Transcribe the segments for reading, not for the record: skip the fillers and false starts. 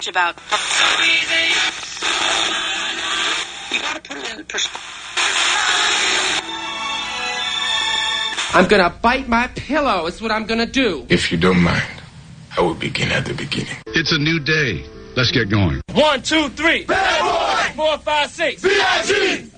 much about. You gotta put it in perspective. I'm gonna bite my pillow. It's what I'm gonna do. If you don't mind, I will begin at the beginning. It's a new day. Let's get going. 1, 2, 3. Bad boy! 4, 5, 6. B.I.G.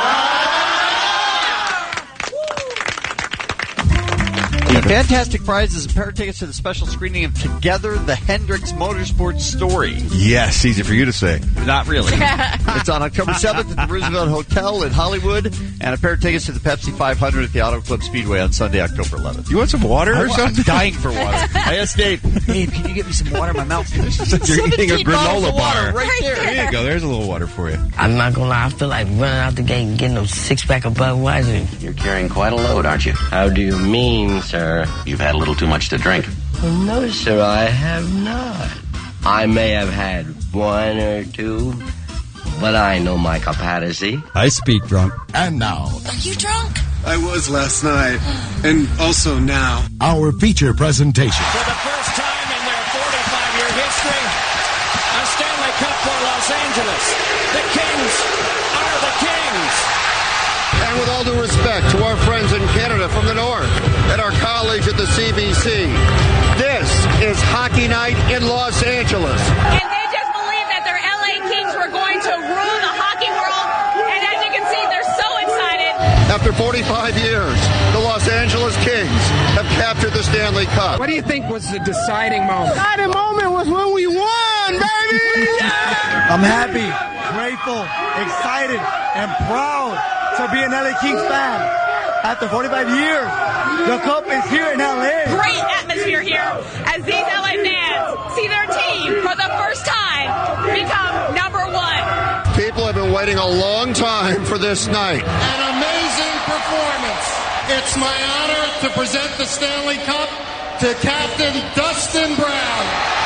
The fantastic prizes and pair of tickets to the special screening of Together, the Hendricks Motorsports Story. Yes, easy for you to say. Not really. It's on October 7th at the Roosevelt Hotel in Hollywood, and a pair of tickets to the Pepsi 500 at the Auto Club Speedway on Sunday, October 11th. You want some water or something? I'm dying for water. I asked Dave, can you get me some water in my mouth? You're eating a granola bar. Right there. There you go. There's a little water for you. I'm not gonna lie, I feel like running out the gate and getting a six-pack of Budweiser. You're carrying quite a load, aren't you? How do you mean, sir? You've had a little too much to drink. No, sir, I have not. I may have had 1 or 2, but I know my capacity. I speak drunk. And now, Are you drunk? I was last night, and also now. our feature presentation. For the first time in their 45-year history, a Stanley Cup for Los Angeles. The Kings are the Kings. And with all due respect to our friends in Canada from the North and our colleagues at the CBC, this is Hockey Night in Los Angeles. And they just believed that their LA Kings were going to rule the hockey world. And as you can see, they're so excited. After 45 years, the Los Angeles Kings have captured the Stanley Cup. What do you think was the deciding moment? The deciding moment was when we won, baby! I'm happy, grateful, excited, and proud to be an LA Kings fan. After 45 years, the Cup is here in LA. Great atmosphere here as these LA fans see their team for the first time become number 1. People have been waiting a long time for this night. An amazing performance. It's my honor to present the Stanley Cup to Captain Dustin Brown.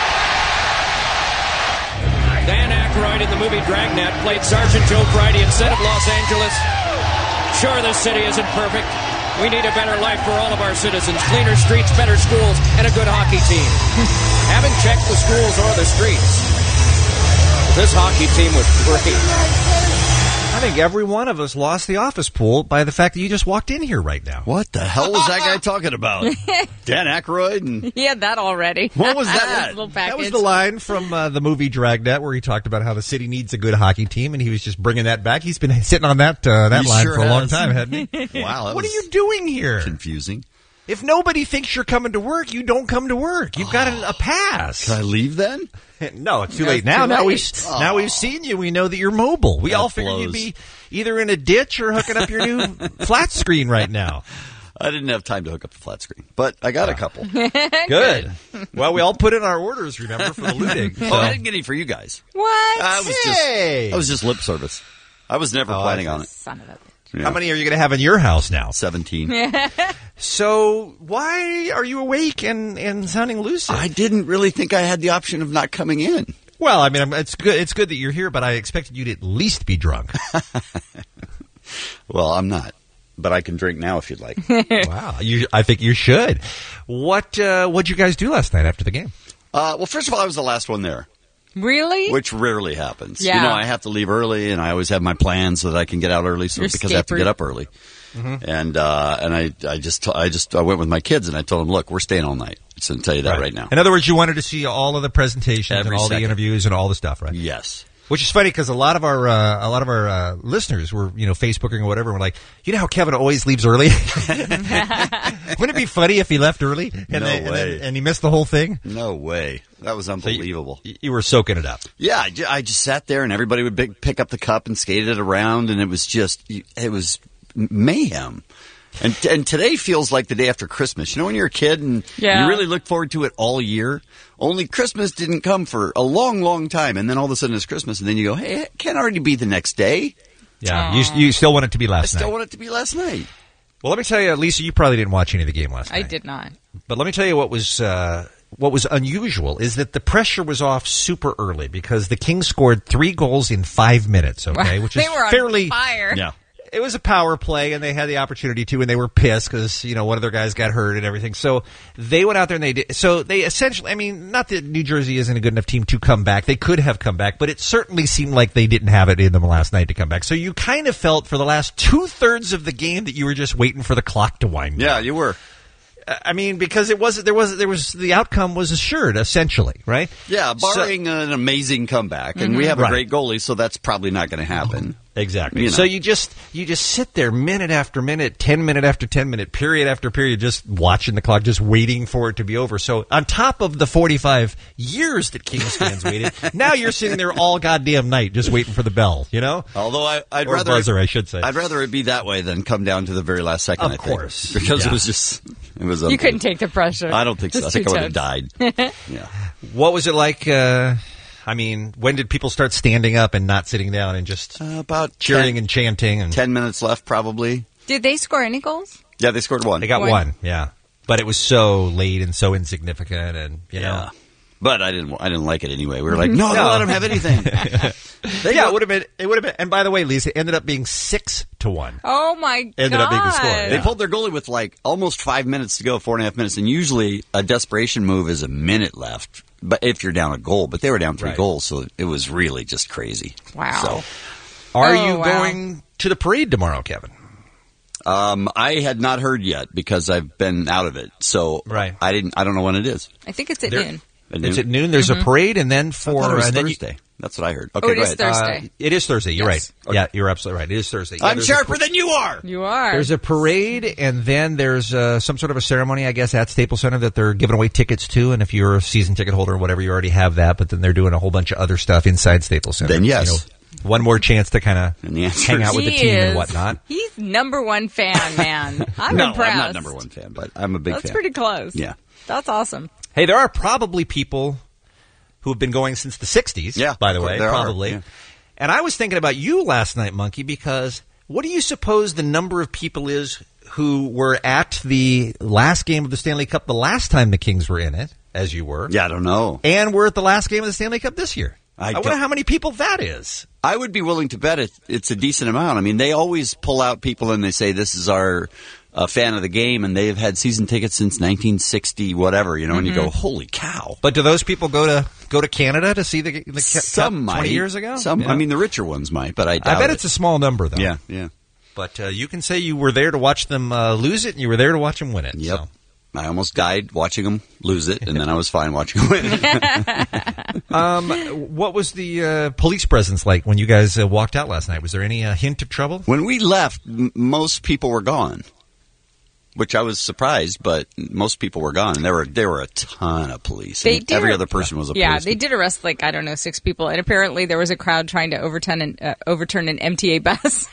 Dan Aykroyd in the movie Dragnet played Sergeant Joe Friday instead of Los Angeles. Sure, this city isn't perfect. We need a better life for all of our citizens. Cleaner streets, better schools, and a good hockey team. Haven't checked the schools or the streets. This hockey team was great. I think every one of us lost the office pool by the fact that you just walked in here right now. What the hell was that guy talking about? Dan Aykroyd? And He had that already. what was that? Little That was package. the line from the movie Dragnet where he talked about how the city needs a good hockey team, and he was just bringing that back. He's been sitting on that line sure for a long has. time, hasn't he? Wow, that What are was you doing here? confusing. If nobody thinks you're coming to work, you don't come to work. You've got a pass. Can I leave then? No, it's too No, late. it's Now, too now late. now we've seen you. We know that you're mobile. We That all figured you'd blows. be either in a ditch or hooking up your new flat screen right now. I didn't have time to hook up the flat screen, but I got a couple. Good. Well, we all put in our orders, remember, for the looting. Oh, I didn't get any for you guys. What? Hey! I was just lip service. I was never planning on it. Son of a bitch. Yeah. How many are you going to have in your house now? 17. So why are you awake and sounding lucid? I didn't really think I had the option of not coming in. Well, I mean, it's good. It's good that you're here, but I expected you to at least be drunk. Well, I'm not, but I can drink now if you'd like. Wow, I think you should. What'd you guys do last night after the game? Well, first of all, I was the last one there, Really? which rarely happens. Yeah. You know, I have to leave early, and I always have my plans so that I can get out early, You're because I have to scapegoat. get up early. Mm-hmm. And I went with my kids, and I told them, look, we're staying all night. So I'll tell you that right now. In other words, you wanted to see all of the presentations Every and all second. the interviews and all the stuff, right? Yes. Which is funny because a lot of our listeners were, Facebooking or whatever. And we're like, you know how Kevin always leaves early? Wouldn't it be funny if he left early and he missed the whole thing? No way. That was unbelievable. So you were soaking it up. Yeah, I just sat there and everybody would pick up the cup and skated it around, and it was mayhem. And today feels like the day after Christmas. You know when you're a kid and you really look forward to it all year? Only Christmas didn't come for a long, long time, and then all of a sudden it's Christmas, and then you go, hey, it can't already be the next day. Yeah, you still want it to be last night. I still want it to be last night. Well, let me tell you, Lisa, you probably didn't watch any of the game last night. I did not. But let me tell you what was unusual is that the pressure was off super early because the Kings scored 3 goals in 5 minutes, okay? Which is they were on fairly fire. Yeah. It was a power play, and they had the opportunity to, and they were pissed because, one of their guys got hurt and everything. So they went out there and they did. So they essentially, not that New Jersey isn't a good enough team to come back. They could have come back, but it certainly seemed like they didn't have it in them last night to come back. So you kind of felt for the last 2/3 of the game that you were just waiting for the clock to wind down. Yeah, you were. Because there was the outcome was assured essentially, right? Yeah, barring an amazing comeback, and we have a great goalie, so that's probably not going to happen. Exactly. So you just sit there minute after minute, 10-minute after 10-minute, period after period, just watching the clock, just waiting for it to be over. So on top of the 45 years that Kings fans waited, now you're sitting there all goddamn night just waiting for the bell. Although I'd or rather buzzer, I should say. I'd rather it be that way than come down to the very last second. Of course, because it was you couldn't take the pressure. I don't think so. I think I would have died. Yeah. What was it like? When did people start standing up and not sitting down and just about cheering and chanting? And 10 minutes left, probably. Did they score any goals? Yeah, they scored one. They got one. Yeah, but it was so late and so insignificant, and you know. But I didn't like it anyway. We were like, no, don't let them have anything. It would have been. And by the way, Lisa, it ended up being 6-1. Oh my god! Ended up being the score. They pulled their goalie with almost 5 minutes to go, 4.5 minutes, and usually a desperation move is a minute left. But if you're down a goal, but they were down 3 goals, so it was really just crazy. Wow. So, are you going to the parade tomorrow, Kevin? I had not heard yet because I've been out of it. So I don't know when it is. I think it's at noon. It's at noon. There's a parade, and then for I thought it was Thursday. That's what I heard. Okay, it is Thursday. It is Thursday. You're Yes. right. Yeah, you're absolutely right. It is Thursday. I'm sharper than you are. You are. There's a parade, and then there's some sort of a ceremony, I guess, at Staples Center that they're giving away tickets to. And if you're a season ticket holder or whatever, you already have that. But then they're doing a whole bunch of other stuff inside Staples Center. Then yes. One more chance to kind of hang out with the team and whatnot. He's #1 fan, man. I'm no, impressed. I'm not #1 fan, but I'm a big fan. That's pretty close. Yeah. That's awesome. Hey, there are probably people who have been going since the 60s, by the way, probably. Yeah. And I was thinking about you last night, Monkey, because what do you suppose the number of people is who were at the last game of the Stanley Cup the last time the Kings were in it, as you were? Yeah, I don't know. And we're at the last game of the Stanley Cup this year. I wonder how many people that is. I would be willing to bet it's a decent amount. I mean, they always pull out people and they say, this is our fan of the game, and they've had season tickets since 1960, whatever, and you go, holy cow. But do those people go to Canada to see the Some Cup might. 20 years ago? Some, Yeah. I mean, the richer ones might, but I doubt bet it's a small number, though. Yeah, yeah. But you can say you were there to watch them lose it, and you were there to watch them win it. Yep. So. I almost died watching them lose it, and then I was fine watching them win it. What was the police presence like when you guys walked out last night? Was there any hint of trouble? When we left, most people were gone, which I was surprised, but most people were gone. And there were a ton of police. Every other person was a police. Yeah, they did arrest 6 people, and apparently there was a crowd trying to overturn an MTA bus.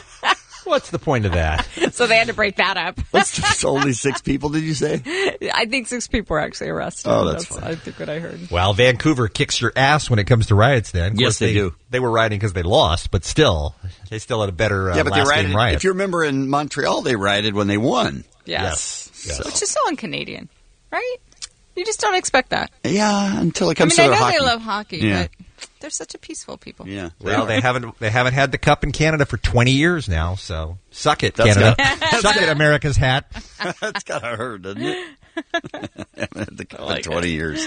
What's the point of that? So they had to break that up. It's only 6 people, did you say? I think 6 people were actually arrested. Oh, that's fine. I think what I heard. Well, Vancouver kicks your ass when it comes to riots then. Of Yes, course, they do. They were rioting because they lost, but still, they still had a better but they rioted. riot. If you remember in Montreal, they rioted when they won. Yes. Yes. Which is so un-Canadian, right? You just don't expect that. Yeah, until it comes to I their know hockey. they love hockey, Yeah. but they're such a peaceful people. Yeah. Well, they haven't had the cup in Canada for 20 years now, so suck it, That's Canada. Suck it, America's hat. That's gotta hurt, doesn't it? Haven't had the cup in 20 years.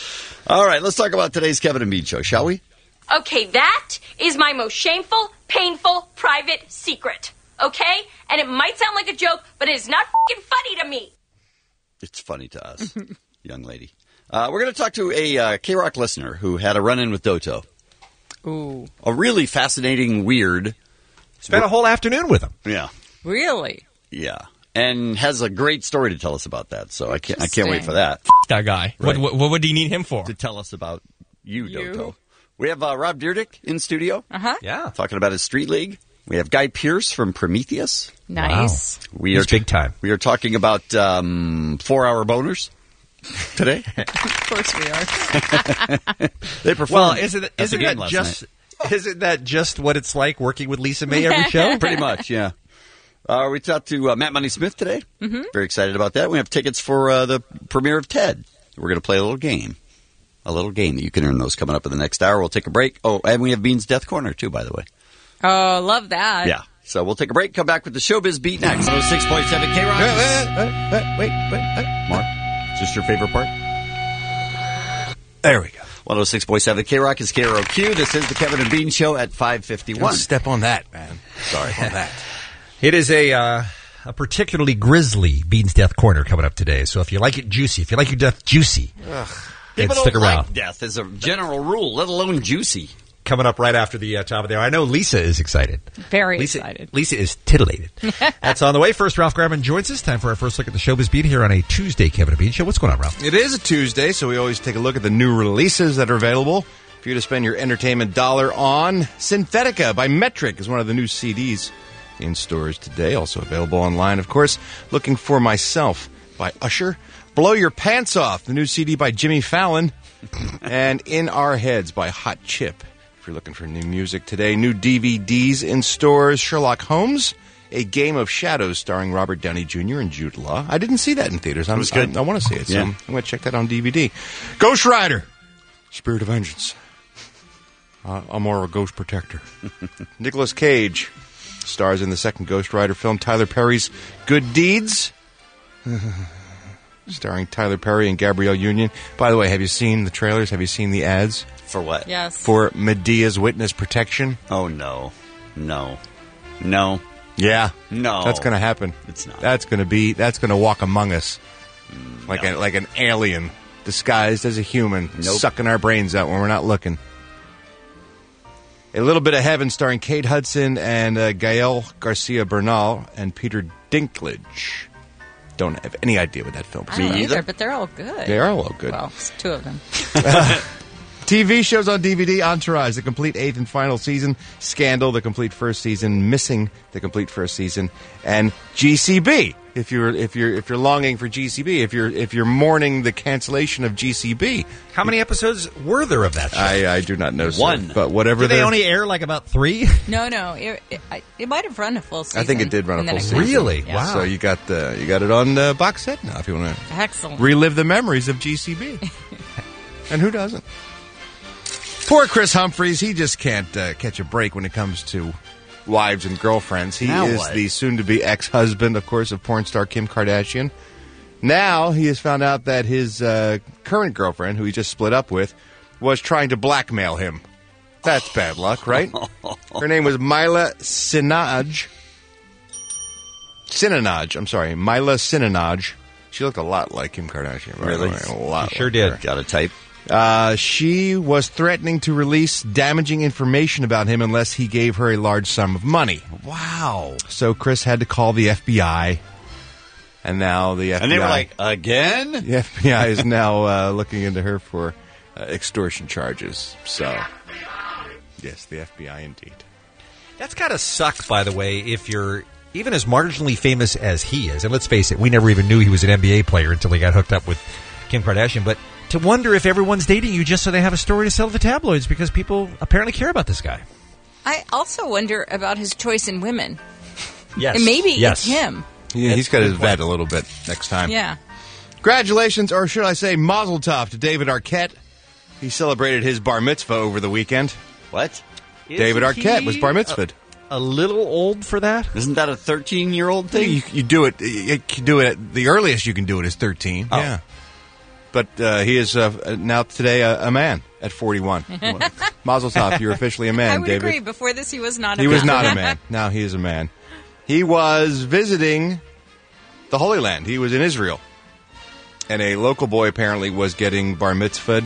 All right, let's talk about today's Kevin and Bean show, shall we? Okay, that is my most shameful, painful, private secret. Okay? And it might sound like a joke, but it is not f***ing funny to me. It's funny to us, young lady. We're going to talk to a K-Rock listener who had a run-in with Doto. Ooh. A really fascinating, weird... Spent a whole afternoon with him. Yeah. Really? Yeah. And has a great story to tell us about that, so I can't wait for that. That guy. Right. What would he need him for? To tell us about you, Doto. We have Rob Dyrdek in studio. Uh-huh. Yeah. Talking about his Street League. We have Guy Pearce from Prometheus. Nice. Wow. He's big time. We are talking about 4-hour boners today. Of course we are. They perform. Well, isn't that just what it's like working with Lisa May every show? Pretty much, yeah. We talked to Matt Money Smith today. Mm-hmm. Very excited about that. We have tickets for the premiere of Ted. We're going to play a little game. A little game that you can earn those coming up in the next hour. We'll take a break. Oh, and we have Bean's Death Corner, too, by the way. Oh, love that. Yeah. So we'll take a break, come back with the Showbiz Beat next. 106.7 K-Rock. Wait. Mark, is this your favorite part? There we go. 106.7 K-Rock is KROQ. This is the Kevin and Bean Show at 5:51. Don't step on that, man. Sorry about that. It is a particularly grisly Bean's Death Corner coming up today. So if you like it juicy, if you like your death juicy, People stick don't around. like death as a general rule, let alone juicy. Coming up right after the top of the hour. I know Lisa is excited. Very excited. Lisa is titillated. That's on the way. First, Ralph Garman joins us. Time for our first look at the Showbiz Beat here on a Tuesday Kevin and Bean Show. What's going on, Ralph? It is a Tuesday, so we always take a look at the new releases that are available for you to spend your entertainment dollar on. Synthetica by Metric is one of the new CDs in stores today. Also available online, of course. Looking for Myself by Usher. Blow Your Pants Off, the new CD by Jimmy Fallon. And In Our Heads by Hot Chip. If you're looking for new music today, new DVDs in stores. Sherlock Holmes, A Game of Shadows starring Robert Downey Jr. and Jude Law. I didn't see that in theaters. It was good. I want to see it, so Yeah. I'm going to check that on DVD. Ghost Rider, Spirit of Vengeance. I'm more of a ghost protector. Nicolas Cage stars in the second Ghost Rider film, Tyler Perry's Good Deeds. Starring Tyler Perry and Gabrielle Union. By the way, have you seen the trailers? Have you seen the ads? For what? Yes. For Medea's witness protection? Oh, no. Yeah. No. That's going to happen. It's not. That's going to walk among us. Like an alien disguised as a human, sucking our brains out when we're not looking. A Little Bit of Heaven starring Kate Hudson and Gael Garcia Bernal and Peter Dinklage. Don't have any idea what that film is. I don't either, but they're all good. They are all good. Well, it's two of them. TV shows on DVD: Entourage, the complete 8th and final season; Scandal, the complete first season; Missing, the complete first season; and GCB. If you're longing for GCB, if you're mourning the cancellation of GCB. How many episodes were there of that show? I do not know. One. Sir, but whatever. Did they only air like about 3? No. It might have run a full season. I think it did run a full season. Really? Yeah. Wow. So you got it on box set now. If you want to Excellent. relive the memories of GCB, and who doesn't? Poor Chris Humphries, he just can't catch a break when it comes to wives and girlfriends. He Now is what? the soon-to-be ex-husband, of course, of porn star Kim Kardashian. Now he has found out that his current girlfriend, who he just split up with, was trying to blackmail him. That's bad luck, right? Her name was Mila Sinaj. Mila Sinaj. She looked a lot like Kim Kardashian. By Really? the way. A lot. Sure like did. her. Got a type. She was threatening to release damaging information about him unless he gave her a large sum of money. Wow. So Chris had to call the FBI, and now the FBI... And they were like, again? The FBI is now looking into her for extortion charges. So, yes, the FBI indeed. That's got to suck, by the way, if you're even as marginally famous as he is. And let's face it, we never even knew he was an NBA player until he got hooked up with Kim Kardashian. But to wonder if everyone's dating you just so they have a story to sell to the tabloids because people apparently care about this guy. I also wonder about his choice in women. Yes. And maybe Yes. it's him. Yeah, he's got his vet a little bit next time. Yeah. Congratulations, or should I say mazel tov, to David Arquette. He celebrated his bar mitzvah over the weekend. What? David Isn't Arquette he was bar mitzvahed. A little old for that? Isn't that a 13-year-old thing? You do it. You can do it. The earliest you can do it is 13. Oh. Yeah. But he is now today a man at 41. Mazel tov, you're officially a man, I would David. agree. Before this, he was not a He man. was not a man. Now he is a man. He was visiting the Holy Land. He was in Israel. And a local boy apparently was getting bar mitzvahed.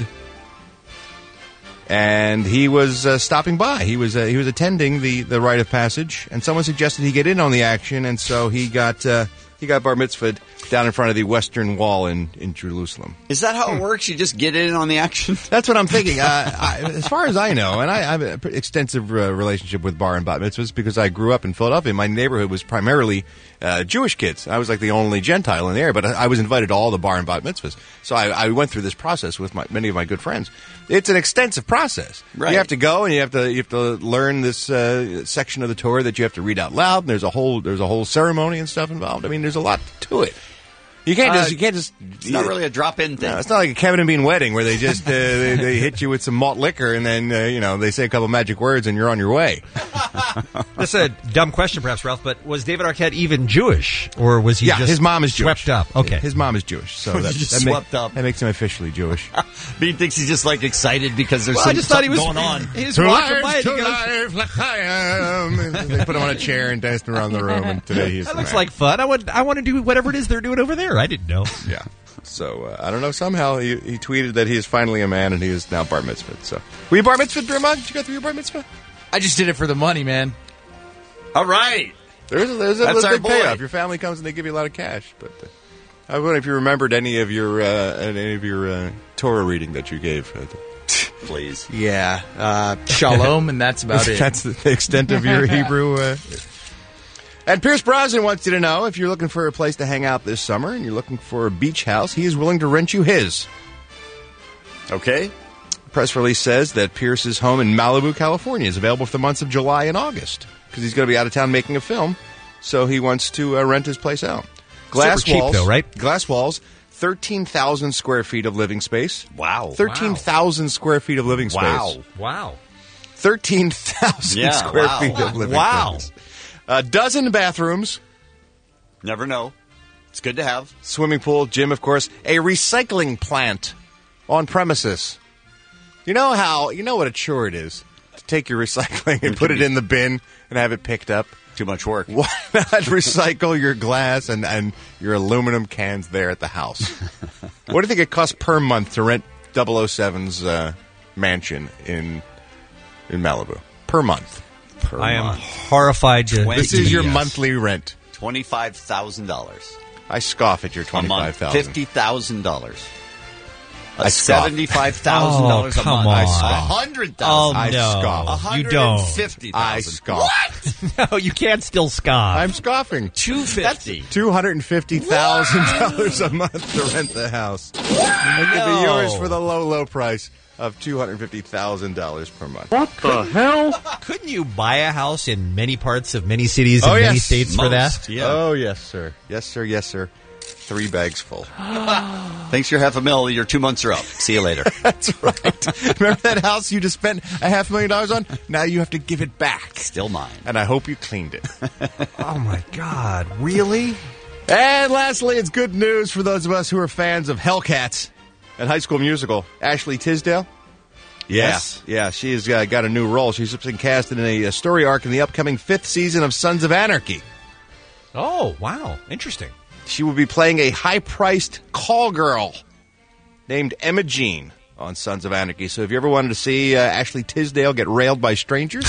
And he was stopping by. He was attending the rite of passage, and someone suggested he get in on the action, and so he got bar mitzvahed down in front of the Western Wall in Jerusalem. Is that how it works? You just get in on the action? That's what I'm thinking. As far as I know, and I have an extensive relationship with bar and bat mitzvahs because I grew up in Philadelphia. My neighborhood was primarily Jewish kids. I was like the only Gentile in the area, but I was invited to all the bar and bat mitzvahs. So I went through this process with many of my good friends. It's an extensive process. Right. You have to go and you have to learn this section of the Torah that you have to read out loud. And there's a whole ceremony and stuff involved. I mean, there's a lot to it. You can't just. It's not really a drop-in thing. No, it's not like a Kevin and Bean wedding where they just they hit you with some malt liquor and then they say a couple magic words and you're on your way. That's a dumb question, perhaps, Ralph, but was David Arquette even Jewish? Or was he just his mom is Jewish. Swept up? Okay. His mom is Jewish. So that swept up. That makes him officially Jewish. Bean thinks he's just like excited because there's I just thought he was going on. He's walking by and he goes, life like I am. They put him on a chair and danced around the room, and today he's that looks like fun. I want to do whatever it is they're doing over there. I didn't know. Yeah. So, I don't know, somehow he tweeted that he is finally a man and he is now bar mitzvahed. So, were you bar mitzvahed, Grimog? Did you go through your bar mitzvah? I just did it for the money, man. All right. There's a big payoff. Your family comes and they give you a lot of cash. But I wonder if you remembered any of your Torah reading that you gave. Please. Yeah. Shalom, and that's about it. That's the extent of your Hebrew. And Pierce Brosnan wants you to know, if you're looking for a place to hang out this summer and you're looking for a beach house, he is willing to rent you his. Okay. The press release says that Pierce's home in Malibu, California is available for the months of July and August because he's going to be out of town making a film, so he wants to rent his place out. Glass Super walls, cheap, though, right? Glass walls, 13,000 square feet of living space. Wow. 13,000 square feet of living space. Wow. 13,000 square feet of living space. A dozen bathrooms. Never know. It's good to have. Swimming pool, gym, of course. A recycling plant on premises. You know what a chore it is to take your recycling and put it in the bin and have it picked up? Too much work. Why not recycle your glass and your aluminum cans there at the house? What do you think it costs per month to rent 007's mansion in Malibu? Per month. I am horrified to... This is your monthly rent. $25,000. I scoff at your $25,000. $50,000. I scoff. $75,000 a come month. on. I scoff. $100,000. Oh, I no. scoff. You don't. $150,000. I scoff. What? No, you can't still scoff. I'm scoffing. $250,000. $250,000 a month to rent the house. It could be yours for the low price of $250,000 per month. What the hell? Couldn't you buy a house in many parts of many cities and many states for that? Yeah. Oh, yes, sir. Yes, sir. Yes, sir. 3 bags full. Thanks for $500,000. Your 2 months are up. See you later. That's right. Remember that house you just spent $500,000 on? Now you have to give it back. Still mine. And I hope you cleaned it. Oh, my God. Really? And lastly, it's good news for those of us who are fans of Hellcats and High School Musical. Ashley Tisdale. Yes. Yeah, she has got a new role. She's been cast in a story arc in the upcoming 5th season of Sons of Anarchy. Oh, wow. Interesting. She will be playing a high-priced call girl named Emma Jean on Sons of Anarchy. So if you ever wanted to see Ashley Tisdale get railed by strangers,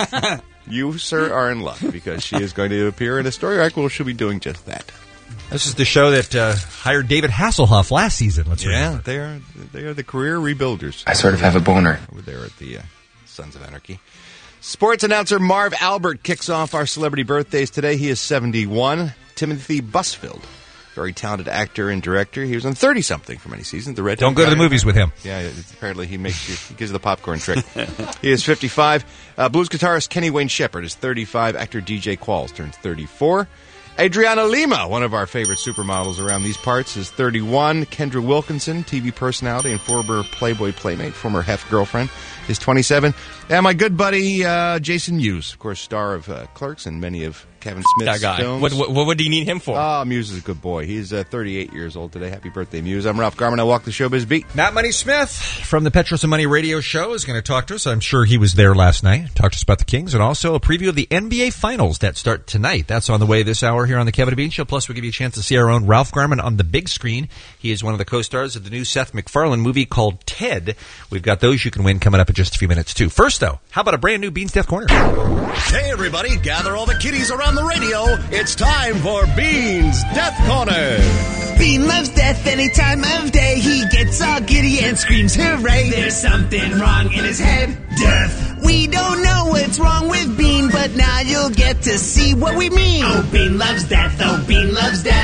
you, sir, are in luck because she is going to appear in a story arc where she'll be doing just that. This is the show that hired David Hasselhoff last season. Let's remember. They are the career rebuilders. I sort of have a boner. Over there at the Sons of Anarchy. Sports announcer Marv Albert kicks off our celebrity birthdays today. He is 71. Timothy Busfield, very talented actor and director. He was on 30-something for many seasons. The Red Don't go to the movies with him. Yeah, apparently he gives you the popcorn trick. He is 55. Blues guitarist Kenny Wayne Shepherd is 35. Actor DJ Qualls turns 34. Adriana Lima, one of our favorite supermodels around these parts, is 31. Kendra Wilkinson, TV personality and former Playboy playmate, former Hef girlfriend, is 27. And my good buddy Jason Mewes, of course, star of Clerks and many of Kevin Smith's films. What do you need him for? Mewes is a good boy. He's 38 years old today. Happy birthday, Mewes. I'm Ralph Garman. I walk the showbiz beat. Matt Money Smith from the Petros and Money radio show is going to talk to us. I'm sure he was there last night. Talk to us about the Kings and also a preview of the NBA Finals that start tonight. That's on the way this hour here on the Kevin and Bean Show. Plus, we'll give you a chance to see our own Ralph Garman on the big screen. He is one of the co-stars of the new Seth MacFarlane movie called Ted. We've got those you can win coming up in just a few minutes, too. First, though, how about a brand new Bean's Death Corner? Hey, everybody, gather all the kiddies around the radio. It's time for Bean's Death Corner. Bean loves death any time of day. He gets all giddy and screams hooray. There's something wrong in his head. Death. We don't know what's wrong with Bean, but now you'll get to see what we mean. Oh, Bean loves death. Oh, Bean loves death.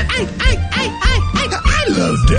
I love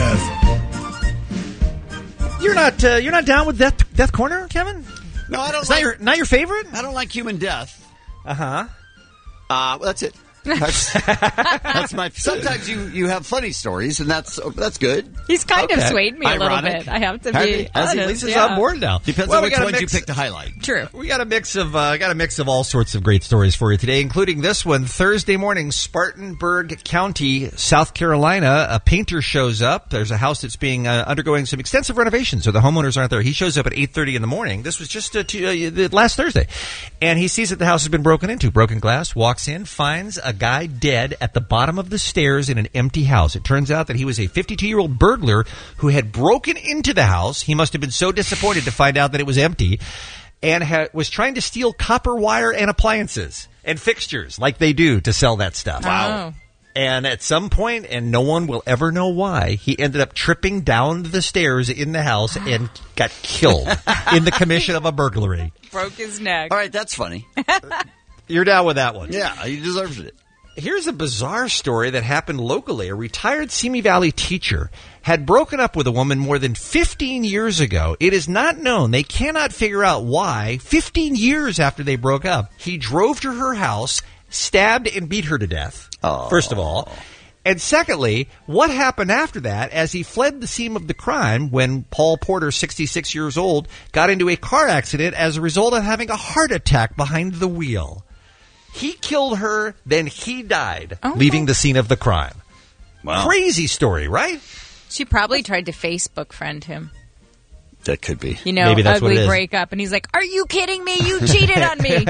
death. You're not down with Death Corner, Kevin? No, I don't. Is that not your favorite? I don't like human death. Uh-huh. Well, that's it. That's my. Sometimes you have funny stories, and that's good. He's kind of swayed me a little bit. I have to be honest. Lisa's on board now. Depends on which ones you pick to highlight. True. We got a mix of all sorts of great stories for you today, including this one. Thursday morning, Spartanburg County, South Carolina. A painter shows up. There's a house that's being undergoing some extensive renovations, so the homeowners aren't there. He shows up at 8:30 in the morning. This was just last Thursday, and he sees that the house has been broken into. Broken glass. Walks in, finds a guy dead at the bottom of the stairs in an empty house. It turns out that he was a 52-year-old burglar who had broken into the house. He must have been so disappointed to find out that it was empty, and was trying to steal copper wire and appliances and fixtures like they do to sell that stuff. Wow. And at some point, and no one will ever know why, he ended up tripping down the stairs in the house and got killed in the commission of a burglary. Broke his neck. All right, that's funny. You're down with that one. Yeah, he deserves it. Here's a bizarre story that happened locally. A retired Simi Valley teacher had broken up with a woman more than 15 years ago. It is not known. They cannot figure out why. 15 years after they broke up, he drove to her house, stabbed and beat her to death, first of all. And secondly, what happened after that as he fled the scene of the crime when Paul Porter, 66 years old, got into a car accident as a result of having a heart attack behind the wheel. He killed her, then he died, leaving the scene of the crime. Wow. Crazy story, right? She probably tried to Facebook friend him. That could be. You know, maybe that's ugly what it is. breakup. And he's like, are you kidding me? You cheated on me.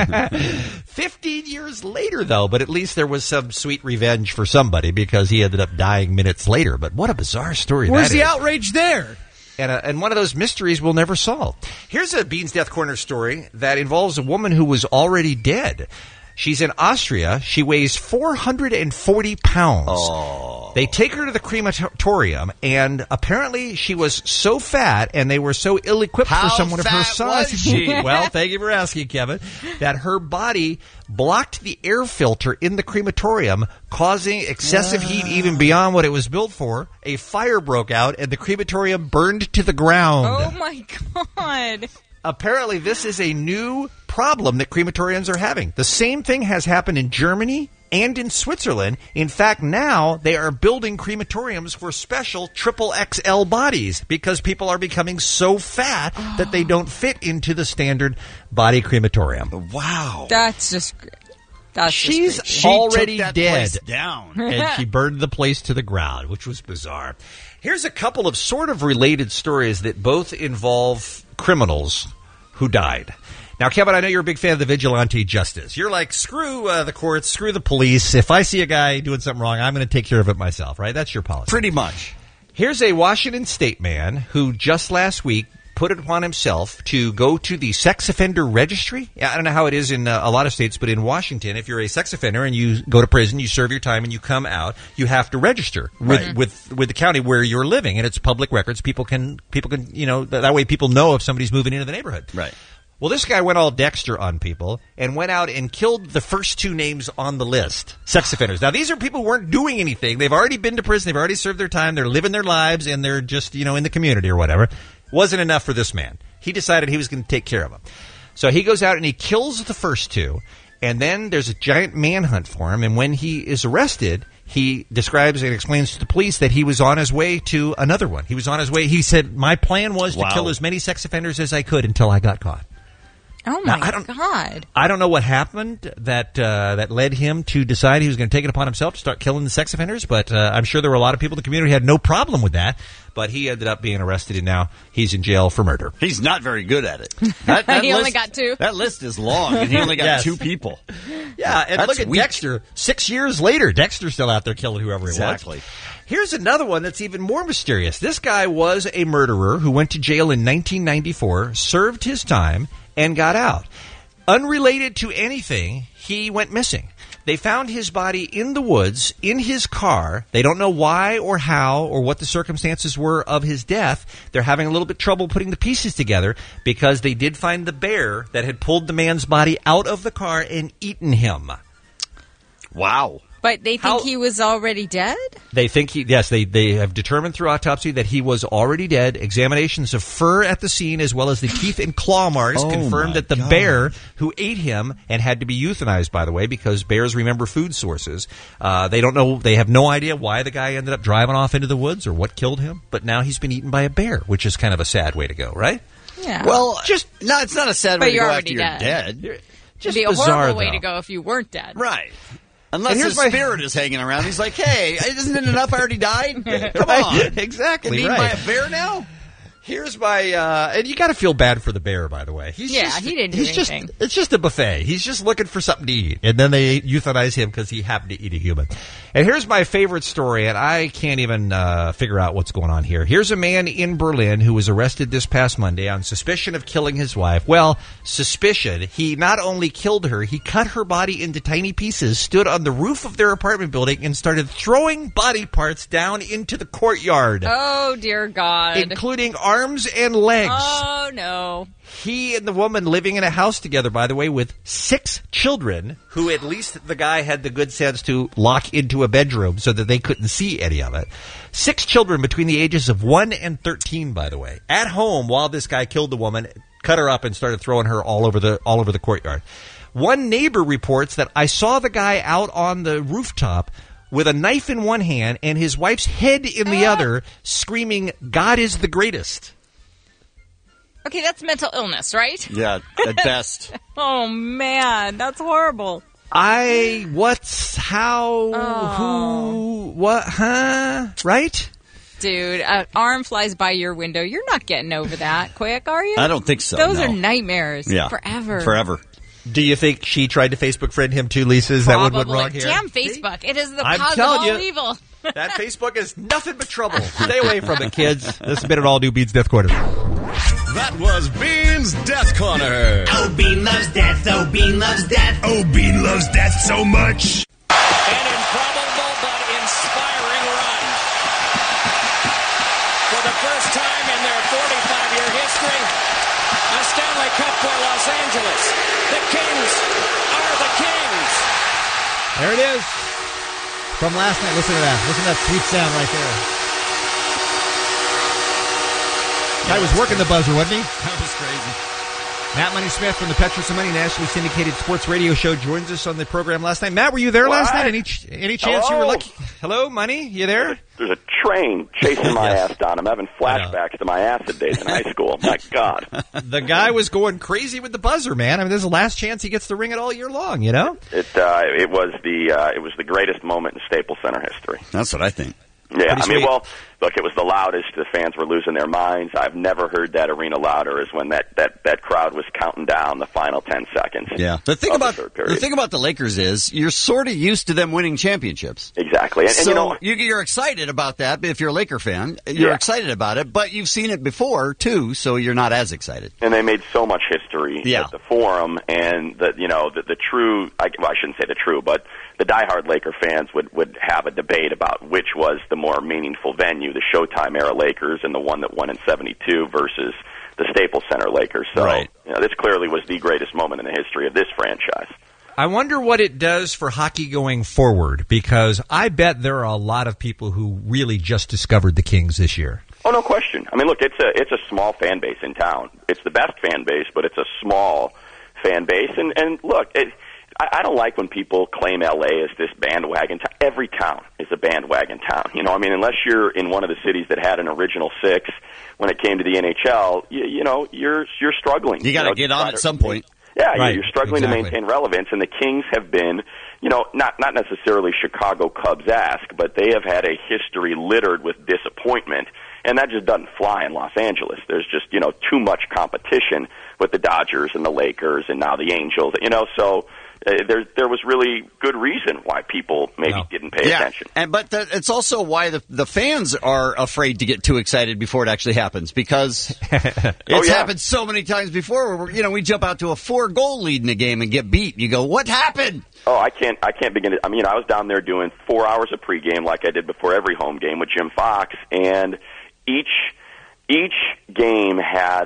15 years later, though, but at least there was some sweet revenge for somebody because he ended up dying minutes later. But what a bizarre story Where's that the is. outrage there? And one of those mysteries we'll never solve. Here's a Bean's Death Corner story that involves a woman who was already dead. She's in Austria. She weighs 440 pounds. Oh. They take her to the crematorium, and apparently she was so fat, and they were so ill-equipped for someone of her size. Was she? Well, thank you for asking, Kevin. That her body blocked the air filter in the crematorium, causing excessive heat even beyond what it was built for. A fire broke out, and the crematorium burned to the ground. Oh, my God. Apparently, this is a new problem that crematoriums are having. The same thing has happened in Germany and in Switzerland. In fact, now they are building crematoriums for special triple XL bodies because people are becoming so fat that they don't fit into the standard body crematorium. Wow. That's just great. She's She already took that dead. place down. And she burned the place to the ground, which was bizarre. Here's a couple of sort of related stories that both involve criminals who died. Now, Kevin, I know you're a big fan of the vigilante justice. You're like, screw the courts, screw the police. If I see a guy doing something wrong, I'm going to take care of it myself, right? That's your policy. Pretty much. Here's a Washington State man who just last week put it upon himself to go to the sex offender registry. I don't know how it is in a lot of states, but in Washington, if you're a sex offender and you go to prison, you serve your time and you come out, you have to register with the county where you're living, and it's public records. People can, you know, that way people know if somebody's moving into the neighborhood. Right. Well, this guy went all Dexter on people and went out and killed the first two names on the list, sex offenders. Now, these are people who weren't doing anything. They've already been to prison. They've already served their time. They're living their lives, and they're just, you know, in the community or whatever. Wasn't enough for this man. He decided he was going to take care of them. So he goes out and he kills the first two, and then there's a giant manhunt for him, and when he is arrested, he describes and explains to the police that he was on his way to another one. He was on his way. He said, my plan was to kill as many sex offenders as I could until I got caught. Oh, my God. I don't know what happened that led him to decide he was going to take it upon himself to start killing the sex offenders, but I'm sure there were a lot of people in the community who had no problem with that, but he ended up being arrested, and now he's in jail for murder. He's not very good at it. He only got two. That list is long, and he only got two people. Yeah, and look at Dexter. 6 years later, Dexter's still out there killing whoever he Exactly. wants. Here's another one that's even more mysterious. This guy was a murderer who went to jail in 1994, served his time, and got out. Unrelated to anything, he went missing. They found his body in the woods, in his car. They don't know why or how or what the circumstances were of his death. They're having a little bit trouble putting the pieces together because they did find the bear that had pulled the man's body out of the car and eaten him. Wow. But they think he was already dead? They think they have determined through autopsy that he was already dead. Examinations of fur at the scene as well as the teeth and claw marks confirmed that the bear who ate him and had to be euthanized, by the way, because bears remember food sources. They don't know, they have no idea why the guy ended up driving off into the woods or what killed him, but now he's been eaten by a bear, which is kind of a sad way to go, right? Yeah. Well, no, it's not a sad way to go after you're dead. It'd be a horrible way to go if you weren't dead. Right. Unless his spirit is hanging around. He's like, hey, isn't it enough I already died? Come on. Exactly. Eaten by a bear now? Here's my, and you got to feel bad for the bear, by the way. He didn't do anything. It's just a buffet. He's just looking for something to eat. And then they euthanize him because he happened to eat a human. And here's my favorite story, and I can't even figure out what's going on here. Here's a man in Berlin who was arrested this past Monday on suspicion of killing his wife. Well, suspicion. He not only killed her, he cut her body into tiny pieces, stood on the roof of their apartment building, and started throwing body parts down into the courtyard. Oh, dear God. Including arms and legs. Oh, no. He and the woman living in a house together, by the way, with 6 children, who at least the guy had the good sense to lock into a bedroom so that they couldn't see any of it. 6 children between the ages of 1 and 13, by the way, at home while this guy killed the woman, cut her up, and started throwing her all over the courtyard. One neighbor reports that I saw the guy out on the rooftop with a knife in one hand and his wife's head in the other, screaming, "God is the greatest." Okay, that's mental illness, right? Yeah, at best. Oh, man, that's horrible. Right? Dude, an arm flies by your window. You're not getting over that quick, are you? I don't think so. Those are nightmares. Yeah. Forever. Do you think she tried to Facebook friend him too, Lisa? Is that what went wrong here? Damn Facebook. It is the I'm cause of telling all you. evil. That Facebook is nothing but trouble. Stay away from it, kids. This has been an all-new Beans Death Corner. That was Bean's Death Corner. Oh, Bean loves death. Oh, Bean loves death. Oh, Bean loves death so much. An improbable but inspiring run. For the first time in their 45-year history, a Stanley Cup for Los Angeles. The Kings are the Kings. There it is. From last night. Listen to that. Listen to that sweet sound right there. Guy was working the buzzer, wasn't he? That was crazy. Matt Money Smith from the Petros and Money nationally syndicated sports radio show joins us on the program last night. Matt, were you there last night? Any chance you were lucky? Hello, Money? You there? There's a train chasing my ass down. I'm having flashbacks to my acid days in high school. My God. The guy was going crazy with the buzzer, man. I mean, this is the last chance he gets to ring it all year long, you know? It was the greatest moment in Staples Center history. That's what I think. Yeah, I mean, well, look, it was the loudest. The fans were losing their minds. I've never heard that arena louder as when that crowd was counting down the final 10 seconds. Yeah. The thing about the Lakers is you're sort of used to them winning championships. Exactly. And so you know, you're excited about that. If you're a Laker fan, you're excited about it, but you've seen it before too, so you're not as excited. And they made so much history at the Forum, and the true, I shouldn't say the true, but the diehard Laker fans would have a debate about which was the more meaningful venue, the Showtime era Lakers and the one that won in '72 versus the Staples Center Lakers. So this clearly was the greatest moment in the history of this franchise. I wonder what it does for hockey going forward, because I bet there are a lot of people who really just discovered the Kings this year. Oh, no question. I mean, look, it's a small fan base in town. It's the best fan base, but it's a small fan base. And look, I don't like when people claim L.A. as this bandwagon town. Every town is a bandwagon town. You know, I mean, unless you're in one of the cities that had an original six when it came to the NHL, you're struggling. You got to get on at some point. Yeah, you're struggling to maintain relevance, and the Kings have been, not necessarily Chicago Cubs-esque, but they have had a history littered with disappointment, and that just doesn't fly in Los Angeles. There's just, too much competition with the Dodgers and the Lakers and now the Angels, so there was really good reason why people maybe didn't pay attention. But it's also why the fans are afraid to get too excited before it actually happens, because it's happened so many times before where we jump out to a 4-goal lead in a game and get beat. You go, what happened? Oh, I can't begin to. I mean, I was down there doing 4 hours of pregame like I did before every home game with Jim Fox, and each game had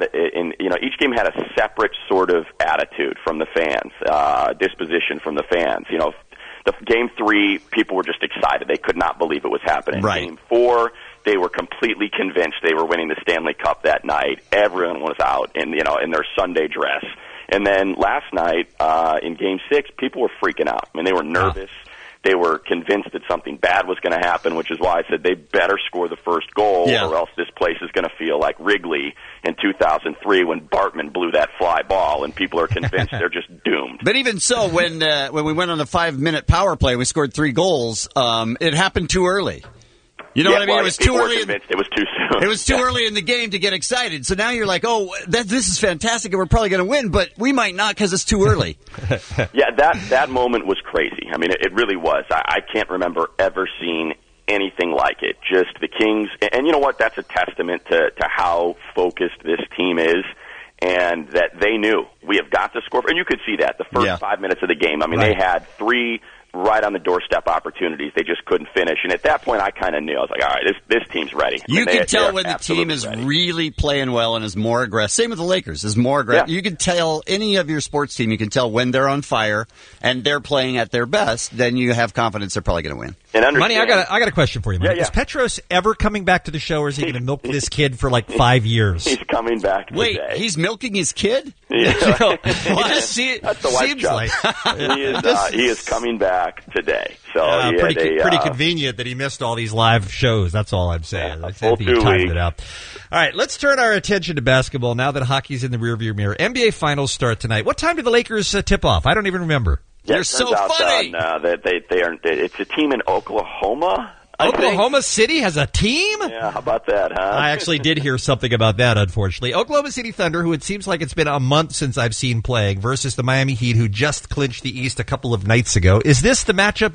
a separate sort of attitude from the fans, disposition from the fans. Game 3, people were just excited. They could not believe it was happening. Right. Game 4, they were completely convinced they were winning the Stanley Cup that night. Everyone was out in their Sunday dress. And then last night, in Game 6, people were freaking out. I mean, they were nervous. They were convinced that something bad was going to happen, which is why I said they better score the first goal, or else this place is going to feel like Wrigley in 2003 when Bartman blew that fly ball, and people are convinced they're just doomed. But even so, when we went on the 5-minute power play, we scored 3 goals. It happened too early. You know what I mean? Well, it was too early. It was too soon. It was too early in the game to get excited. So now you're like, oh, this is fantastic, and we're probably going to win, but we might not because it's too early. Yeah, that moment was crazy. I mean, it really was. I can't remember ever seeing anything like it. Just the Kings, and you know what? That's a testament to how focused this team is, and that they knew we have got to score. And you could see that the first 5 minutes of the game. I mean, they had 3 right on the doorstep opportunities. They just couldn't finish. And at that point, I kind of knew. I was like, all right, this team's ready. You can tell when the team is really playing well and is more aggressive. Same with the Lakers, is more aggressive. Yeah. You can tell any of your sports team, you can tell when they're on fire and they're playing at their best, then you have confidence they're probably going to win. Money, I got a question for you, Mike. Is Petros ever coming back to the show, or is he going to milk this kid for like 5 years? He's coming back today. Wait, he's milking his kid? Yeah. That's the wife's job. Like. He is coming back today. So pretty convenient that he missed all these live shows. That's all I'm saying. I think he timed it out. All right, let's turn our attention to basketball now that hockey's in the rearview mirror. NBA Finals start tonight. What time do the Lakers tip off? I don't even remember. They're so funny. It's a team in Oklahoma. Oklahoma City has a team? Yeah, how about that, huh? I actually did hear something about that, unfortunately. Oklahoma City Thunder, who it seems like it's been a month since I've seen playing, versus the Miami Heat, who just clinched the East a couple of nights ago. Is this the matchup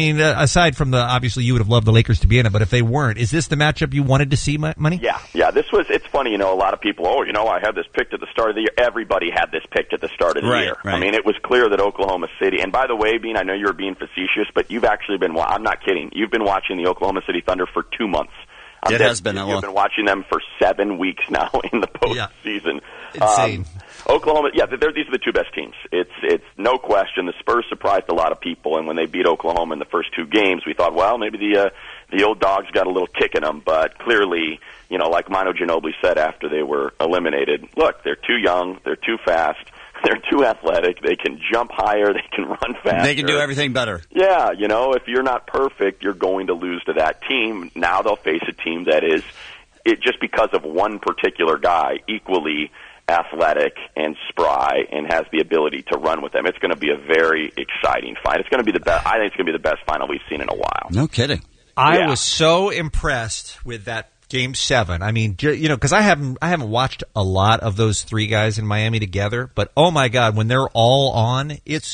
aside from obviously you would have loved the Lakers to be in it, but if they weren't, is this the matchup you wanted to see, Money? Yeah, it's funny, a lot of people, I had this picked at the start of the year. Everybody had this picked at the start of the year. Right. I mean, it was clear that Oklahoma City, and by the way, Bean, I know you're being facetious, but you've actually been, I'm not kidding, you've been watching the Oklahoma City Thunder for 2 months. It has been a long. You've been watching them for 7 weeks now in the postseason. Insane. Oklahoma, these are the 2 best teams. It's no question. The Spurs surprised a lot of people, and when they beat Oklahoma in the first 2 games, we thought, well, maybe the old dogs got a little kick in them. But clearly, like Manu Ginobili said after they were eliminated, look, they're too young, they're too fast. They're too athletic. They can jump higher. They can run faster. They can do everything better. Yeah, if you're not perfect, you're going to lose to that team. Now they'll face a team that is, just because of one particular guy, equally athletic and spry and has the ability to run with them. It's going to be a very exciting fight. It's going to be the best. I think it's going to be the best final we've seen in a while. No kidding. I was so impressed with that Game 7. I mean, because I haven't watched a lot of those 3 guys in Miami together, but oh my God, when they're all on, it's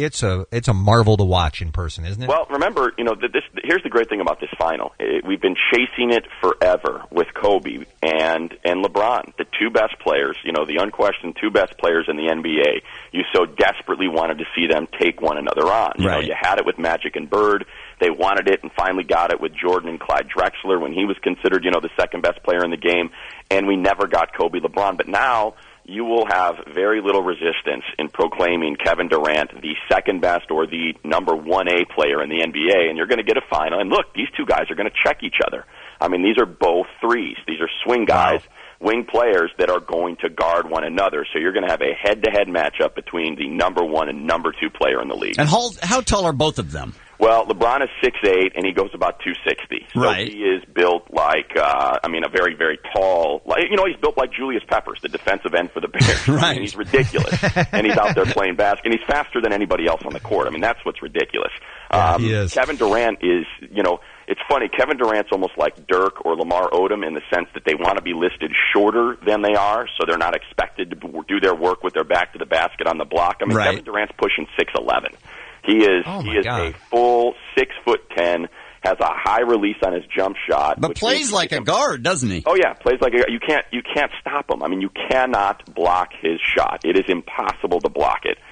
a marvel to watch in person, isn't it? Well, remember, here's the great thing about this final. We've been chasing it forever with Kobe and LeBron, the 2 best players, the unquestioned 2 best players in the NBA. You so desperately wanted to see them take one another on. Right. You had it with Magic and Bird. They wanted it and finally got it with Jordan and Clyde Drexler when he was considered, the second best player in the game, and we never got Kobe LeBron. But now you will have very little resistance in proclaiming Kevin Durant the second best or the number 1A player in the NBA, and you're going to get a final. And look, these 2 guys are going to check each other. I mean, these are both threes. These are swing guys, wing players that are going to guard one another. So you're going to have a head-to-head matchup between the number 1 and number 2 player in the league. And how tall are both of them? Well, LeBron is 6'8", and he goes about 260. So right. He is built like, a very, very tall, he's built like Julius Peppers, the defensive end for the Bears. Right. I mean, he's ridiculous. And he's out there playing basketball, and he's faster than anybody else on the court. I mean, that's what's ridiculous. He is. Kevin Durant is, it's funny, Kevin Durant's almost like Dirk or Lamar Odom in the sense that they want to be listed shorter than they are, so they're not expected to do their work with their back to the basket on the block. I mean, right. Kevin Durant's pushing 6'11". He is a full 6'10", has a high release on his jump shot, but plays like a guard, doesn't he? Oh yeah, plays like a guard. You can't stop him. I mean, you cannot block his shot. It is impossible to block it.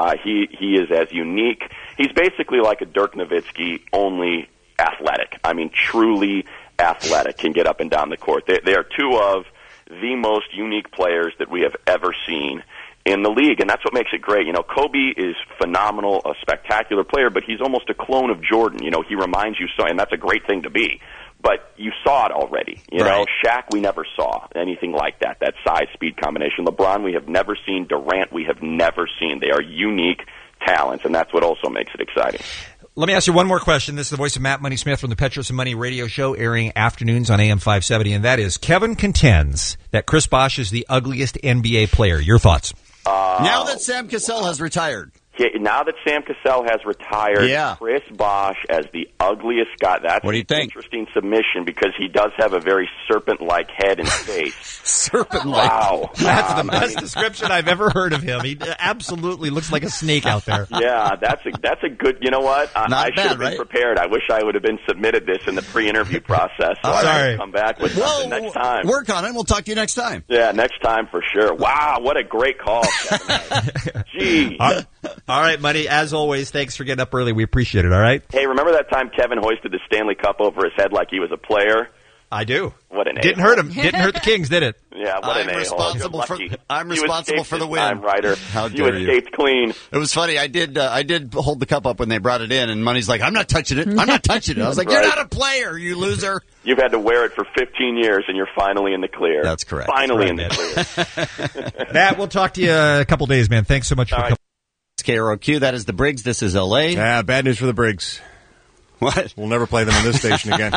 He is as unique. He's basically like a Dirk Nowitzki, only athletic. I mean, truly athletic. Can get up and down the court. They are 2 of the most unique players that we have ever seen in the league, and that's what makes it great. You know, Kobe is phenomenal, a spectacular player, but he's almost a clone of Jordan. You know, he reminds you so, and that's a great thing to be. But you saw it already. You know, Shaq, we never saw anything like that size-speed combination. LeBron, we have never seen. Durant, we have never seen. They are unique talents, and that's what also makes it exciting. Let me ask you one more question. This is the voice of Matt Money Smith from the Petros and Money radio show, airing afternoons on AM 570, and that is Kevin contends that Chris Bosh is the ugliest NBA player. Your thoughts? Now that Sam Cassell has retired. Now that Sam Cassell has retired, Chris Bosh as the ugliest guy. That's what do you think? Interesting submission because he does have a very serpent-like head and face. Serpent-like. Wow. That's the best description I've ever heard of him. He absolutely looks like a snake out there. Yeah, that's a good. You know what? I should have been prepared. I wish I would have been submitted this in the pre-interview process. So I come back with something next time. Work on it. We'll talk to you next time. Yeah, next time for sure. Wow, what a great call. Gee. All right, Money, as always, thanks for getting up early. We appreciate it, all right? Hey, remember that time Kevin hoisted the Stanley Cup over his head like he was a player? I do. What an Didn't hurt him. Didn't hurt the Kings, did it? Yeah, what an a-hole. I'm responsible for the win. Time, Ryder. How dare you? Escaped clean. It was funny. I did hold the cup up when they brought it in, and Money's like, I'm not touching it. I'm not touching it. I was like, You're not a player, you loser. You've had to wear it for 15 years, and you're finally in the clear. That's correct. Finally in the clear. Matt, we'll talk to you a couple days, man. Thanks so much for coming. It's KROQ. That is the Briggs. This is L.A. Yeah, bad news for the Briggs. What? We'll never play them on this station again.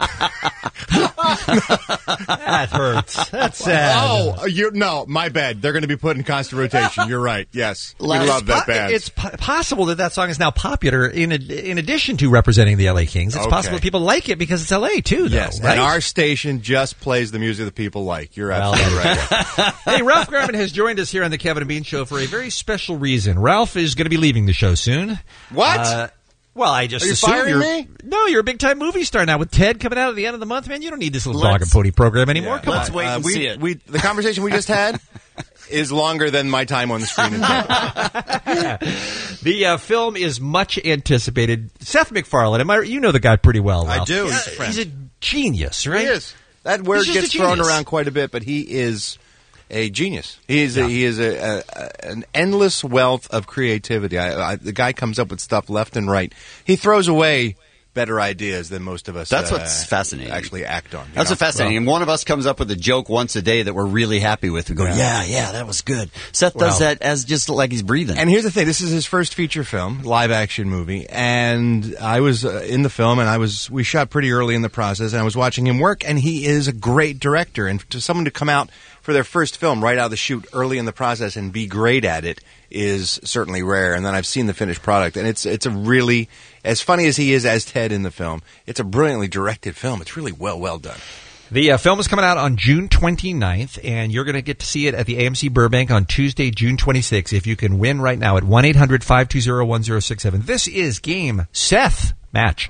That hurts. That's sad. No, my bad. They're going to be put in constant rotation. You're right. Yes. We love that band. It's possible that song is now popular in addition to representing the LA Kings. It's possible people like it because it's LA too, though. Yes. Right? And our station just plays the music that people like. You're absolutely right. Hey, Ralph Garman has joined us here on the Kevin and Bean Show for a very special reason. Ralph is going to be leaving the show soon. What? Well, I just assume firing me? No, you're a big-time movie star now with Ted coming out at the end of the month, man. You don't need this little dog and pony program anymore. Yeah, Come let's on. wait and see it. The conversation we just had is longer than my time on the screen. The film is much anticipated. Seth MacFarlane, you know the guy pretty well, Ralph. I do. He's a genius, right? He is. That word gets thrown around quite a bit, but he is a genius. He is an endless wealth of creativity. The guy comes up with stuff left and right. He throws away better ideas than most of us. That's what's fascinating. Actually act on. That's what's fascinating. And one of us comes up with a joke once a day that we're really happy with. We go, yeah, that was good. Seth does that as just like he's breathing. And here's the thing: this is his first feature film, live action movie, and I was in the film, and we shot pretty early in the process, and I was watching him work, and he is a great director. And to someone to come out for their first film right out of the chute early in the process and be great at it is certainly rare. And then I've seen the finished product, and it's a really, as funny as he is as Ted in the film, it's a brilliantly directed film. It's really well done. The film is coming out on June 29th, and you're going to get to see it at the AMC Burbank on Tuesday, June 26th. If you can win right now at 1-800-520-1067. This is Game Seth Match.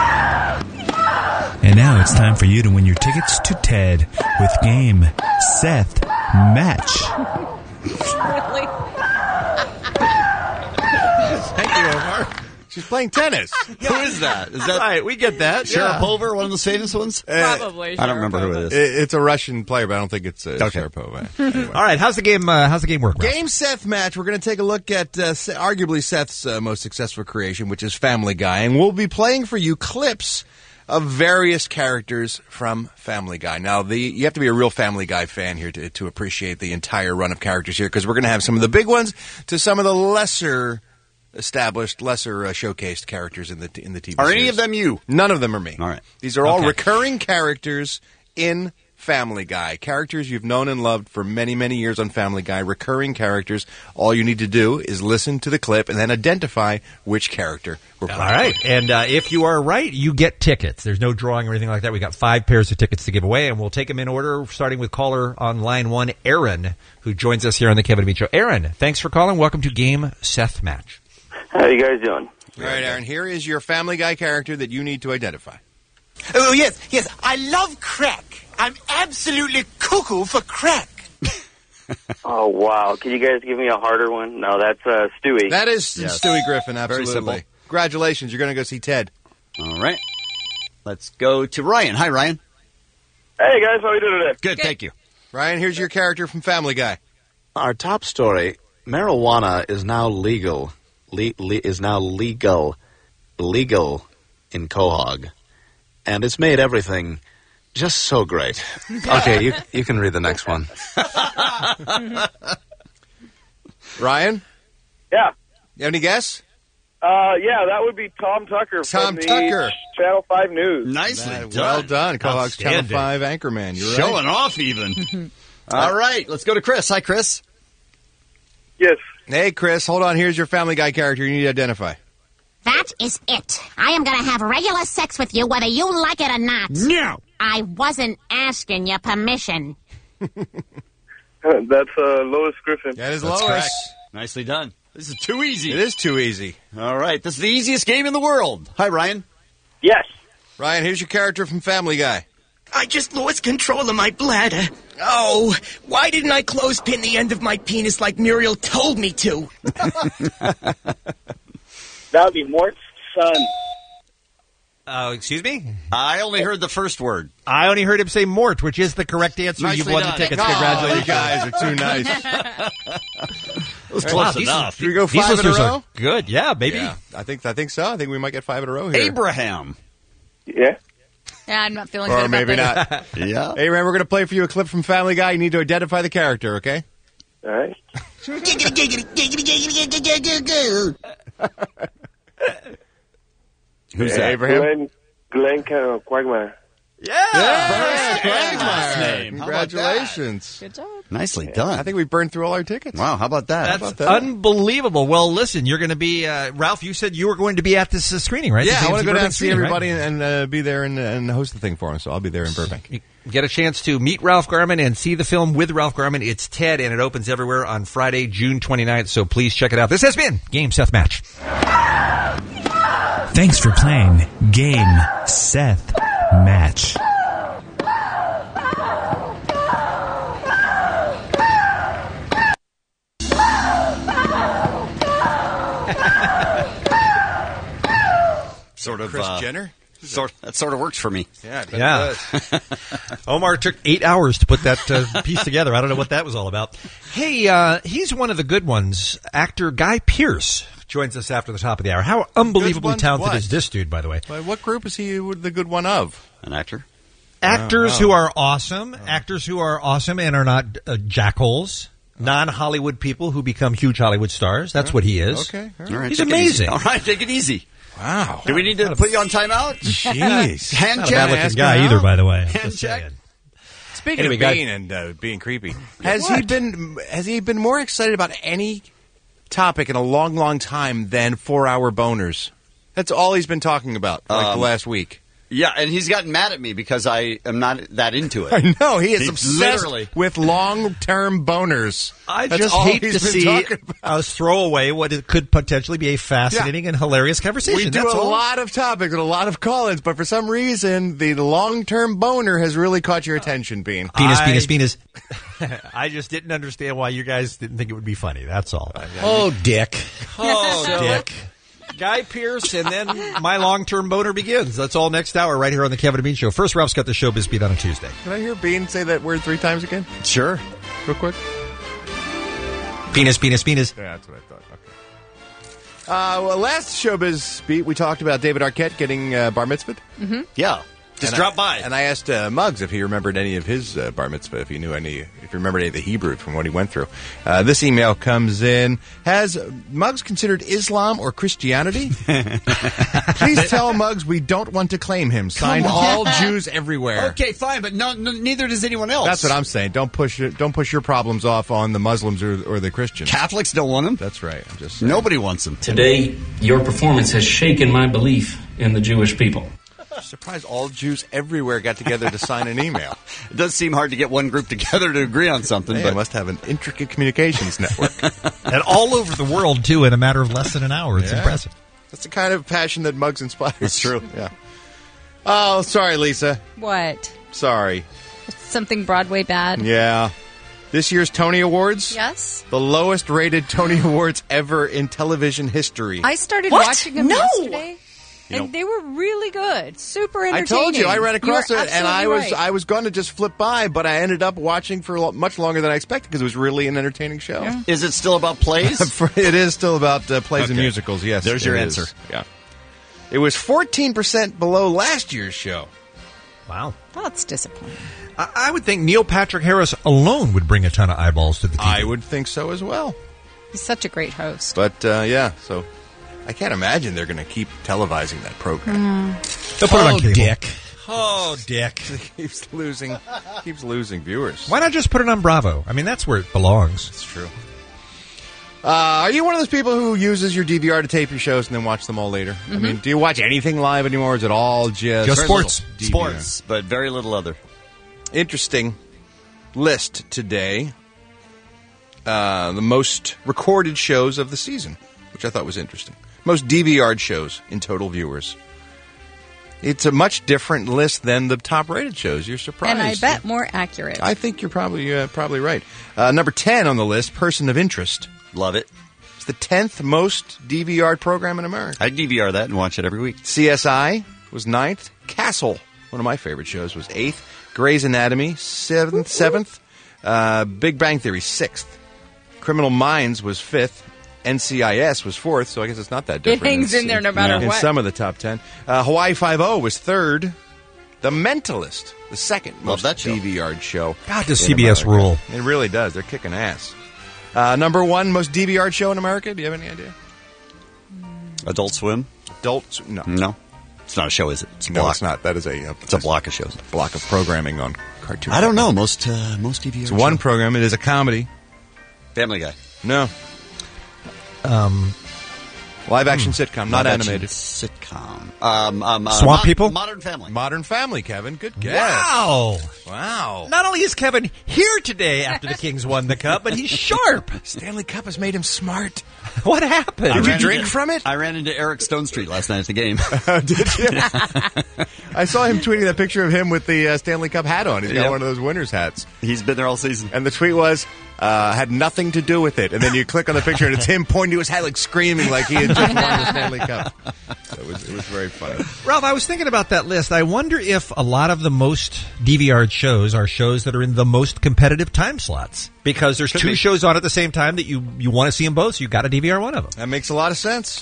And now it's time for you to win your tickets to TED with Game Seth Match. Really? Thank you, Omar. She's playing tennis. Who is that? Is that right? We get that. Sharapova, one of those famous ones? Probably. I don't remember who it is. It's a Russian player, but I don't think it's Sharapova. Anyway. All right, how's the game work? Ralph? Game Seth Match. We're going to take a look at arguably Seth's most successful creation, which is Family Guy, and we'll be playing for you clips of various characters from Family Guy. Now, you have to be a real Family Guy fan here to appreciate the entire run of characters here, because we're going to have some of the big ones to some of the lesser showcased characters in the TV series. Are any of them you? None of them are me. All right. These are all recurring characters in Family Guy. Characters you've known and loved for many, many years on Family Guy. Recurring characters. All you need to do is listen to the clip and then identify which character we're playing. All right. And if you are right, you get tickets. There's no drawing or anything like that. We got 5 pairs of tickets to give away, and we'll take them in order, starting with caller on line 1, Aaron, who joins us here on the Kevin and Bean Show. Aaron, thanks for calling. Welcome to Game Seth Match. How you guys doing? All right, Aaron. Here is your Family Guy character that you need to identify. Oh, yes. I love crack. I'm absolutely cuckoo for crack. Oh, wow. Can you guys give me a harder one? No, that's Stewie. That is Stewie Griffin, absolutely. Very simple. Congratulations. You're going to go see Ted. All right. Let's go to Ryan. Hi, Ryan. Hey, guys. How are you doing today? Good, thank you. Ryan, here's your character from Family Guy. Our top story marijuana is now legal. Is now legal in Quahog, and it's made everything just so great. Okay, you can read the next one. Ryan? Yeah. You have any guess? Yeah, that would be Tom Tucker from the Channel 5 News. Nicely done. Well done. Quahog's Channel 5 anchorman. You're Showing right. off even. All right, let's go to Chris. Hi, Chris. Yes. Hey, Chris, hold on. Here's your Family Guy character you need to identify. That is it. I am going to have regular sex with you whether you like it or not. No. I wasn't asking your permission. That's Lois Griffin. That is That's Lois. correct. Nicely done. This is too easy. It is too easy. All right, this is the easiest game in the world. Hi, Ryan. Yes. Ryan, here's your character from Family Guy. I just lost control of my bladder. Oh, why didn't I clothespin the end of my penis like Muriel told me to? That would be Mort's son. Excuse me? I only heard the first word. I only heard him say Mort, which is the correct answer. Nicely You've won done. the tickets. Oh, Congratulations. you guys are too nice. It was close enough. Should we go These 5 in a listeners row? are good. Yeah, maybe. Yeah, I think so. I think we might get 5 in a row here. Abraham. Yeah. Yeah, I'm not feeling Or good maybe about not. Yeah. Abraham, we're going to play for you a clip from Family Guy. You need to identify the character, okay? All right. Giggity, giggity, giggity, giggity, giggity, giggity. Who's that? Abraham? Glenn Quagmire. Yeah. Quagmire. Name. How about Congratulations. Good job. Nicely done. I think we burned through all our tickets. Wow, how about that? That's unbelievable. Well, listen, you're going to be, Ralph, you said you were going to be at this screening, right? Yeah, The I want to AMC go down Burbank and see screening, everybody right? and be there and host the thing for them, so I'll be there in Burbank. You get a chance to meet Ralph Garman and see the film with Ralph Garman. It's Ted, and it opens everywhere on Friday, June 29th, so please check it out. This has been Game, Seth, Match. Thanks for playing Game, Seth, Match. Sort of Chris Jenner? That sort of works for me. Yeah, Yeah. Omar took 8 hours to put that piece together. I don't know what that was all about. Hey, he's one of the good ones. Actor Guy Pearce joins us after the top of the hour. How unbelievably ones talented what? is this dude, by the way? What group is he the good one of? An actor? Actors who are awesome. Actors who are awesome and are not jackholes. Non-Hollywood people who become huge Hollywood stars. That's what he is. Okay. All right, He's take it amazing. easy. All right, take it easy. Wow. Do we need to put you on timeout? Jeez. Hand Not a check. bad-looking guy either, by the way. Hand Just check. saying. Speaking Anyway, of Guy- being and being creepy, has he been more excited about any topic in a long, long time than 4-hour boners? That's all he's been talking about the last week. Yeah, and he's gotten mad at me because I am not that into it. I know he is He's obsessed literally with long-term boners. I That's just all hate he's to been see talking about. us throw away what it could potentially be a fascinating and hilarious conversation. We do That's a all. lot of topics and a lot of call-ins, but for some reason, the long-term boner has really caught your attention, Bean. Penis. I just didn't understand why you guys didn't think it would be funny. That's all. Oh, Dick. Oh, Dick. Guy Pearce, and then my long-term boner begins. That's all next hour right here on the Kevin and Bean Show. First, Ralph's got the showbiz beat on a Tuesday. Can I hear Bean say that word 3 times again? Sure. Real quick. Penis. Yeah, that's what I thought. Okay. Well, last showbiz beat, we talked about David Arquette getting bar mitzvahed. Mm-hmm. Yeah. Just drop by. And I asked Muggs if he remembered any of his bar mitzvah, if he remembered any of the Hebrew from what he went through. This email comes in. Has Muggs considered Islam or Christianity? Please tell Muggs we don't want to claim him. Signed, all Jews everywhere. Okay, fine, but neither does anyone else. That's what I'm saying. Don't push your problems off on the Muslims or the Christians. Catholics don't want them. That's right. I'm just saying. Nobody wants them. Today, your performance has shaken my belief in the Jewish people. I'm surprised all Jews everywhere got together to sign an email. It does seem hard to get one group together to agree on something, They but must have an intricate communications network. And all over the world, too, in a matter of less than an hour. It's impressive. That's the kind of passion that Muggs inspires. That's true. Yeah. Oh, sorry, Lisa. What? Sorry. Something Broadway bad? Yeah. This year's Tony Awards? Yes. The lowest rated Tony Awards ever in television history. I started watching them yesterday. And they were really good. Super entertaining. I told you, I ran across You're it, and I was absolutely right. I was going to just flip by, but I ended up watching for much longer than I expected because it was really an entertaining show. Yeah. Is it still about plays? It is still about plays and musicals, yes. There's your it answer. is. Yeah. It was 14% below last year's show. Wow. Well, that's disappointing. I would think Neil Patrick Harris alone would bring a ton of eyeballs to the TV. I would think so as well. He's such a great host. But, so I can't imagine they're going to keep televising that program. They'll put it on cable. Dick. Oh, Dick. keeps losing viewers. Why not just put it on Bravo? I mean, that's where it belongs. It's true. Are you one of those people who uses your DVR to tape your shows and then watch them all later? Mm-hmm. I mean, do you watch anything live anymore? Or is it all just sports? Sports, but very little other. Interesting list today. The most recorded shows of the season, which I thought was interesting. Most DVR'd shows in total viewers. It's a much different list than the top-rated shows. You're surprised. And I bet more accurate. I think you're probably right. Number 10 on the list, Person of Interest. Love it. It's the 10th most DVR'd program in America. I DVR that and watch it every week. CSI was 9th. Castle, one of my favorite shows, was 8th. Grey's Anatomy, 7th. Big Bang Theory, 6th. Criminal Minds was 5th. NCIS was 4th, so I guess it's not that different. It hangs in there no matter in what. some of the top 10. Hawaii Five-0 was 3rd. The Mentalist, the second most DVR'd show. God, does CBS rule? It really does. They're kicking ass. Number 1 most DVR'd show in America. Do you have any idea? Adult Swim? No. No. It's not a show, is it? It's a No, block. it's not. That is It's a block of shows. block of programming on Cartoon I don't know. Network. Most DVR. It's one program. It is a comedy. Family Guy. No. Live action sitcom, not Live action animated. Sitcom. Swamp People? Modern Family. Modern Family, Kevin. Good guess. Wow. Wow. Not only is Kevin here today after the Kings won the Cup, but he's sharp. Stanley Cup has made him smart. What happened? Did you drink from it? I ran into Eric Stone Street last night at the game. Did you? I saw him tweeting that picture of him with the Stanley Cup hat on. He's got one of those winner's hats. He's been there all season. And the tweet was, had nothing to do with it. And then you click on the picture and it's him pointing to his hat like screaming like he had just won the Stanley Cup. So it was very funny. Ralph, I was thinking about that list. I wonder if a lot of the most DVR'd shows are shows that are in the most competitive time slots. Because there's two shows on at the same time that you want to see them both, so you've got to DVR one of them. That makes a lot of sense.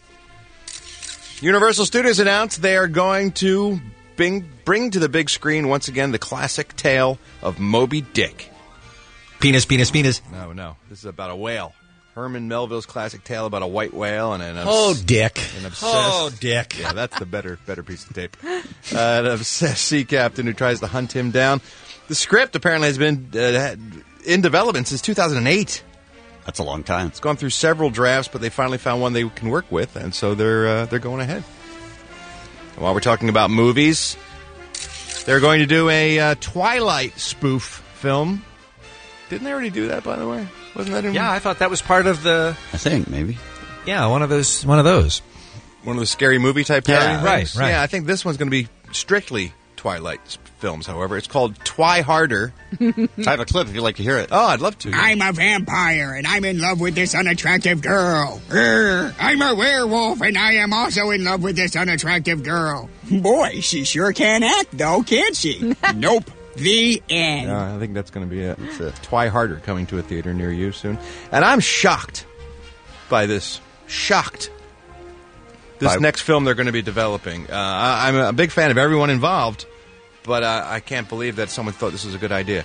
Universal Studios announced they are going to bring to the big screen once again the classic tale of Moby Dick. Penis, penis, penis. No. This is about a whale. Herman Melville's classic tale about a white whale and Dick. An obsessed, Oh, Dick. Yeah, that's the better piece of tape. An obsessed sea captain who tries to hunt him down. The script apparently has been in development since 2008. That's a long time. It's gone through several drafts, but they finally found one they can work with, and so they're going ahead. And while we're talking about movies, they're going to do a Twilight spoof film. Didn't they already do that, by the way? Wasn't that in... Yeah, I thought that was part of the... I think, maybe. Yeah, one of those. One of the scary movie type parody things? Right. Yeah, I think this one's going to be strictly Twilight films, however. It's called Twi Harder. I have a clip if you'd like to hear it. Oh, I'd love to. I'm a vampire, and I'm in love with this unattractive girl. I'm a werewolf, and I am also in love with this unattractive girl. Boy, she sure can act, though, can't she? Nope. The end. I think that's going to be it. It's Twi Harder coming to a theater near you soon. And I'm shocked by this. Shocked. This next film they're going to be developing. I'm a big fan of everyone involved, but I can't believe that someone thought this was a good idea.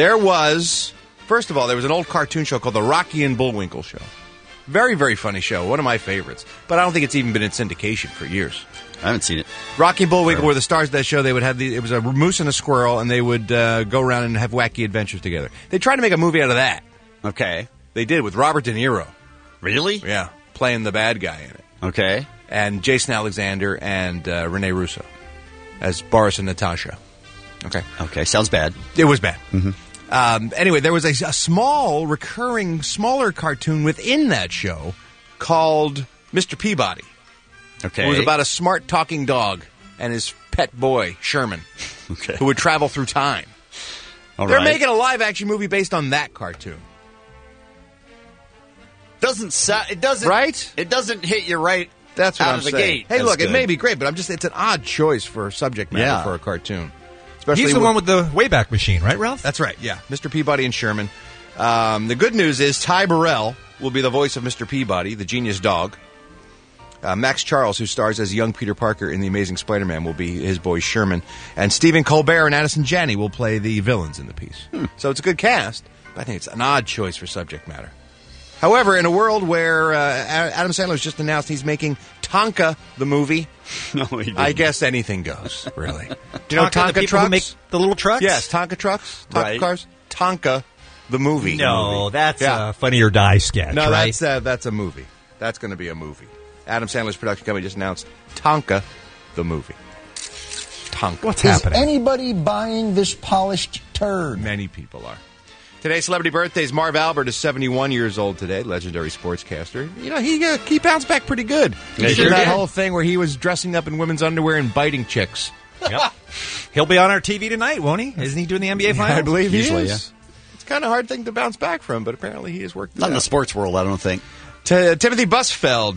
First of all, there was an old cartoon show called The Rocky and Bullwinkle Show. Very, very funny show. One of my favorites. But I don't think it's even been in syndication for years. I haven't seen it. Rocky and Bullwinkle were the stars of that show. They would have it was a moose and a squirrel, and they would go around and have wacky adventures together. They tried to make a movie out of that. Okay. They did with Robert De Niro. Really? Yeah, playing the bad guy in it. Okay. And Jason Alexander and Rene Russo as Boris and Natasha. Okay, sounds bad. It was bad. Mm-hmm. Anyway, there was a small, recurring, smaller cartoon within that show called Mr. Peabody. Okay. It was about a smart talking dog and his pet boy, Sherman, who would travel through time. They're making a live-action movie based on that cartoon. It doesn't right? It doesn't hit you right That's what Out I'm of the saying. gate. Hey, That's look, good. it may be great, but it's an odd choice for subject matter for a cartoon. Especially He's the one with the Wayback Machine, right, Ralph? That's right, yeah. Mr. Peabody and Sherman. The good news is Ty Burrell will be the voice of Mr. Peabody, the genius dog. Max Charles, who stars as young Peter Parker in The Amazing Spider-Man, will be his boy Sherman. And Stephen Colbert and Addison Janney will play the villains in the piece. So it's a good cast, but I think it's an odd choice for subject matter. However, in a world where Adam Sandler's just announced he's making Tonka the movie, I guess anything goes, really. Do you know Tonka the trucks? Who make the little trucks? Yes, Tonka trucks, Tonka cars. Tonka the movie. No, that's a Funny or Die sketch, no, right? that's a movie. That's going to be a movie. Adam Sandler's production company just announced Tonka the movie. Tonka. What's happening? Anybody buying this polished turd? Many people are. Today's celebrity birthdays. Marv Albert is 71 years old today, legendary sportscaster. You know, he bounced back pretty good. He did that whole thing where he was dressing up in women's underwear and biting chicks. Yep. He'll be on our TV tonight, won't he? Isn't he doing the NBA Finals? I believe Usually, he is. It's kind of a hard thing to bounce back from, but apparently he has worked it Not in out. the sports world, I don't think. Timothy Busfeld,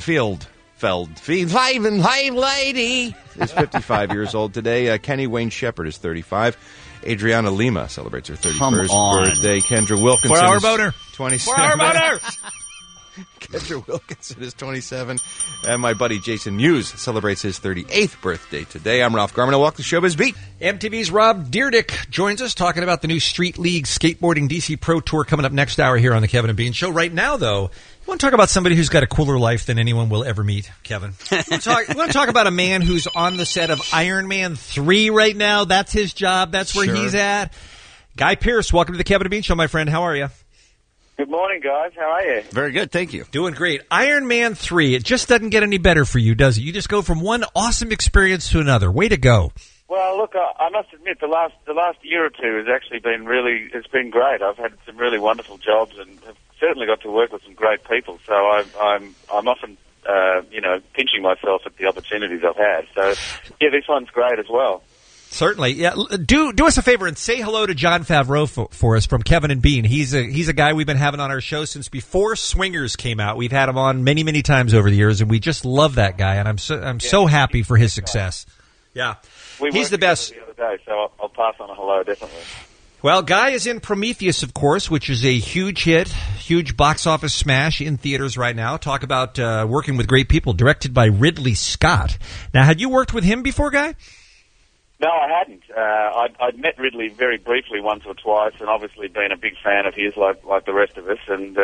five lady, is 55 years old today. Kenny Wayne Shepherd is 35. Adriana Lima celebrates her 31st birthday. Kendra Wilkinson 4-hour is boner. 27. 4-hour boner. Kendra Wilkinson is 27. And my buddy Jason Mewes celebrates his 38th birthday today. I'm Ralph Garman. I'll walk the showbiz beat. MTV's Rob Dyrdek joins us talking about the new Street League Skateboarding DC Pro Tour coming up next hour here on the Kevin and Bean Show. Right now, though, you want to talk about somebody who's got a cooler life than anyone will ever meet, Kevin. You want to talk about a man who's on the set of Iron Man 3 right now. That's his job. That's where he's at. Guy Pearce, welcome to the Kevin and Bean Show, my friend. How are you? Good morning, guys. How are you? Very good, thank you. Doing great. Iron Man 3, it just doesn't get any better for you, does it? You just go from one awesome experience to another. Way to go. Well, look, I must admit the last year or two has actually been it's been great. I've had some really wonderful jobs and have certainly got to work with some great people. So I'm often pinching myself at the opportunities I've had. So yeah, this one's great as well. Certainly, yeah. Do us a favor and say hello to Jon Favreau for us from Kevin and Bean. He's a guy we've been having on our show since before Swingers came out. We've had him on many times over the years, and we just love that guy. And I'm so happy for his success. Yeah, he's the best. The other day, so I'll pass on a hello definitely. Well, Guy is in Prometheus, of course, which is a huge hit, huge box office smash in theaters right now. Talk about working with great people. Directed by Ridley Scott. Now, had you worked with him before, Guy? No, I hadn't. I'd met Ridley very briefly once or twice, and obviously been a big fan of his, like the rest of us. And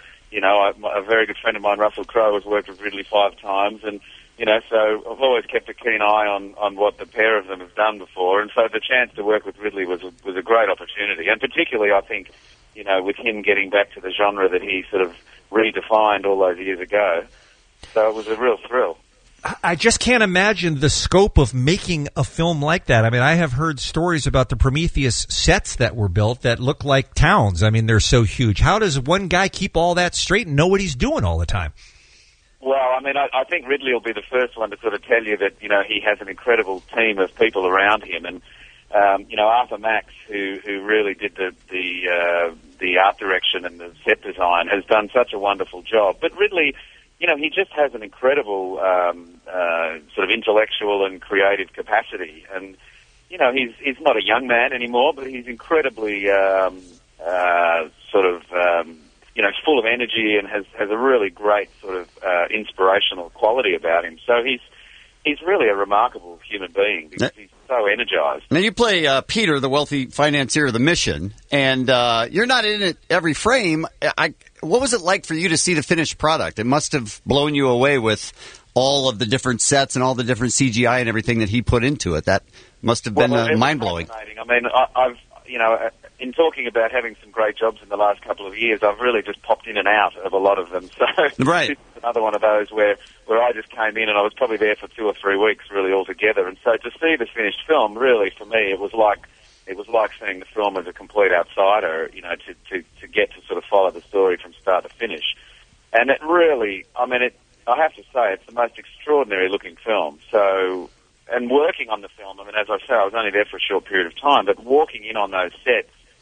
a very good friend of mine, Russell Crowe, has worked with Ridley 5 times, and so I've always kept a keen eye on what the pair of them have done before. And so the chance to work with Ridley was a great opportunity, and particularly I think, with him getting back to the genre that he sort of redefined all those years ago. So it was a real thrill. I just can't imagine the scope of making a film like that. I mean, I have heard stories about the Prometheus sets that were built that look like towns. I mean, they're so huge. How does one guy keep all that straight and know what he's doing all the time? Well, I mean, I think Ridley will be the first one to sort of tell you that, he has an incredible team of people around him. And, Arthur Max, who really did the art direction and the set design, has done such a wonderful job. But Ridley, he just has an incredible sort of intellectual and creative capacity. And, he's not a young man anymore, but he's incredibly full of energy and has a really great sort of inspirational quality about him. So he's really a remarkable human being because he's so energized. Now you play Peter, the wealthy financier of the Mission, and you're not in it every frame. What was it like for you to see the finished product? It must have blown you away with all of the different sets and all the different CGI and everything that he put into it. That must have been mind-blowing. I mean, I've in talking about having some great jobs in the last couple of years, I've really just popped in and out of a lot of them. So right. This is another one of those where I just came in and I was probably there for 2 or 3 weeks really altogether. And so to see the finished film, really, for me, it was like seeing the film as a complete outsider, to get to sort of follow the story from start to finish. And it really, I have to say, it's the most extraordinary looking film. So, and working on the film, as I say, I was only there for a short period of time, but walking in on those sets,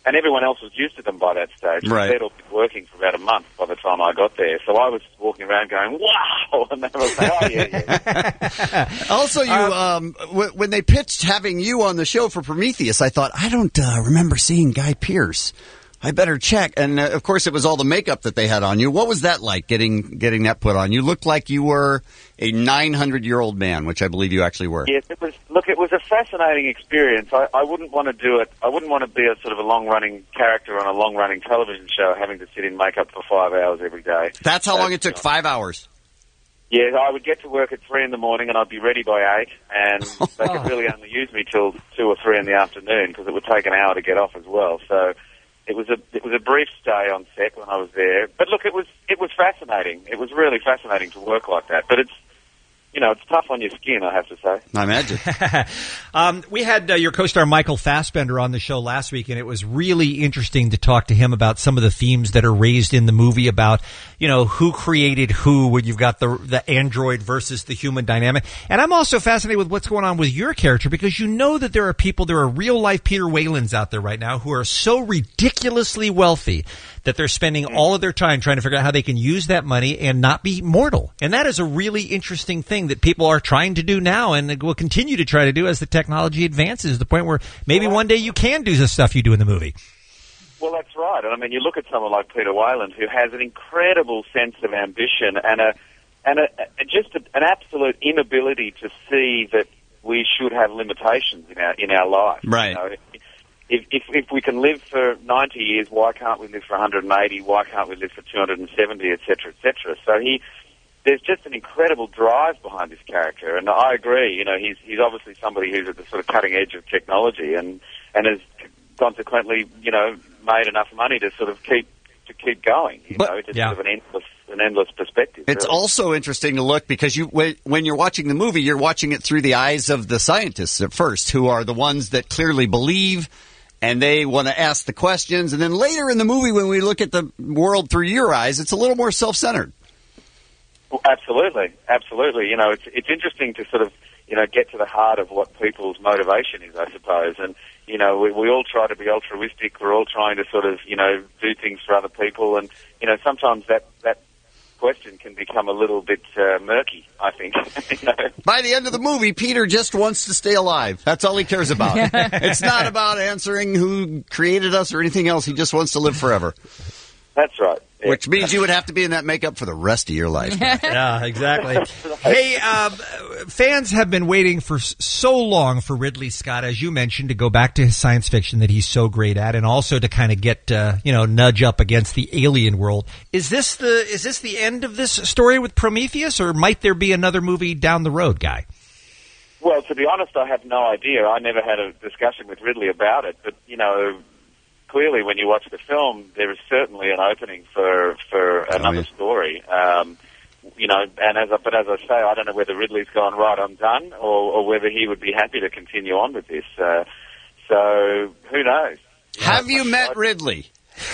And everyone else was used to them by that stage. Right. They'd all been working for about a month by the time I got there. So I was walking around going, wow! And they were saying, oh, yeah. Also, when they pitched having you on the show for Prometheus, I thought, I don't remember seeing Guy Pearce. I better check. And, of course, it was all the makeup that they had on you. What was that like, getting that put on? You looked like you were a 900-year-old man, which I believe you actually were. Yes, it was. Look, it was a fascinating experience. I wouldn't want to do it. I wouldn't want to be a sort of a long-running character on a long-running television show having to sit in makeup for 5 hours every day. That's how long it took, 5 hours? Yeah, I would get to work at 3 in the morning and I'd be ready by 8, and they could really only use me till 2 or 3 in the afternoon because it would take an hour to get off as well. So it was a brief stay on set when I was there. But look, it was fascinating. It was really fascinating to work like that. But it's tough on your skin, I have to say. I imagine. We had your co-star Michael Fassbender on the show last week, and it was really interesting to talk to him about some of the themes that are raised in the movie about, who created who, when you've got the android versus the human dynamic. And I'm also fascinated with what's going on with your character, because that there are real-life Peter Whalens out there right now who are so ridiculously wealthy that they're spending all of their time trying to figure out how they can use that money and not be mortal. And that is a really interesting thing that people are trying to do now and will continue to try to do as the technology advances, to the point where maybe one day you can do the stuff you do in the movie. Well, that's right. And I mean, you look at someone like Peter Whalen, who has an incredible sense of ambition and an absolute inability to see that we should have limitations in our life. Right. If we can live for 90 years, why can't we live for 180? Why can't we live for 270, et cetera, et cetera? So there's just an incredible drive behind this character, and I agree. He's obviously somebody who's at the sort of cutting edge of technology, and has consequently, made enough money to sort of keep going. Sort of an endless perspective. It's really also interesting to look, because when you're watching the movie, you're watching it through the eyes of the scientists at first, who are the ones that clearly believe. And they want to ask the questions. And then later in the movie, when we look at the world through your eyes, it's a little more self-centered. Well, absolutely. It's interesting to sort of, get to the heart of what people's motivation is, I suppose. And, we all try to be altruistic. We're all trying to sort of, do things for other people. And, sometimes that question can become a little bit murky, I think. By the end of the movie, Peter just wants to stay alive. That's all he cares about. It's not about answering who created us or anything else. He just wants to live forever. That's right. Yeah. Which means you would have to be in that makeup for the rest of your life. Yeah, exactly. Hey, fans have been waiting for so long for Ridley Scott, as you mentioned, to go back to his science fiction that he's so great at, and also to kind of get, nudge up against the alien world. Is this the end of this story with Prometheus, or might there be another movie down the road, Guy? Well, to be honest, I have no idea. I never had a discussion with Ridley about it, but, clearly, when you watch the film, there is certainly an opening for another story. And as I say, I don't know whether Ridley's gone, right, I'm done, or whether he would be happy to continue on with this. So who knows? Have you met Ridley?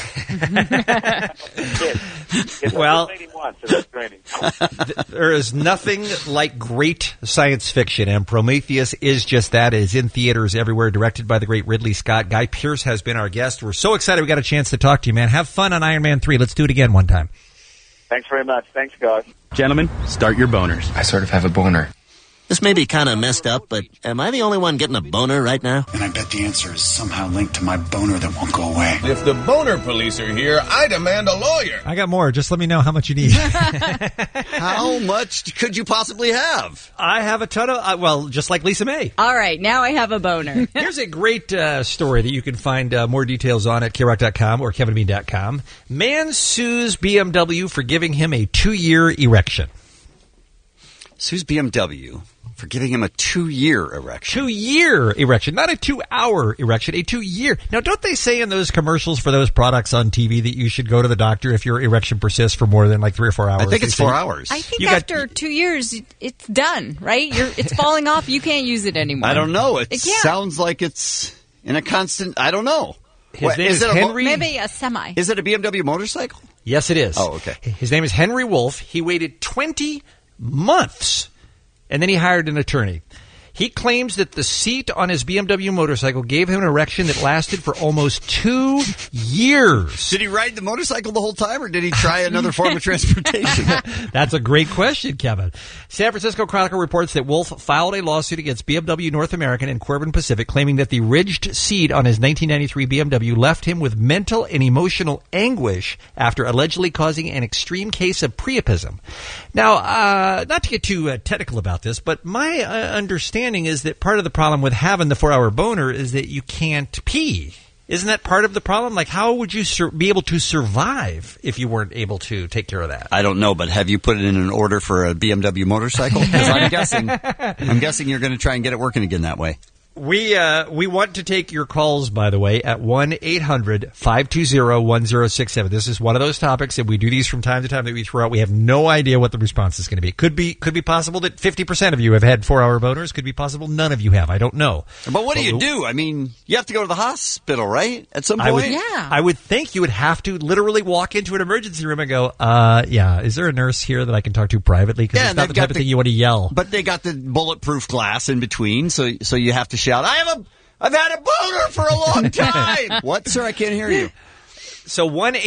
Yes, well, I met him once at a screening. There is nothing like great science fiction, and Prometheus is just that. It is in theaters everywhere, directed by the great Ridley Scott. Guy Pearce has been our guest. We're so excited we got a chance to talk to you, man. Have fun on Iron Man 3. Let's do it again one time. Thanks very much. Thanks, guys. Gentlemen, start your boners. I sort of have a boner. This may be kind of messed up, but am I the only one getting a boner right now? And I bet the answer is somehow linked to my boner that won't go away. If the boner police are here, I demand a lawyer. I got more. Just let me know how much you need. How much could you possibly have? I have a ton of, just like Lisa May. All right, now I have a boner. Here's a great story that you can find more details on at KROC.com or KevinBean.com. Man sues BMW for giving him a 2-year erection. Sues BMW for giving him a 2-year erection. 2-year erection, not a 2-hour erection, a 2-year. Now, don't they say in those commercials for those products on TV that you should go to the doctor if your erection persists for more than like 3 or 4 hours? I think it's 4 hours. I think after 2 years, it's done, right? It's falling off. You can't use it anymore. I don't know. It sounds like it's in a constant, I don't know. His name is Henry. Maybe a semi. Is it a BMW motorcycle? Yes, it is. Oh, okay. His name is Henry Wolf. He waited 20 months, and then he hired an attorney. He claims that the seat on his BMW motorcycle gave him an erection that lasted for almost 2 years. Did he ride the motorcycle the whole time, or did he try another form of transportation? That's a great question, Kevin. San Francisco Chronicle reports that Wolf filed a lawsuit against BMW North American and Corbin Pacific, claiming that the ridged seat on his 1993 BMW left him with mental and emotional anguish after allegedly causing an extreme case of priapism. Now, not to get too technical about this, but my understanding is that part of the problem with having the 4-hour boner is that you can't pee. Isn't that part of the problem? Like, how would you be able to survive if you weren't able to take care of that? I don't know, but have you put it in an order for a BMW motorcycle? Because I'm guessing you're going to try and get it working again that way. We want to take your calls, by the way, at 1-800-520-1067. This is one of those topics, and we do these from time to time that we throw out. We have no idea what the response is going to be. Could be possible that 50% of you have had 4-hour boners. Could be possible none of you have. I don't know. But what do you do? I mean, you have to go to the hospital, right? At some point? I would think you would have to literally walk into an emergency room and go, is there a nurse here that I can talk to privately? Because it's not the type of thing you want to yell. But they got the bulletproof glass in between, so you have to shout, I've had a boner for a long time. What, sir? I can't hear you. So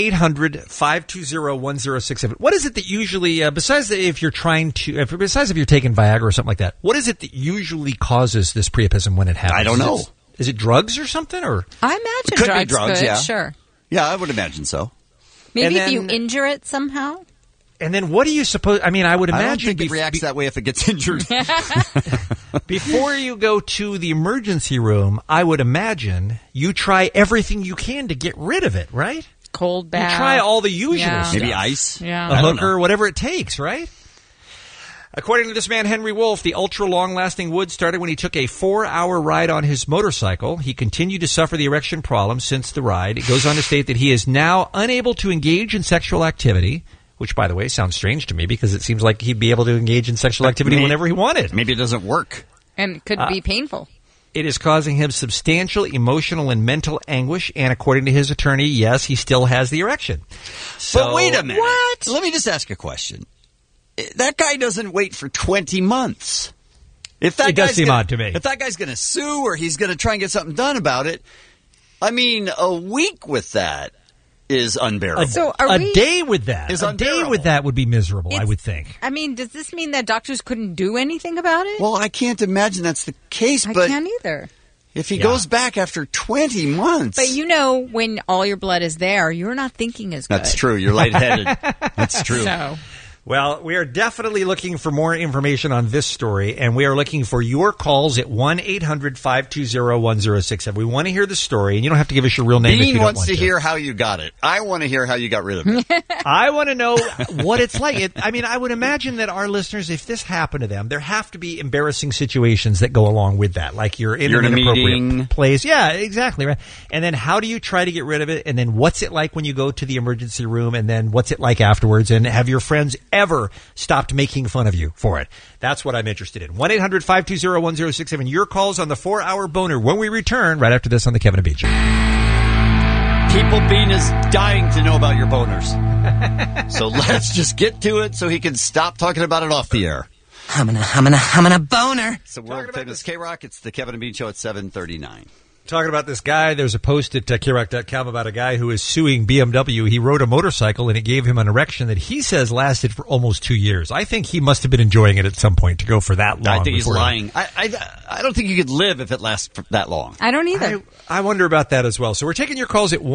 1-800-520-1067. What is it that usually, besides if you're taking Viagra or something like that, what is it that usually causes this priapism when it happens? I don't know. Is it drugs or something? Or I imagine it could drugs be drugs, could, yeah. sure. Yeah, I would imagine so. Maybe if you injure it somehow. And then what do you suppose? I mean, I would imagine... I don't think it reacts that way if it gets injured. Before you go to the emergency room, I would imagine you try everything you can to get rid of it, right? Cold bath. You try all the usual stuff. Maybe ice. Yeah. A hooker, whatever it takes, right? According to this man, Henry Wolf, the ultra-long-lasting wood started when he took a 4-hour ride on his motorcycle. He continued to suffer the erection problem since the ride. It goes on to state that he is now unable to engage in sexual activity, which, by the way, sounds strange to me because it seems like he'd be able to engage in sexual activity whenever he wanted. Maybe it doesn't work. And it could be painful. It is causing him substantial emotional and mental anguish, and according to his attorney, yes, he still has the erection. But wait a minute. What? Let me just ask a question. That guy doesn't wait for 20 months. It does seem odd to me. If that guy's going to sue or he's going to try and get something done about it, I mean, a week with that is unbearable. A day with that would be miserable, I would think. I mean, does this mean that doctors couldn't do anything about it? Well, I can't imagine that's the case, but I can't either. If he goes back after 20 months. But when all your blood is there, you're not thinking as good. That's true. You're lightheaded. That's true. So. Well, we are definitely looking for more information on this story, and we are looking for your calls at 1-800-520-1067. We want to hear the story, and you don't have to give us your real name if you don't want to. Bean wants to hear how you got it. I want to hear how you got rid of it. I want to know what it's like. I would imagine that our listeners, if this happened to them, there have to be embarrassing situations that go along with that, like you're in an inappropriate meeting. place. Yeah, exactly. Right. And then how do you try to get rid of it? And then what's it like when you go to the emergency room? And then what's it like afterwards? And have your friends ever stopped making fun of you for it? That's what I'm interested in. 1-800-520-1067. Your calls on the 4-hour boner when we return right after this on the Kevin and Bean Show. People, Bean is dying to know about your boners. So let's just get to it so he can stop talking about it off the air. I'm a boner. It's the world famous K-Rock. It's the Kevin and Bean Show at 7:39. Talking about this guy, there's a post at KROC.com about a guy who is suing BMW. He rode a motorcycle and it gave him an erection that he says lasted for almost 2 years. I think he must have been enjoying it at some point to go for that long. I think he's lying. I don't think you could live if it lasts for that long. I don't either. I wonder about that as well. So we're taking your calls at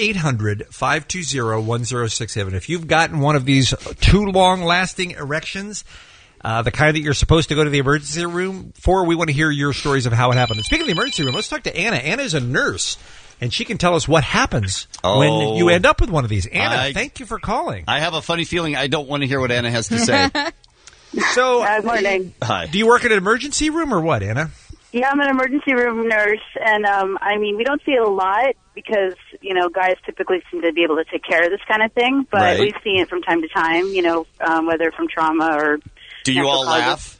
1-800-520-1067. If you've gotten one of these too long-lasting erections, the kind that you're supposed to go to the emergency room for, we want to hear your stories of how it happened. And speaking of the emergency room, let's talk to Anna. Anna is a nurse, and she can tell us what happens when you end up with one of these. Anna, thank you for calling. I have a funny feeling I don't want to hear what Anna has to say. So, good morning. Hi. Do you work at an emergency room or what, Anna? Yeah, I'm an emergency room nurse, and we don't see it a lot because, guys typically seem to be able to take care of this kind of thing, but we've seen it from time to time, whether from trauma or... Do you all laugh?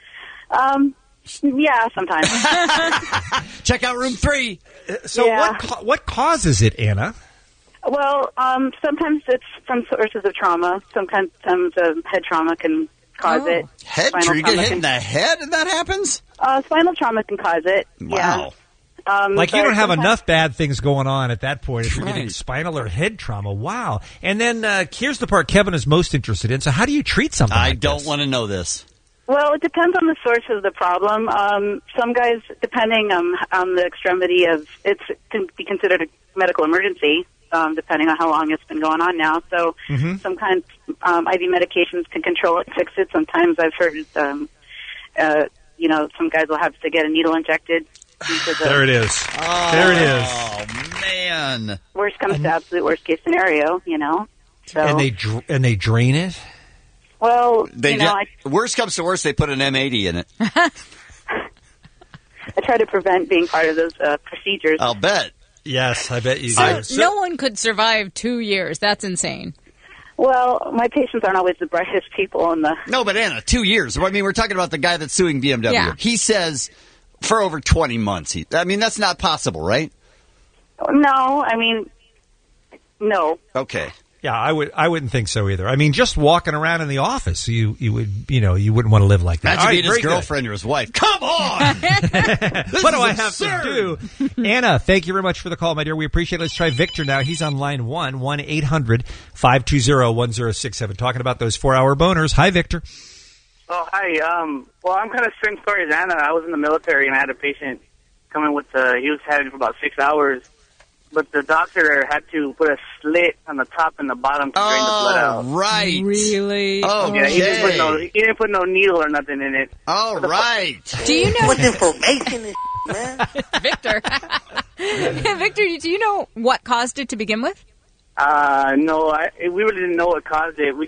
Yeah, sometimes. Check out room 3. So what causes it, Anna? Well, sometimes it's from sources of trauma. Sometimes head trauma can cause it. Head trauma. You get hit in the head and that happens? Spinal trauma can cause it. Wow. Yeah. Like you don't have enough bad things going on at that point if you're getting spinal or head trauma. Wow. And then here's the part Kevin is most interested in. So how do you treat something I like don't this? want to know this. Well, it depends on the source of the problem. Some guys, depending on the extremity of, it can be considered a medical emergency, depending on how long it's been going on now. So some kind of IV medications can control it, fix it. Sometimes I've heard, some guys will have to get a needle injected. There it is. Oh, there it is. Oh, man. Worst comes to absolute worst case scenario, So. And they drain it? Well, worst comes to worst, they put an M80 in it. I try to prevent being part of those procedures. I'll bet. Yes, I bet you do. So no one could survive 2 years. That's insane. Well, my patients aren't always the brightest people in the... No, but Anna, 2 years. I mean, we're talking about the guy that's suing BMW. Yeah. He says for over 20 months. That's not possible, right? No, no. Okay. Yeah, I wouldn't think so either. I mean, just walking around in the office, you wouldn't want to live like that. Imagine being his girlfriend or his wife. Come on! What do I have to do? Anna, thank you very much for the call, my dear. We appreciate it. Let's try Victor now. He's on line 1-800-520-1067, talking about those 4-hour boners. Hi, Victor. Oh, hi. Well, I'm kind of same story as Anna. I was in the military, and I had a patient come in with he was having for about 6 hours. But the doctor had to put a slit on the top and the bottom to drain the blood out. Right. Really? Oh, yeah. He didn't put no needle or nothing in it. All right. Do you know what information is, man? Victor? Victor, do you know what caused it to begin with? No, we really didn't know what caused it.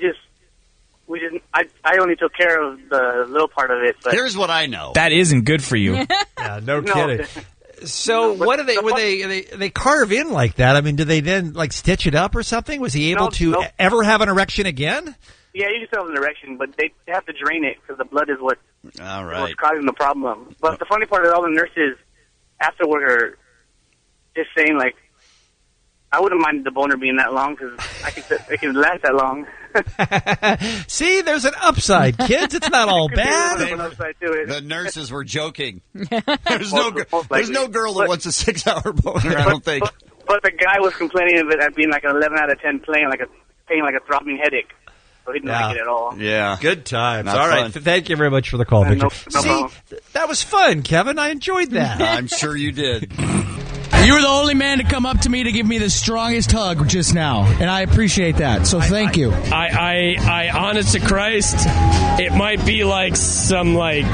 I only took care of the little part of it. But here's what I know. That isn't good for you. Yeah, no kidding. So what do they carve in like that? I mean, do they then stitch it up or something? Was he able to ever have an erection again? Yeah, you can still have an erection, but they have to drain it because the blood is what's causing the problem. But the funny part is all the nurses afterward are just saying I wouldn't mind the boner being that long because it can last that long. See, there's an upside, kids. It's not all bad. The nurses were joking. There's no girl that wants a 6-hour boner, I don't think. But the guy was complaining of it as being an 11 out of 10 playing like a throbbing headache. So he didn't like it at all. Yeah. Good times. Not all right. fun. Thank you very much for the call, Victor. No problem. That was fun, Kevin. I enjoyed that. I'm sure you did. You were the only man to come up to me to give me the strongest hug just now, and I appreciate that. So thank you. I honest to Christ, it might be some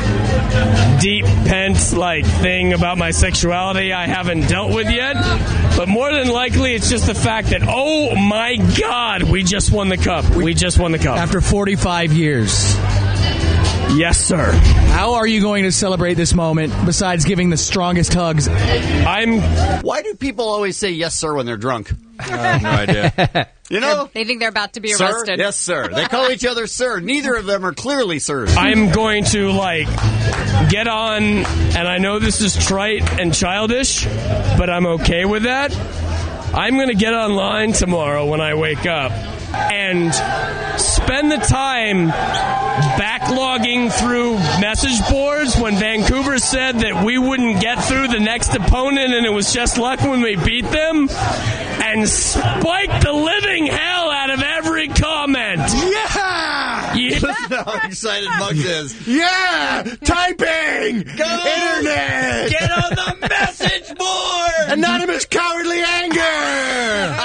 deep pent thing about my sexuality I haven't dealt with yet, but more than likely it's just the fact that, oh my God, we just won the cup. We just won the cup after 45 years. Yes, sir. How are you going to celebrate this moment besides giving the strongest hugs? Why do people always say yes, sir, when they're drunk? I have no idea. You know? They think they're about to be Sir? arrested. Yes, sir. They call each other sir. Neither of them are clearly sirs. I'm going to, get on, and I know this is trite and childish, but I'm okay with that. I'm going to get online tomorrow when I wake up and spend the time backlogging through message boards when Vancouver said that we wouldn't get through the next opponent and it was just luck when we beat them, and spike the living hell out of every comment. Yeah! Listen how excited Muggs is. Yeah! Typing! Go! Internet! Get on the message board! Anonymous cowardly anger!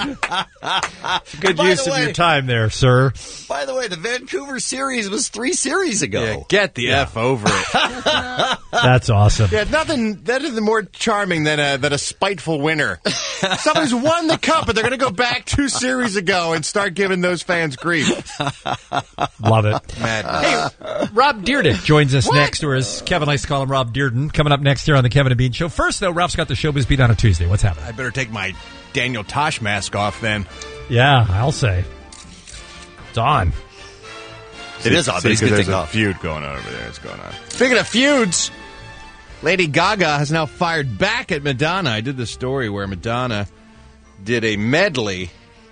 Good use of your time there, sir. By the way, the Vancouver series was 3 series ago. Yeah, get the F over it. That's awesome. Yeah, nothing more charming than a spiteful winner. Somebody's won the cup, but they're going to go back 2 series ago and start giving those fans grief. Love it. Madness. Hey, Rob Dearden joins us next, or as Kevin likes to call him, Rob Dearden, coming up next here on the Kevin and Bean Show. First, though, Rob's got the Showbiz Beat on a Tuesday. What's happening? I better take my Daniel Tosh mask off then. Yeah, I'll say. It's on. It is on, but he's going to take it off. There's a feud going on over there. It's going on. Speaking of feuds, Lady Gaga has now fired back at Madonna. I did the story where Madonna did a medley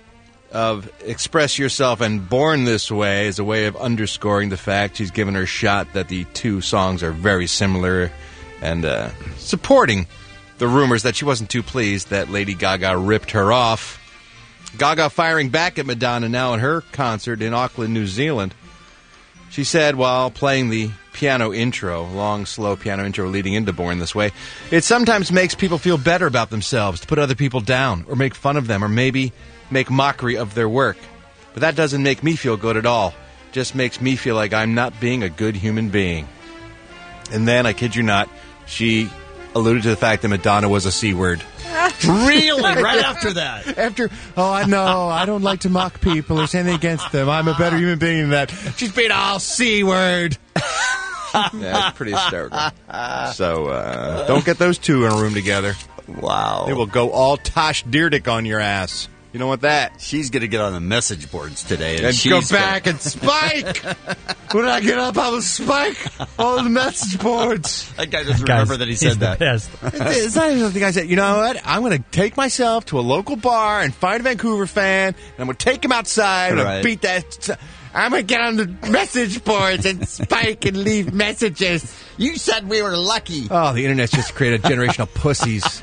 of Express Yourself and Born This Way as a way of underscoring the fact she's given her shot that the two songs are very similar and supporting the rumors that she wasn't too pleased that Lady Gaga ripped her off. Gaga firing back at Madonna now in her concert in Auckland, New Zealand. She said while playing the piano intro, long, slow piano intro leading into Born This Way, it sometimes makes people feel better about themselves to put other people down or make fun of them or maybe make mockery of their work. But that doesn't make me feel good at all. Just makes me feel like I'm not being a good human being. And then, I kid you not, she alluded to the fact that Madonna was a C word. Really? Right after that? I know, I don't like to mock people or say anything against them. I'm a better human being than that. She's being all C word. Yeah, it's pretty hysterical. So, don't get those two in a room together. Wow. They will go all Tosh Deerdick on your ass. You know what that? She's going to get on the message boards today. And go back and spike! When I get up, I will spike all the message boards. That guy doesn't remember that he said that. It's not even the guy said, you know what? I'm going to take myself to a local bar and find a Vancouver fan, and I'm going to take him outside and beat that... I'm going to get on the message boards and spike and leave messages. You said we were lucky. Oh, the internet's just created a generation of pussies.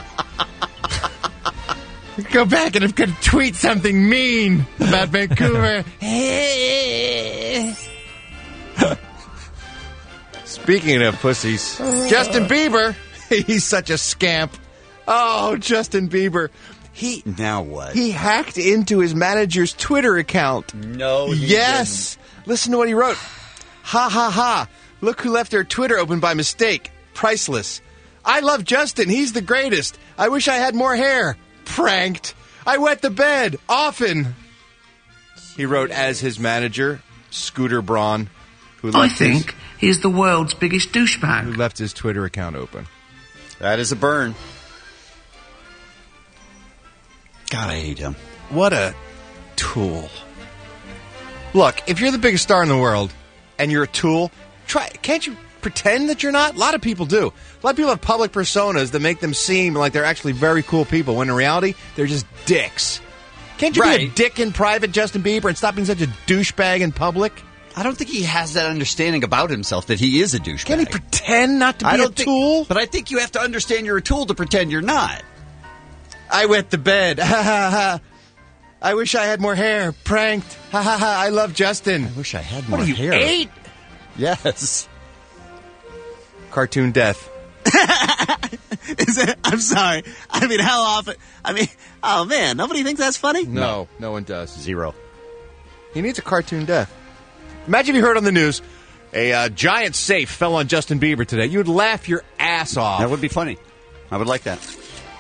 Go back and I'm going to tweet something mean about Vancouver. Speaking of pussies, Justin Bieber. He's such a scamp. Oh, Justin Bieber. Now what? He hacked into his manager's Twitter account. No, he didn't. Listen to what he wrote. Ha ha ha. Look who left their Twitter open by mistake. Priceless. I love Justin. He's the greatest. I wish I had more hair. Pranked. I wet the bed. Often. He wrote as his manager, Scooter Braun, I think he's the world's biggest douchebag. Who left his Twitter account open. That is a burn. God, I hate him. What a tool. Look, if you're the biggest star in the world and you're a tool, can't you pretend that you're not? A lot of people do. A lot of people have public personas that make them seem like they're actually very cool people, when in reality, they're just dicks. Can't you be a dick in private, Justin Bieber, and stop being such a douchebag in public? I don't think he has that understanding about himself that he is a douchebag. Can he pretend not to be a tool? But I think you have to understand you're a tool to pretend you're not. I wet the bed. Ha ha ha. I wish I had more hair. Pranked. Ha ha ha. I love Justin. I wish I had more What hair. are you, 8? Yes. Cartoon death. Is it? I'm sorry. I mean, how often? Oh man, nobody thinks that's funny? No one does. 0. He needs a cartoon death. Imagine if you heard on the news, a giant safe fell on Justin Bieber today. You would laugh your ass off. That would be funny. I would like that.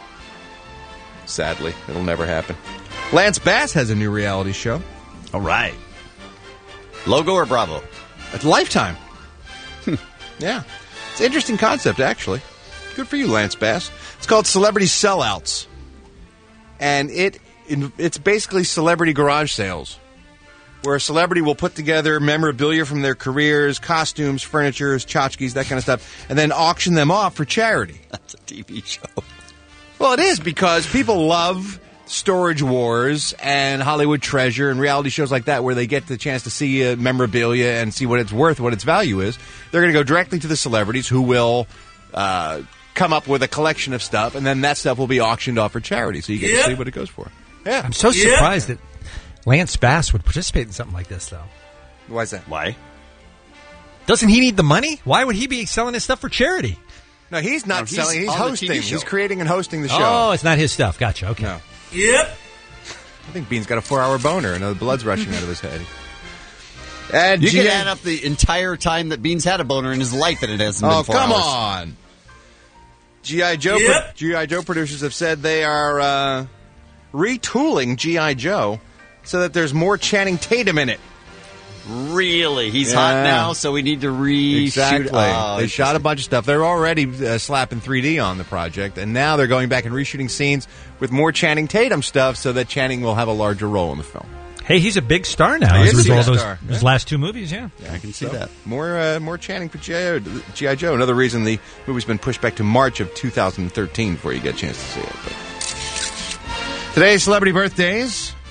Sadly, it'll never happen. Lance Bass has a new reality show. All right. Logo or Bravo? It's Lifetime. Yeah. It's an interesting concept, actually. Good for you, Lance Bass. It's called Celebrity Sellouts. And it's basically celebrity garage sales, where a celebrity will put together memorabilia from their careers, costumes, furniture, tchotchkes, that kind of stuff, and then auction them off for charity. That's a TV show. Well, it is, because people love Storage Wars and Hollywood Treasure and reality shows like that, where they get the chance to see memorabilia and see what it's worth, what its value is. They're going to go directly to the celebrities, who will come up with a collection of stuff, and then that stuff will be auctioned off for charity, so you get to see what it goes for. Yeah, I'm so surprised that Lance Bass would participate in something like this, though. Why is that? Why? Doesn't he need the money? Why would he be selling his stuff for charity? No, he's not selling. He's hosting. He's creating and hosting the show. Oh, it's not his stuff. Gotcha. Okay. No. Yep. I think Bean's got a 4-hour boner and the blood's rushing out of his head. And you can add up the entire time that Bean's had a boner in his life, and it hasn't been 4 hours. Oh, come on. G.I. Joe. Yep. G.I. Joe producers have said they are retooling G.I. Joe so that there's more Channing Tatum in it. Really? He's hot now, so we need to reshoot. Exactly. Oh, they shot a bunch of stuff. They're already slapping 3D on the project, and now they're going back and reshooting scenes with more Channing Tatum stuff so that Channing will have a larger role in the film. Hey, he's a big star now as a result of those last 2 movies, yeah. I can see that. More Channing for G.I. Joe. Another reason the movie's been pushed back to March of 2013 before you get a chance to see it. But today's celebrity birthdays.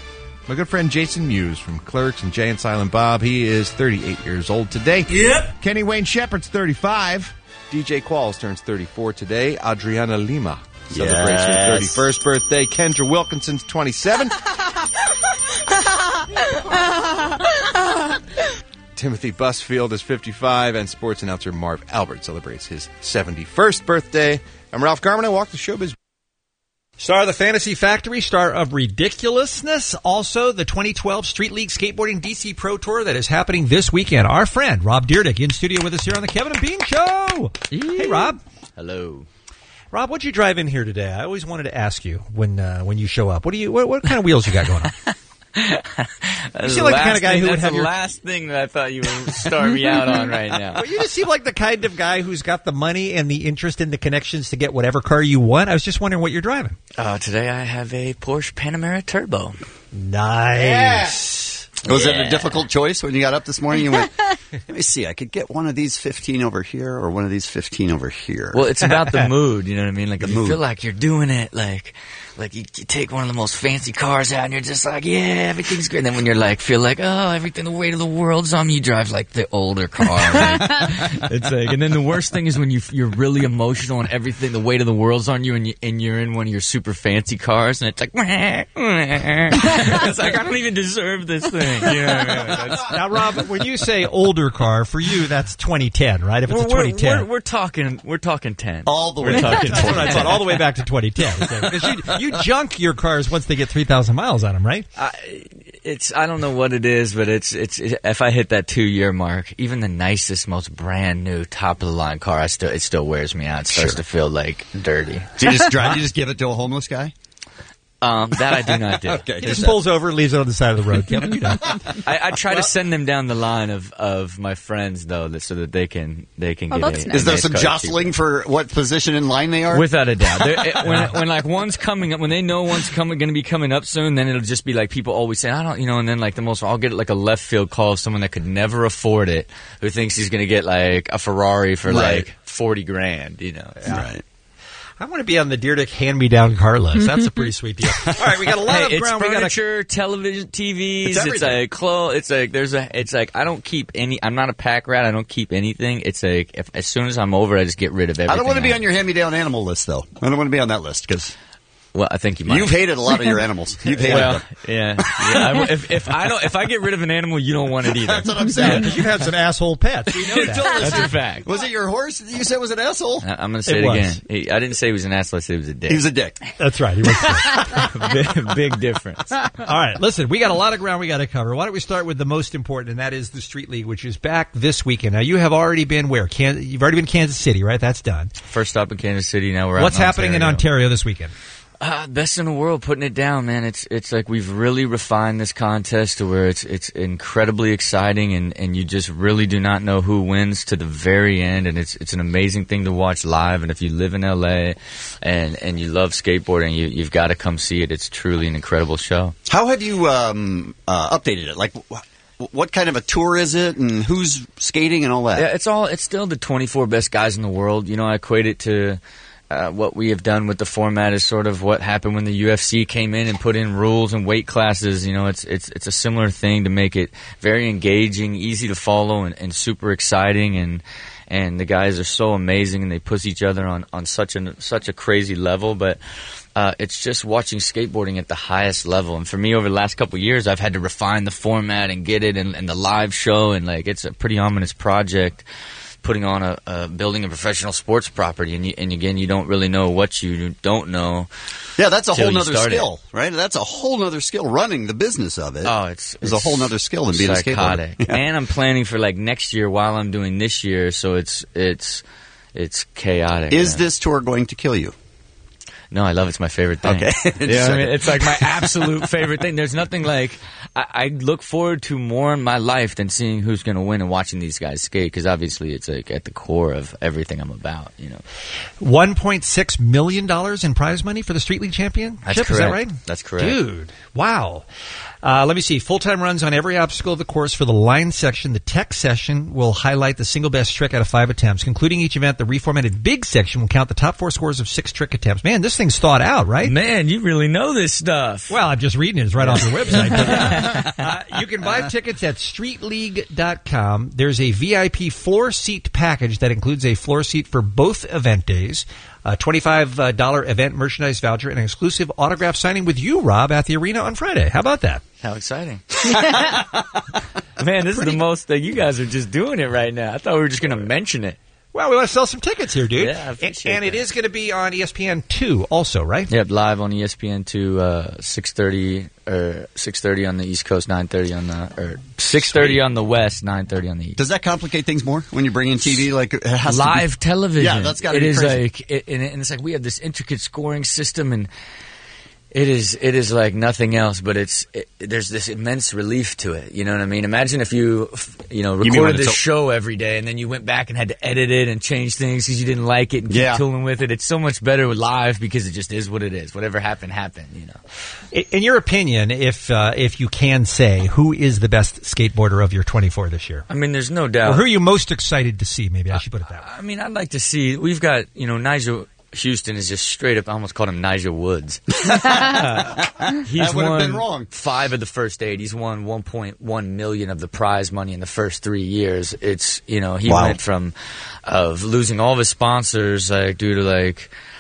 My good friend Jason Mewes from Clerks and Jay and Silent Bob. He is 38 years old today. Yep. Kenny Wayne Shepherd's 35. DJ Qualls turns 34 today. Adriana Lima celebrates her 31st birthday. Kendra Wilkinson's 27. Timothy Busfield is 55, and sports announcer Marv Albert celebrates his 71st birthday. I'm Ralph Garman. I walk the showbiz. Star of the Fantasy Factory, star of Ridiculousness, also the 2012 Street League Skateboarding DC Pro Tour that is happening this weekend. Our friend Rob Dyrdek in studio with us here on the Kevin and Bean Show. Hey, Rob. Hello. Rob, what'd you drive in here today? I always wanted to ask you when you show up. What kind of wheels you got going on? You seem like the kind of guy who would have the last thing that I thought you would start me out on right now. Well, you just seem like the kind of guy who's got the money and the interest in the connections to get whatever car you want. I was just wondering what you're driving. Today I have a Porsche Panamera Turbo. Nice. Was it a difficult choice when you got up this morning? You went, let me see, I could get one of these 15 over here or one of these 15 over here. Well, it's about the mood, you know what I mean? Like, if you feel like you're doing it, like you take one of the most fancy cars out and you're just like, yeah, everything's great. And then when you're like, feel like, oh, everything, the weight of the world's on me, you drive like the older car. It's like, and then the worst thing is when you're really emotional and everything, the weight of the world's on you and you're in one of your super fancy cars and it's like, it's like, I don't even deserve this thing. You know what I mean? Now, Rob, when you say older car, for you, that's 2010, right? If it's a 2010. We're talking 10. All the way back to 2010. That's what I thought, all the way back to 2010. Because you junk your cars once they get 3,000 miles on them, right? I don't know what it is, but it's if I hit that 2-year mark, even the nicest, most brand new, top of the line car, it still wears me out. It starts to feel like dirty. Do you just give it to a homeless guy? That I do not do. Okay, he just pulls over and leaves it on the side of the road. Kevin, you know. I try to send them down the line of my friends though, so that they can get nice. Is there some jostling for what position in line they are? Without a doubt. When like one's coming up, when they know one's going to be coming up soon, then it'll just be like people always say, I don't, and then like I'll get like a left field call of someone that could never afford it, who thinks he's going to get like a Ferrari for like $40,000, Yeah. Right. I want to be on the Dyrdek hand-me-down car list. That's a pretty sweet deal. All right, we got a lot of ground. It's furniture, television, TVs. It's like clothes. It's like I don't keep any. I'm not a pack rat. I don't keep anything. It's like as soon as I'm over, I just get rid of everything. I don't want to be on your hand-me-down animal list, though. I don't want to be on that list because. Well, I think you might. You've hated a lot of your animals. You've hated them. Yeah. If I get rid of an animal, you don't want it either. That's what I'm saying. Because you've had some asshole pets. We know that. That's a fact. Was it your horse that you said was an asshole? I'm going to say it again. I didn't say he was an asshole. I said he was a dick. He was a dick. That's right. He was big difference. All right. Listen, we got a lot of ground we got to cover. Why don't we start with the most important, and that is the Street League, which is back this weekend. Now, you have already been where? You've already been Kansas City, right? That's done. First stop in Kansas City. Now we're out What's happening in Ontario this weekend? Best in the world, putting it down, man. It's like we've really refined this contest to where it's incredibly exciting, and you just really do not know who wins to the very end, and it's an amazing thing to watch live. And if you live in LA and you love skateboarding, you've got to come see it. It's truly an incredible show. How have you updated it? Like, what kind of a tour is it, and who's skating and all that? Yeah, it's still the 24 best guys in the world. I equate it to. What we have done with the format is sort of what happened when the UFC came in and put in rules and weight classes. It's a similar thing to make it very engaging, easy to follow, and super exciting. And the guys are so amazing, and they push each other on such a crazy level. But it's just watching skateboarding at the highest level. And for me, over the last couple of years, I've had to refine the format and get it, and the live show, and like it's a pretty ominous project. Putting on building a professional sports property, and again, you don't really know what you don't know. Yeah, that's a whole nother skill, right? That's a whole nother skill. Running the business of it. Oh, it's a whole nother skill than being psychotic. a skateboarder. Yeah. And I'm planning for like next year while I'm doing this year, so it's chaotic. Is this tour going to kill you? No, I love it. It's my favorite thing. Okay. Yeah, I mean, it's like my absolute favorite thing. There's nothing like I look forward to more in my life than seeing who's going to win and watching these guys skate, because obviously it's like at the core of everything I'm about. $1.6 million in prize money for the Street League Championship. That's correct. Is that right? That's correct. Dude, wow. Let me see. Full-time runs on every obstacle of the course for the line section. The tech session will highlight the single best trick out of 5 attempts. Concluding each event, the reformatted big section will count the top 4 scores of 6 trick attempts. Man, this thing's thought out, right? Man, you really know this stuff. Well, I'm just reading it. It's right off your website. But, you can buy tickets at streetleague.com. There's a VIP floor-seat package that includes a floor seat for both event days, a $25 event merchandise voucher, and an exclusive autograph signing with you, Rob, at the arena on Friday. How about that? How exciting. Man, this is the most that you guys are just doing it right now. I thought we were just going to mention it. Well, we want to sell some tickets here, dude. Yeah, I appreciate and it is going to be on ESPN2 also, right? Yep, live on ESPN2, 6:30 on the East Coast, 9:30 on the 6:30 on the West, 9:30 on the East. Does that complicate things more when you bring in TV? Like it has live to be, television. Yeah, that's got to be crazy. like, and it's like we have this intricate scoring system, and it is like nothing else. But there's this immense relief to it. You know what I mean? Imagine if you recorded this show every day, and then you went back and had to edit it and change things because you didn't like it and keep tooling with it. It's so much better with live because it just is what it is. Whatever happened. You know. In your opinion, if you can say, who is the best skateboarder of your 24 this year? I mean, there's no doubt. Or who are you most excited to see? Maybe I should put it that way. I mean, I'd like to see. We've got Nigel Houston is just straight up. I almost called him Nigel Woods. He's that would have been wrong. 5 of the first 8. He's won $1.1 million of the prize money in the first 3 years. It's he went from losing all of his sponsors due to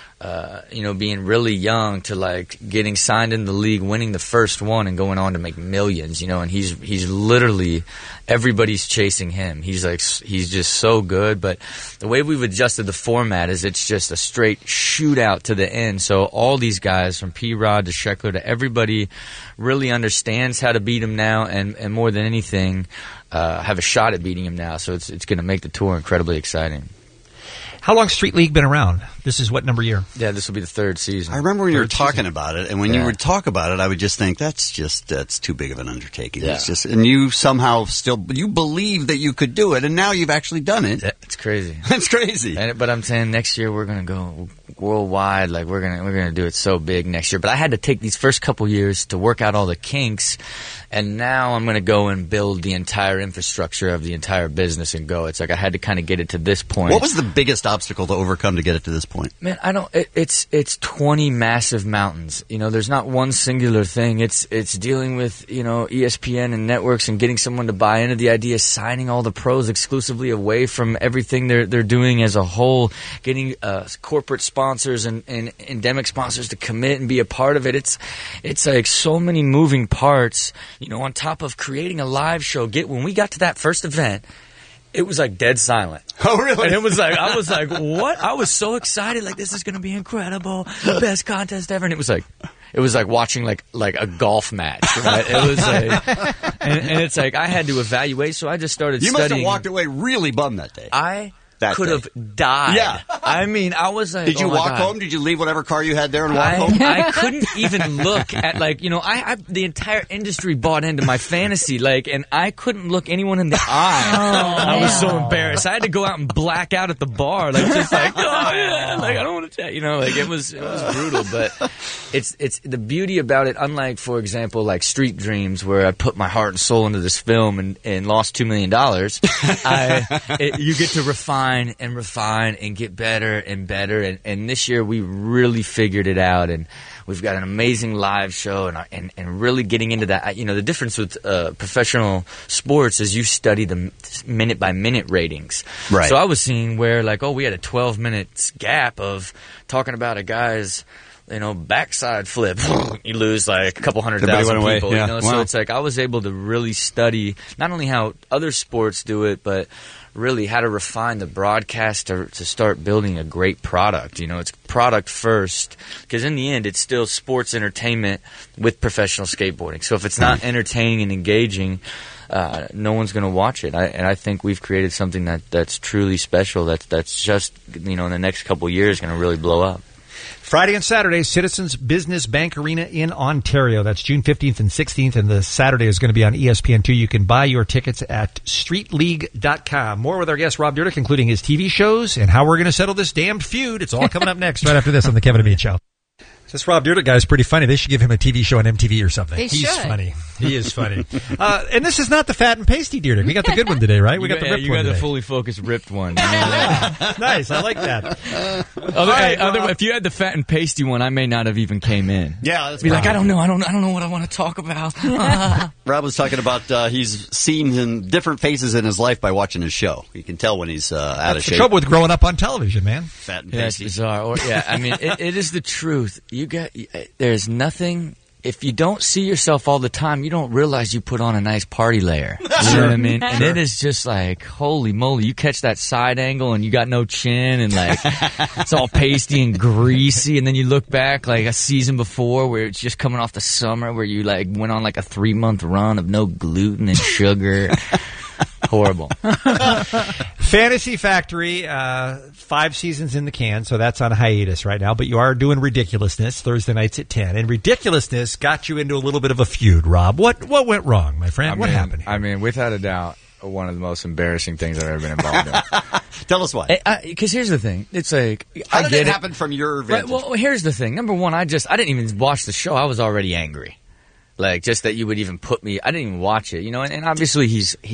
being really young to getting signed in the league, winning the first one, and going on to make millions. And he's literally everybody's chasing him. He's just so good. But the way we've adjusted the format is it's just a straight shootout to the end. So all these guys from P-Rod to Sheckler to everybody really understands how to beat him now, and more than anything, have a shot at beating him now. So it's going to make the tour incredibly exciting. How long Street League been around? This is what number year? Yeah, this will be the 3rd season. I remember when you were talking about it, and when you would talk about it, I would just think that's too big of an undertaking. Yeah. And you somehow you believe that you could do it, and now you've actually done it. It's crazy. It's crazy. But I'm saying next year we're going to go worldwide. We're going to do it so big next year. But I had to take these first couple years to work out all the kinks, and now I'm going to go and build the entire infrastructure of the entire business and go. It's like I had to kind of get it to this point. What was the biggest obstacle to overcome to get it to this point? Man, it's 20 massive mountains. There's not one singular thing. It's dealing with, ESPN and networks and getting someone to buy into the idea, signing all the pros exclusively away from everything they're doing as a whole, getting corporate sponsors and endemic sponsors to commit and be a part of it. It's like so many moving parts, on top of creating a live show. When we got to that first event, it was dead silent. Oh, really? And it was I was like, what? I was so excited. This is going to be incredible. The best contest ever. And it was like watching like a golf match, right? It was and it's I had to evaluate. So I just started studying. You must have walked away really bummed that day. I could have died. Yeah. I mean, I was like, did you walk home? Did you leave whatever car you had there and walk home? I couldn't even look at the entire industry bought into my fantasy, and I couldn't look anyone in the eye. I was so embarrassed. I had to go out and black out at the bar, I don't want to tell it was brutal. But it's the beauty about it. Unlike, for example, Street Dreams, where I put my heart and soul into this film and lost $2 million, you get to refine and get better and better. And this year we really figured it out, and we've got an amazing live show and really getting into that. The difference with professional sports is you study the minute by minute ratings. Right. So I was seeing where we had a 12 minutes gap of talking about a guy's backside flip. You lose a couple 100,000 people. Yeah. So it's I was able to really study not only how other sports do it, but really how to refine the broadcast to start building a great product. It's product first, because in the end it's still sports entertainment with professional skateboarding. So if it's not entertaining and engaging, no one's going to watch it. And I think we've created something that's truly special. That's just in the next couple of years going to really blow up. Friday and Saturday, Citizens Business Bank Arena in Ontario. That's June 15th and 16th, and the Saturday is going to be on ESPN2. You can buy your tickets at streetleague.com. More with our guest, Rob Dyrdek, including his TV shows and how we're going to settle this damned feud. It's all coming up next, right after this on The Kevin and Bean Show. This Rob Dyrdek guy is pretty funny. They should give him a TV show on MTV or something. They He's should. funny. He is funny. And this is not the fat and pasty Dyrdek. We got the good one today, right? We got the ripped you one got the today. fully focused ripped one. Nice. I like that. If you had the fat and pasty one, I may not have even came in. Yeah, that's be like, I don't know what I want to talk about. Rob was talking about he's seen in different phases in his life by watching his show. You can tell when he's out That's of the shape. trouble with growing up on television, man. Fat and Yeah, it's pasty. bizarre. I mean, it is the truth. There's nothing. If you don't see yourself all the time, you don't realize you put on a nice party layer. You know what I mean? And it is just like, holy moly, you catch that side angle and you got no chin and like it's all pasty and greasy, and then you look back like a season before where it's just coming off the summer where you like went on like a 3-month run of no gluten and sugar. Horrible. Fantasy Factory, 5 seasons in the can, so that's on hiatus right now. But you are doing Ridiculousness Thursday nights at 10, and Ridiculousness got you into a little bit of a feud. Rob, what went wrong, my friend? What happened here? I mean, without a doubt, one of the most embarrassing things I've ever been involved in. Tell us why. Because here's the thing: it's like How I did get it happen from your vantage? Well, here's the thing. Number one, I didn't even watch the show. I was already angry. Like, just that you would even put me, I didn't even watch it, you know, and obviously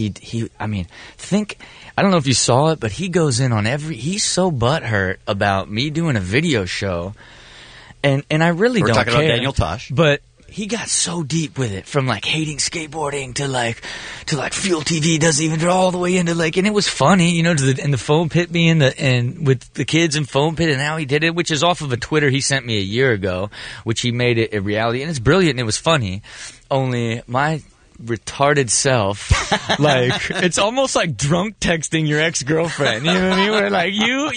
I don't know if you saw it, but he goes in on he's so butthurt about me doing a video show, and I really We're don't talking care. about Daniel Tosh. But he got so deep with it, from like hating skateboarding to like Fuel TV doesn't even draw all the way into like, and it was funny, you know, and the foam pit being and with the kids in foam pit and how he did it, which is off of a Twitter he sent me a year ago, which he made it a reality, and it's brilliant and it was funny. Only my retarded self, like, it's almost like drunk texting your ex-girlfriend, you know what I mean? Where like,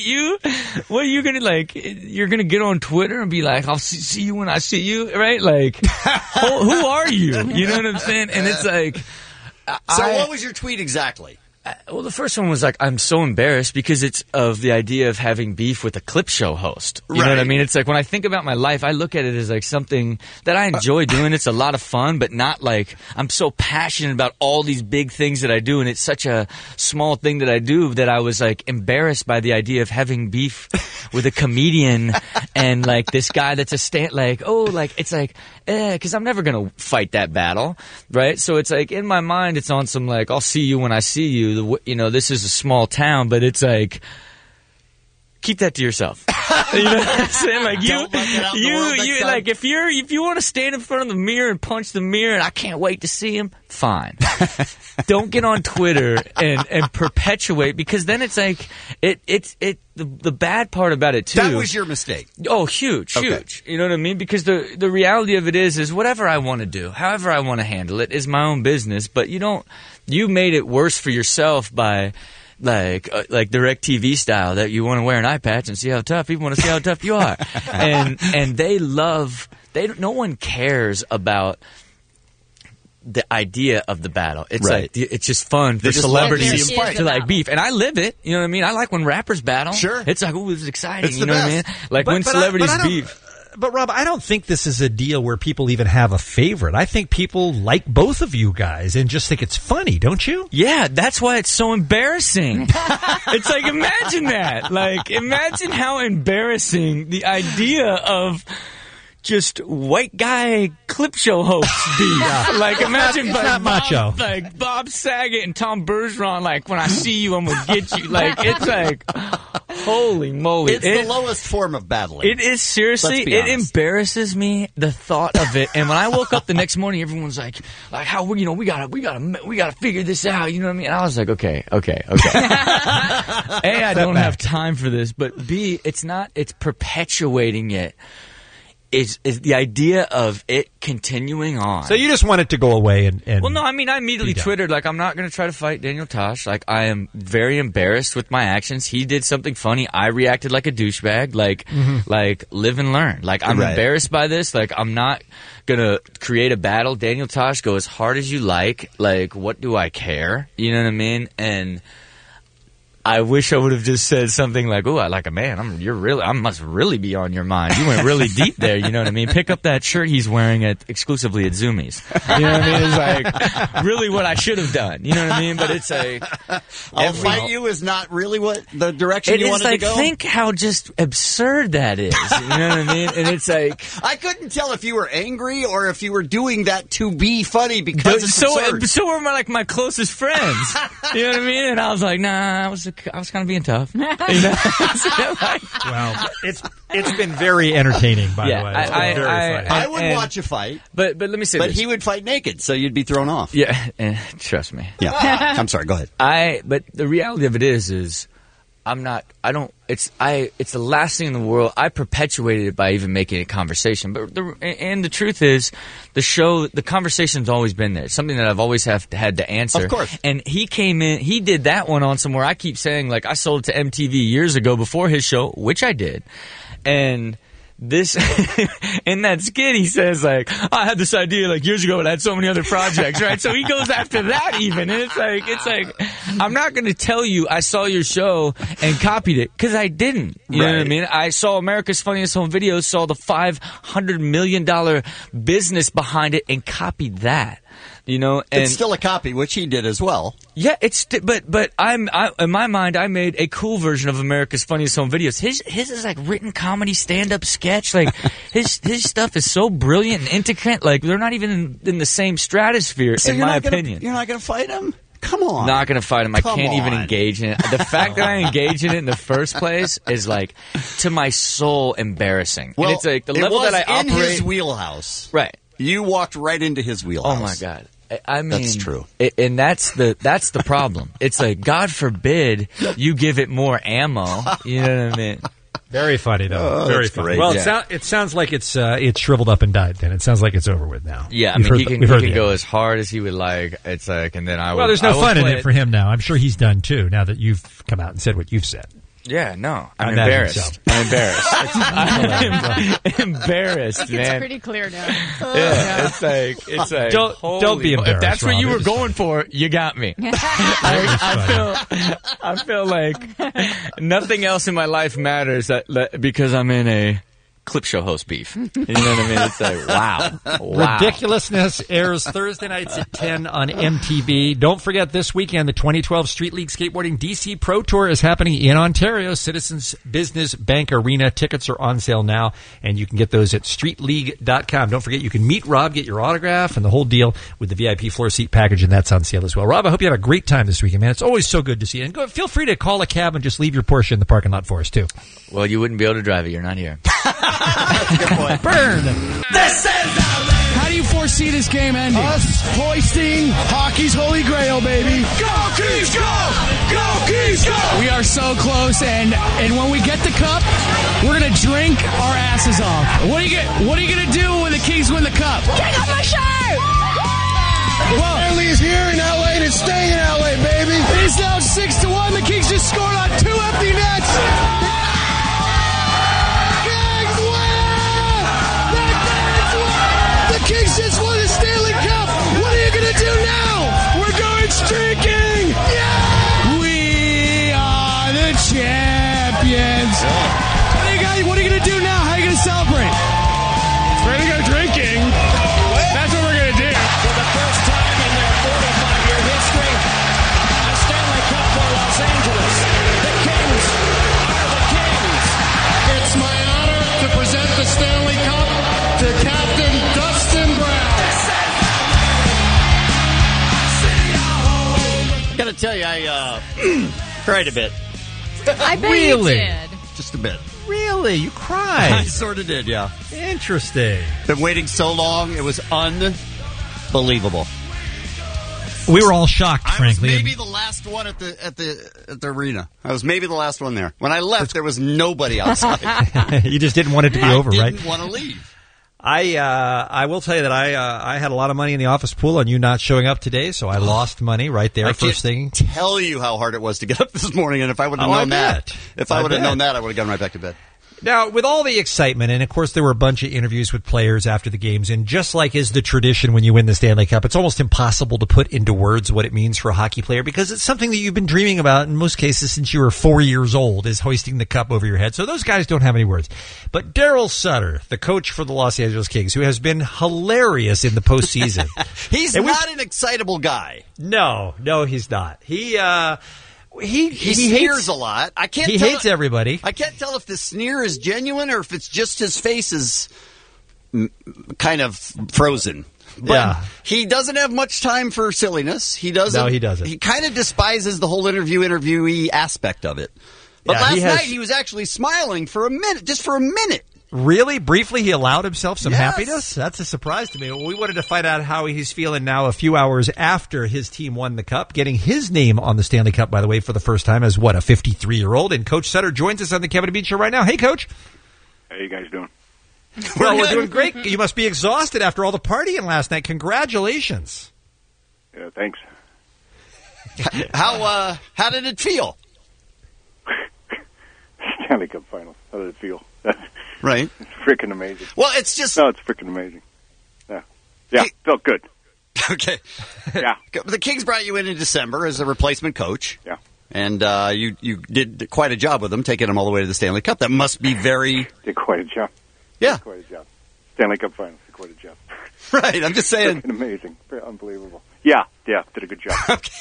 what are you gonna, like, you're gonna get on Twitter and be like, I'll see you when I see you, right? Like, who are you? You know what I'm saying? And it's like, what was your tweet exactly? Well, the first one was like, I'm so embarrassed because it's of the idea of having beef with a clip show host. You know what I mean? It's like, when I think about my life, I look at it as like something that I enjoy doing. It's a lot of fun, but not like, I'm so passionate about all these big things that I do, and it's such a small thing that I do that I was like embarrassed by the idea of having beef with a comedian and like this guy that's it's like, because I'm never going to fight that battle, right? So it's like, in my mind, it's on some like, I'll see you when I see you. You know, this is a small town, but it's like, keep that to yourself. You know what I'm saying? Like, you like, if you want to stand in front of the mirror and punch the mirror, and I can't wait to see him, fine. Don't get on Twitter and perpetuate, because then it's like, the bad part about it too. That was your mistake. Oh, huge. You know what I mean? Because the reality of it is whatever I want to do, however I want to handle it, is my own business. But you made it worse for yourself by like DirecTV style, that you want to wear an eye patch and see how tough people want to see how tough you are, and no one cares about the idea of the battle. It's like, it's just fun for celebrities to like beef, and I live it. You know what I mean? I like when rappers battle. Sure, it's like, ooh, it's exciting. You know what I mean? Like when celebrities beef. But Rob, I don't think this is a deal where people even have a favorite. I think people like both of you guys and just think it's funny, don't you? Yeah, that's why it's so embarrassing. It's like, imagine that. Like, imagine how embarrassing the idea of just white guy clip show hosts be. Like, imagine like Bob Saget and Tom Bergeron, like, when I see you, I'm gonna get you. Like, it's like, holy moly. It's the lowest form of battling. It is, seriously. It embarrasses me, the thought of it. And when I woke up the next morning, everyone's like, how, we gotta figure this out. You know what I mean? And I was like, okay. A, I don't have time for this, but B, it's perpetuating it. Is the idea of it continuing on. So you just want it to go away and well, no, I mean, I immediately Twittered, like, I'm not going to try to fight Daniel Tosh. Like, I am very embarrassed with my actions. He did something funny. I reacted like a douchebag. Like, like, live and learn. Like, I'm embarrassed by this. Like, I'm not going to create a battle. Daniel Tosh, go as hard as you like. Like, what do I care? You know what I mean? And I wish I would have just said something like, "Oh, I like a man. I must really be on your mind. You went really deep there." You know what I mean? Pick up that shirt he's wearing exclusively at Zoomies. You know what I mean? It's like really what I should have done. You know what I mean? But it's a I'll fight you is not really what the direction you wanted to go. Think how just absurd that is. You know what I mean? And it's like I couldn't tell if you were angry or if you were doing that to be funny because it's absurd. So were my closest friends. You know what I mean? And I was like, nah, I was kind of being tough. You know? Well, it's been very entertaining, by the way. I would watch a fight. But let me say this. But he would fight naked, so you'd be thrown off. Yeah, trust me. Yeah. I'm sorry, go ahead. But the reality of it is it's the last thing in the world. I perpetuated it by even making it conversation. But the truth is, the conversation's always been there. It's something that I've always had to answer. Of course. And he came in, he did that one on somewhere. I keep saying, like, I sold it to MTV years ago before his show, which I did. And this, in that skit, he says, like, I had this idea, like, years ago, and I had so many other projects, right? So he goes after that even. And it's like, I'm not going to tell you I saw your show and copied it, because I didn't. You know what I mean? I saw America's Funniest Home Videos, saw the $500 million business behind it, and copied that. You know, and it's still a copy, which he did as well. Yeah, but in my mind, I made a cool version of America's Funniest Home Videos. His is like written comedy, stand-up sketch. Like his stuff is so brilliant and intricate. Like they're not even in the same stratosphere, in my opinion. You're not going to fight him? Come on. Not going to fight him. I can't even engage in it. The fact that I engage in it in the first place is like, to my soul, embarrassing. Well, and it's like the level that I operate in his wheelhouse. Right. You walked right into his wheelhouse. Oh my God. I mean, that's true. And that's the problem. It's like, God forbid you give it more ammo. You know what I mean? Very funny, though. Very funny. Great. Well, it sounds like it's shriveled up and died. Then it sounds like it's over with now. Yeah, I mean, he can go as hard as he would like. It's like, and then Well, there's no fun in it for him now. I'm sure he's done too. Now that you've come out and said what you've said. Yeah, no, I'm embarrassed. I'm embarrassed. I'm embarrassed, man. It's pretty clear now. Yeah, it's like don't be embarrassed. If that's what Rob, you were going for, you got me. I feel like nothing else in my life matters because I'm in a clip show host beef. You know what I mean? It's like, wow. Ridiculousness airs Thursday nights at 10 on MTV. Don't forget, this weekend, the 2012 Street League Skateboarding DC Pro Tour is happening in Ontario, Citizens Business Bank Arena. Tickets are on sale now, and you can get those at streetleague.com. Don't forget, you can meet Rob, get your autograph, and the whole deal with the VIP floor seat package, and that's on sale as well. Rob, I hope you have a great time this weekend, man. It's always so good to see you. And feel free to call a cab and just leave your Porsche in the parking lot for us, too. Well, you wouldn't be able to drive it. You're not here. That's a good point. Burn! How do you foresee this game ending? Us hoisting hockey's holy grail, baby. Go, Keys, go! Go, Keys, go! We are so close, and when we get the cup, we're gonna drink our asses off. What are you gonna do when the Kings win the cup? Take off my shirt! Well, Stanley is here in LA and it's staying in LA, baby. It is now 6-1. The Kings just scored on 2 empty nets. Kings just won the Stanley Cup. What are you going to do now? We're going streaking. Yeah! We are the champions. What are you going to do now? How are you going to celebrate? We're going to go drinking. That's what we're going to do. For the first time in their 45-year history, a Stanley Cup for Los Angeles. The Kings are the Kings. It's my honor to present the Stanley Cup to Captain Dustin Brown. Gotta tell you, I cried a bit. I bet Really? you did. Just a bit. Really? You cried? I sort of did, yeah. Interesting. Been waiting so long, it was unbelievable. We were all shocked, frankly. I was maybe the last one at the arena. I was maybe the last one there. When I left, there was nobody outside. You just didn't want it to be over, right? I didn't want to leave. I will tell you that I had a lot of money in the office pool on you not showing up today, so I lost money right there first thing. Tell you how hard it was to get up this morning, and if I would have known that, I would have known that, I would have gone right back to bed. Now, with all the excitement, and of course there were a bunch of interviews with players after the games, and just like is the tradition when you win the Stanley Cup, it's almost impossible to put into words what it means for a hockey player because it's something that you've been dreaming about in most cases since you were 4 years old, is hoisting the cup over your head. So those guys don't have any words. But Daryl Sutter, the coach for the Los Angeles Kings, who has been hilarious in the postseason. He's not an excitable guy. No, he's not. He sneers a lot. He hates everybody. I can't tell if the sneer is genuine or if it's just his face is kind of frozen. But he doesn't have much time for silliness. He doesn't. No, he doesn't. He kind of despises the whole interviewee aspect of it. But last night he was actually smiling for a minute, just for a minute. Really? Briefly, he allowed himself some happiness? That's a surprise to me. Well, we wanted to find out how he's feeling now a few hours after his team won the Cup, getting his name on the Stanley Cup, by the way, for the first time as, a 53-year-old. And Coach Sutter joins us on the Kevin and Bean Show right now. Hey, Coach. How you guys doing? Well, we're doing great. You must be exhausted after all the partying last night. Congratulations. Yeah, thanks. How did it feel? Stanley Cup Finals. How did it feel? Right. It's freaking amazing. Well, it's just... No, it's freaking amazing. Yeah, felt good. Okay. Yeah. The Kings brought you in December as a replacement coach. Yeah. And you did quite a job with them, taking them all the way to the Stanley Cup. That must be very... Did quite a job. Yeah. Did quite a job. Stanley Cup Finals, did quite a job. Right, I'm just saying. Freaking amazing. Unbelievable. Yeah, did a good job.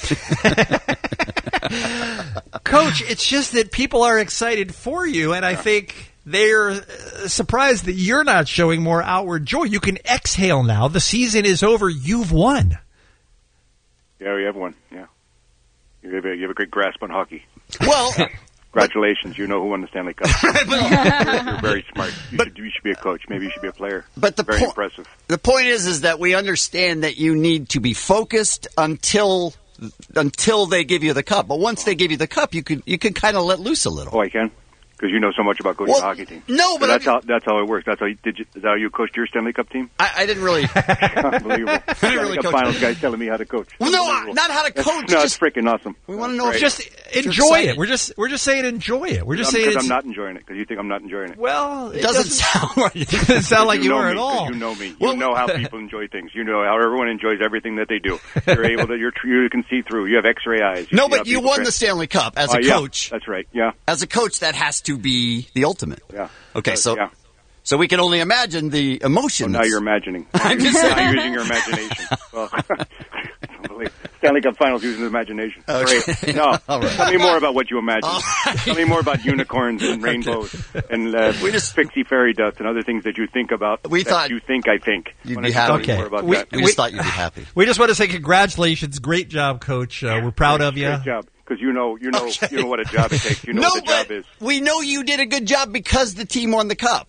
Coach, it's just that people are excited for you, and I think they're surprised that you're not showing more outward joy. You can exhale now. The season is over. You've won. Yeah, we have won. Yeah. You have a great grasp on hockey. Well... Congratulations, you know who won the Stanley Cup. You're very smart. You should be a coach. Maybe you should be a player. But very impressive. The point is that we understand that you need to be focused until they give you the cup. But once they give you the cup, you can kind of let loose a little. Oh, I can? Because you know so much about coaching a hockey team. No, but that's how it works. Is that how you coached your Stanley Cup team? I didn't really. Unbelievable. I didn't really coach. Finals guys telling me how to coach. Well, no, not how to coach. No, it's freaking awesome. We want to know if just enjoy it. We're just saying enjoy it. We're just saying because I'm not enjoying it. Because you think I'm not enjoying it. Well, it doesn't sound like it doesn't sound like you are at all. You know me. You know how people enjoy things. You know how everyone enjoys everything that they do. You're able to. You can see through. You have X-ray eyes. No, but you won the Stanley Cup as a coach. That's right. Yeah. As a coach, that has to be the ultimate. Yeah. Okay, so we can only imagine the emotions. Well, now you're imagining. I'm just saying. Now you're using your imagination. Well, Stanley Cup Finals using the imagination. Okay. Great. No, tell me more about what you imagine. Tell me more about unicorns and rainbows and pixie fairy dust and other things that you think about. I think you'd be happy. More about we that. just thought you'd be happy. We just want to say congratulations, great job, Coach. We're proud of you. Great job. Because you know what a job it takes. You know what the job is. We know you did a good job because the team won the cup.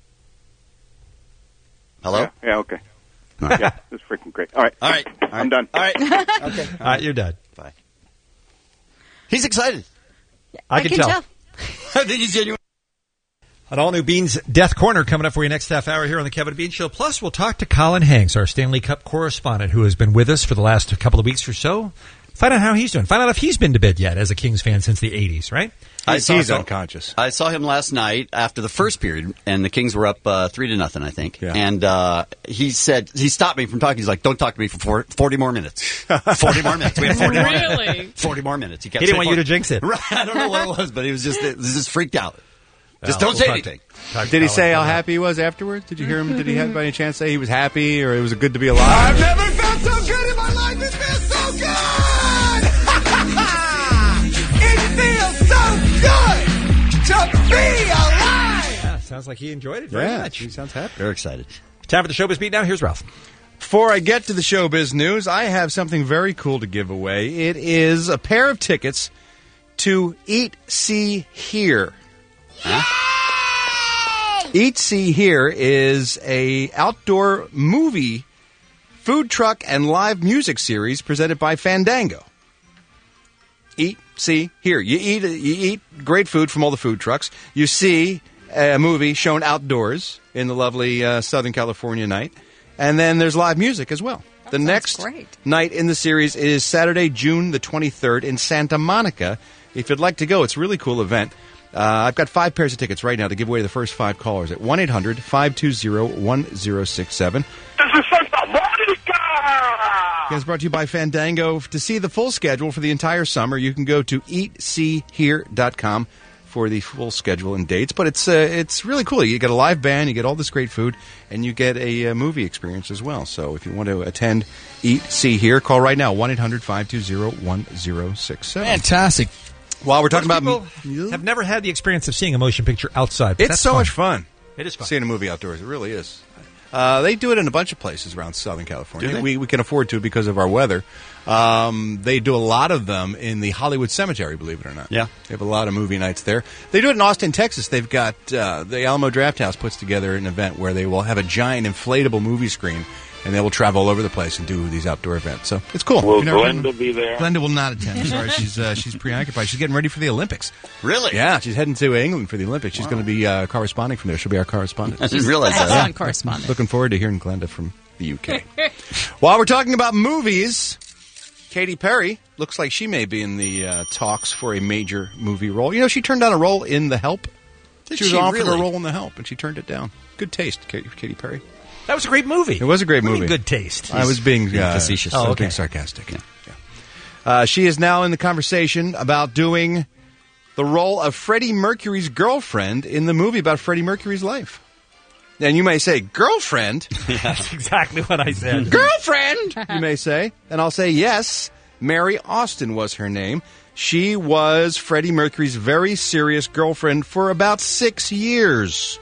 Hello? Yeah, okay. Yeah, this is freaking great. All right. I'm done. All right. Okay. All right, you're done. Bye. He's excited. I can tell. I think he's genuine. An all-new Beans Death Corner coming up for you next half hour here on the Kevin Bean Show. Plus, we'll talk to Colin Hanks, our Stanley Cup correspondent, who has been with us for the last couple of weeks or so. Find out how he's doing. Find out if he's been to bed yet as a Kings fan since the 80s, right? He's unconscious. I saw him last night after the first period, and the Kings were up 3-0, I think. Yeah. And he stopped me from talking. He's like, don't talk to me for 40 more minutes. 40 more minutes. We had 40 more minutes. 40 more minutes. He didn't want you to jinx it. Right. I don't know what it was, but he was just freaked out. Just don't say anything. Did he say how happy he was afterwards? Did you hear him? Did he have by any chance say he was happy or it was good to be alive? I've never felt so good in my life. It feels so good. It feels so good to be alive. Yeah, sounds like he enjoyed it very much. He sounds happy. Very excited. Time for the Showbiz Beat now. Here's Ralph. Before I get to the Showbiz news, I have something very cool to give away. It is a pair of tickets to Eat, See, Hear. Eat, See, Hear is a outdoor movie, food truck, and live music series presented by Fandango. Eat, See, Hear. You eat great food from all the food trucks. You see a movie shown outdoors in the lovely Southern California night. And then there's live music as well. The next night in the series is Saturday, June the 23rd in Santa Monica. If you'd like to go, it's a really cool event. I've got 5 pairs of tickets right now to give away to the first 5 callers at 1-800-520-1067. It's brought to you by Fandango. To see the full schedule for the entire summer, you can go to eatseehere.com for the full schedule and dates. But it's really cool. You get a live band, you get all this great food, and you get a movie experience as well. So if you want to attend Eat, See, Hear, call right now, 1-800-520-1067. Fantastic. While we're talking about... People have never had the experience of seeing a motion picture outside. It's so much fun. It is fun. Seeing a movie outdoors. It really is. They do it in a bunch of places around Southern California. We can afford to because of our weather. They do a lot of them in the Hollywood Cemetery, believe it or not. Yeah. They have a lot of movie nights there. They do it in Austin, Texas. They've got the Alamo Drafthouse puts together an event where they will have a giant inflatable movie screen, and they will travel all over the place and do these outdoor events. So it's cool. Will Glenda be there? Glenda will not attend. Sorry, she's preoccupied. She's getting ready for the Olympics. Really? Yeah, she's heading to England for the Olympics. She's going to be corresponding from there. She'll be our correspondent. I didn't realize that. Excellent correspondent. Looking forward to hearing Glenda from the UK. While we're talking about movies, Katy Perry looks like she may be in the talks for a major movie role. You know, she turned down a role in The Help. She was offered a role in The Help, and she turned it down. Good taste, Katy Perry. That was a great movie. It was a great movie. Good taste. I was being facetious. being sarcastic. Yeah. She is now in the conversation about doing the role of Freddie Mercury's girlfriend in the movie about Freddie Mercury's life. And you may say, girlfriend? That's exactly what I said. Girlfriend, you may say. And I'll say, yes, Mary Austin was her name. She was Freddie Mercury's very serious girlfriend for about 6 years.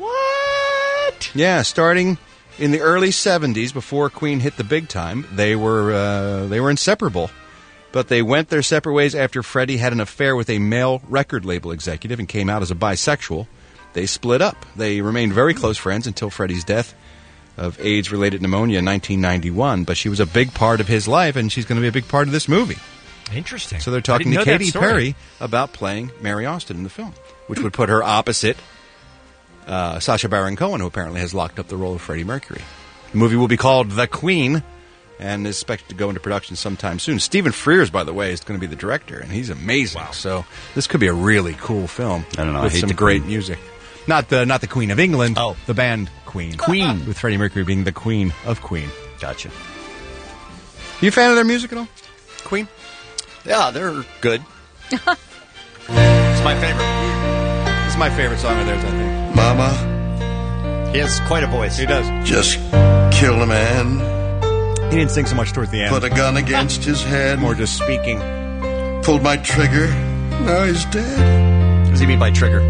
What? Yeah, starting in the early 70s, before Queen hit the big time, they were inseparable. But they went their separate ways after Freddie had an affair with a male record label executive and came out as a bisexual. They split up. They remained very close friends until Freddie's death of AIDS-related pneumonia in 1991. But she was a big part of his life, and she's going to be a big part of this movie. Interesting. So they're talking to Katy Perry about playing Mary Austin in the film, which would put her opposite Sacha Baron Cohen, who apparently has locked up the role of Freddie Mercury. The movie will be called The Queen and is expected to go into production sometime soon. Stephen Frears, by the way, is going to be the director, and he's amazing. Wow. So this could be a really cool film. I don't know. With some great music. Not the Queen of England. Oh, the band Queen. Queen, with Freddie Mercury being the Queen of Queen. Gotcha. You a fan of their music at all? Queen? Yeah, they're good. It's my favorite. It's my favorite song of theirs, I think. Mama. He has quite a voice. He does. Just killed a man. He didn't sing so much towards the end. Put a gun against his head. More just speaking. Pulled my trigger. Now he's dead. What does he mean by trigger?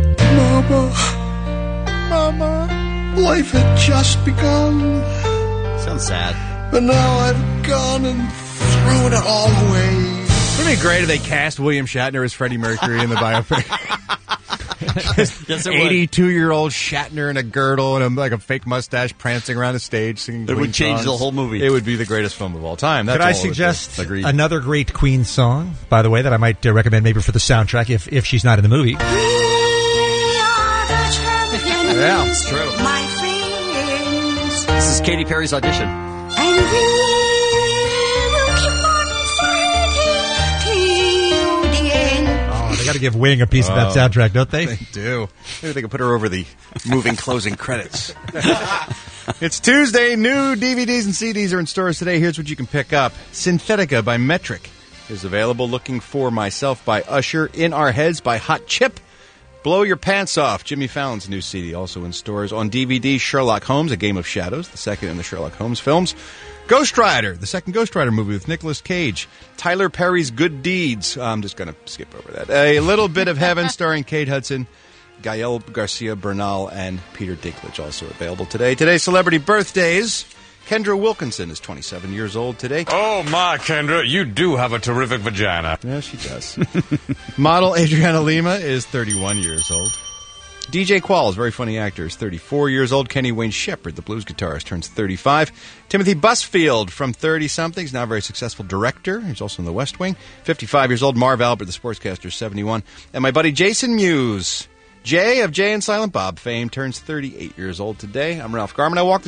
Mama. Life had just begun. Sounds sad. But now I've gone and thrown it all away. Wouldn't it be great if they cast William Shatner as Freddie Mercury in the biopic? Yes, 82-year-old Shatner in a girdle and a fake mustache prancing around the stage singing Queen songs. It would change the whole movie. It would be the greatest film of all time. That's Could I suggest another great Queen song, by the way, that I might recommend maybe for the soundtrack if she's not in the movie? We are the champions. Yeah, it's true. My friends. This is Katy Perry's audition. And we will keep on fighting till the end. Oh, they got to give Wing a piece of that soundtrack, don't they? They do. Maybe they can put her over the moving closing credits. It's Tuesday. New DVDs and CDs are in stores today. Here's what you can pick up. Synthetica by Metric is available. Looking for Myself by Usher. In Our Heads by Hot Chip. Blow Your Pants Off, Jimmy Fallon's new CD, also in stores. On DVD, Sherlock Holmes, A Game of Shadows, the second in the Sherlock Holmes films. Ghost Rider, the second Ghost Rider movie with Nicolas Cage. Tyler Perry's Good Deeds. I'm just going to skip over that. A Little Bit of Heaven, starring Kate Hudson, Gael Garcia Bernal, and Peter Dinklage, also available today. Today's celebrity birthdays. Kendra Wilkinson is 27 years old today. Oh, my, Kendra, you do have a terrific vagina. Yeah, she does. Model Adriana Lima is 31 years old. DJ Qualls, very funny actor, is 34 years old. Kenny Wayne Shepherd, the blues guitarist, turns 35. Timothy Busfield, from 30-something, is now a very successful director. He's also in The West Wing. 55 years old. Marv Albert, the sportscaster, 71. And my buddy Jason Mewes, Jay of Jay and Silent Bob fame, turns 38 years old today. I'm Ralph Garman. I walk the show.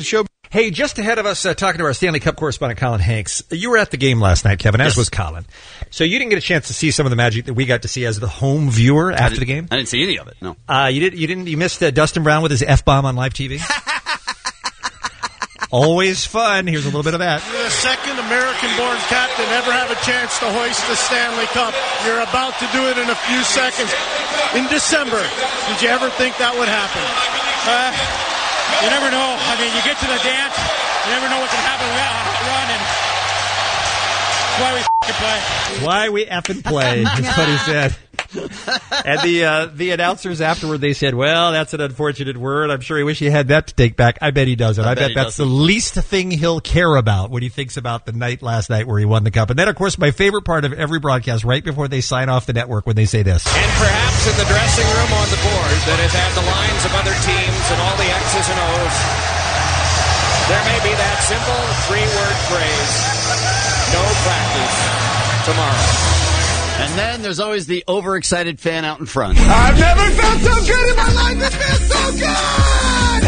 Hey, just ahead of us talking to our Stanley Cup correspondent, Colin Hanks, you were at the game last night, Kevin, as was Colin. So you didn't get a chance to see some of the magic that we got to see as the home viewer after the game? I didn't see any of it, no. You missed Dustin Brown with his F-bomb on live TV? Always fun. Here's a little bit of that. You're the second American-born captain ever have a chance to hoist the Stanley Cup. You're about to do it in a few seconds. In December, did you ever think that would happen? You never know. I mean, you get to the dance, you never know what can happen. We got a hot run, and that's why we f***ing play. Why we effing play, is what he said. And the announcers afterward, they said, well, that's an unfortunate word. I'm sure he wish he had that to take back. I bet he doesn't. I bet that's the least thing he'll care about when he thinks about the night last night where he won the cup. And then, of course, my favorite part of every broadcast, right before they sign off the network, when they say this. And perhaps in the dressing room on the board that has had the lines of other teams and all the X's and O's, there may be that simple 3-word phrase, no practice tomorrow. And then there's always the overexcited fan out in front. I've never felt so good in my life. It feels so good.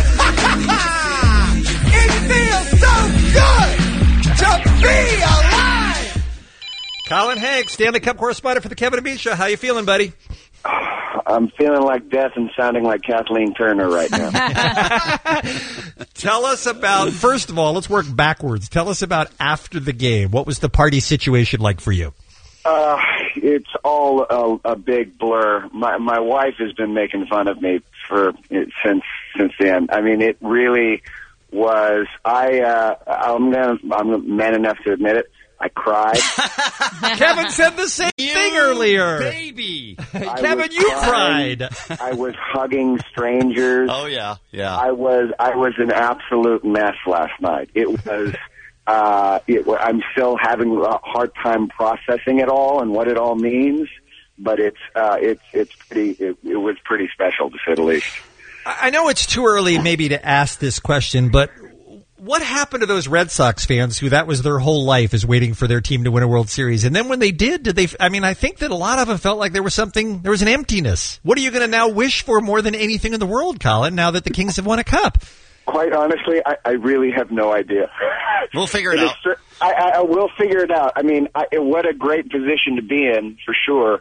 It feels so good to be alive. Colin Hanks, Stanley Cup correspondent for the Kevin and Bean Show. How you feeling, buddy? I'm feeling like death and sounding like Kathleen Turner right now. Tell us about, first of all, let's work backwards. Tell us about after the game. What was the party situation like for you? It's all a big blur. My wife has been making fun of me since then. I mean, it really was. I'm man enough to admit it. I cried. Kevin said the same thing earlier. Baby. Kevin, you cried. I was hugging strangers. Oh yeah. I was an absolute mess last night. It was. I'm still having a hard time processing it all and what it all means, but it was pretty special, to say the least. I know it's too early maybe to ask this question, but what happened to those Red Sox fans who that was their whole life, is waiting for their team to win a World Series? And then when they did they, I mean, I think that a lot of them felt like there was an emptiness. What are you going to now wish for more than anything in the world, Colin, now that the Kings have won a cup? Quite honestly, I really have no idea. We'll figure it out. I will figure it out. I mean, what a great position to be in, for sure.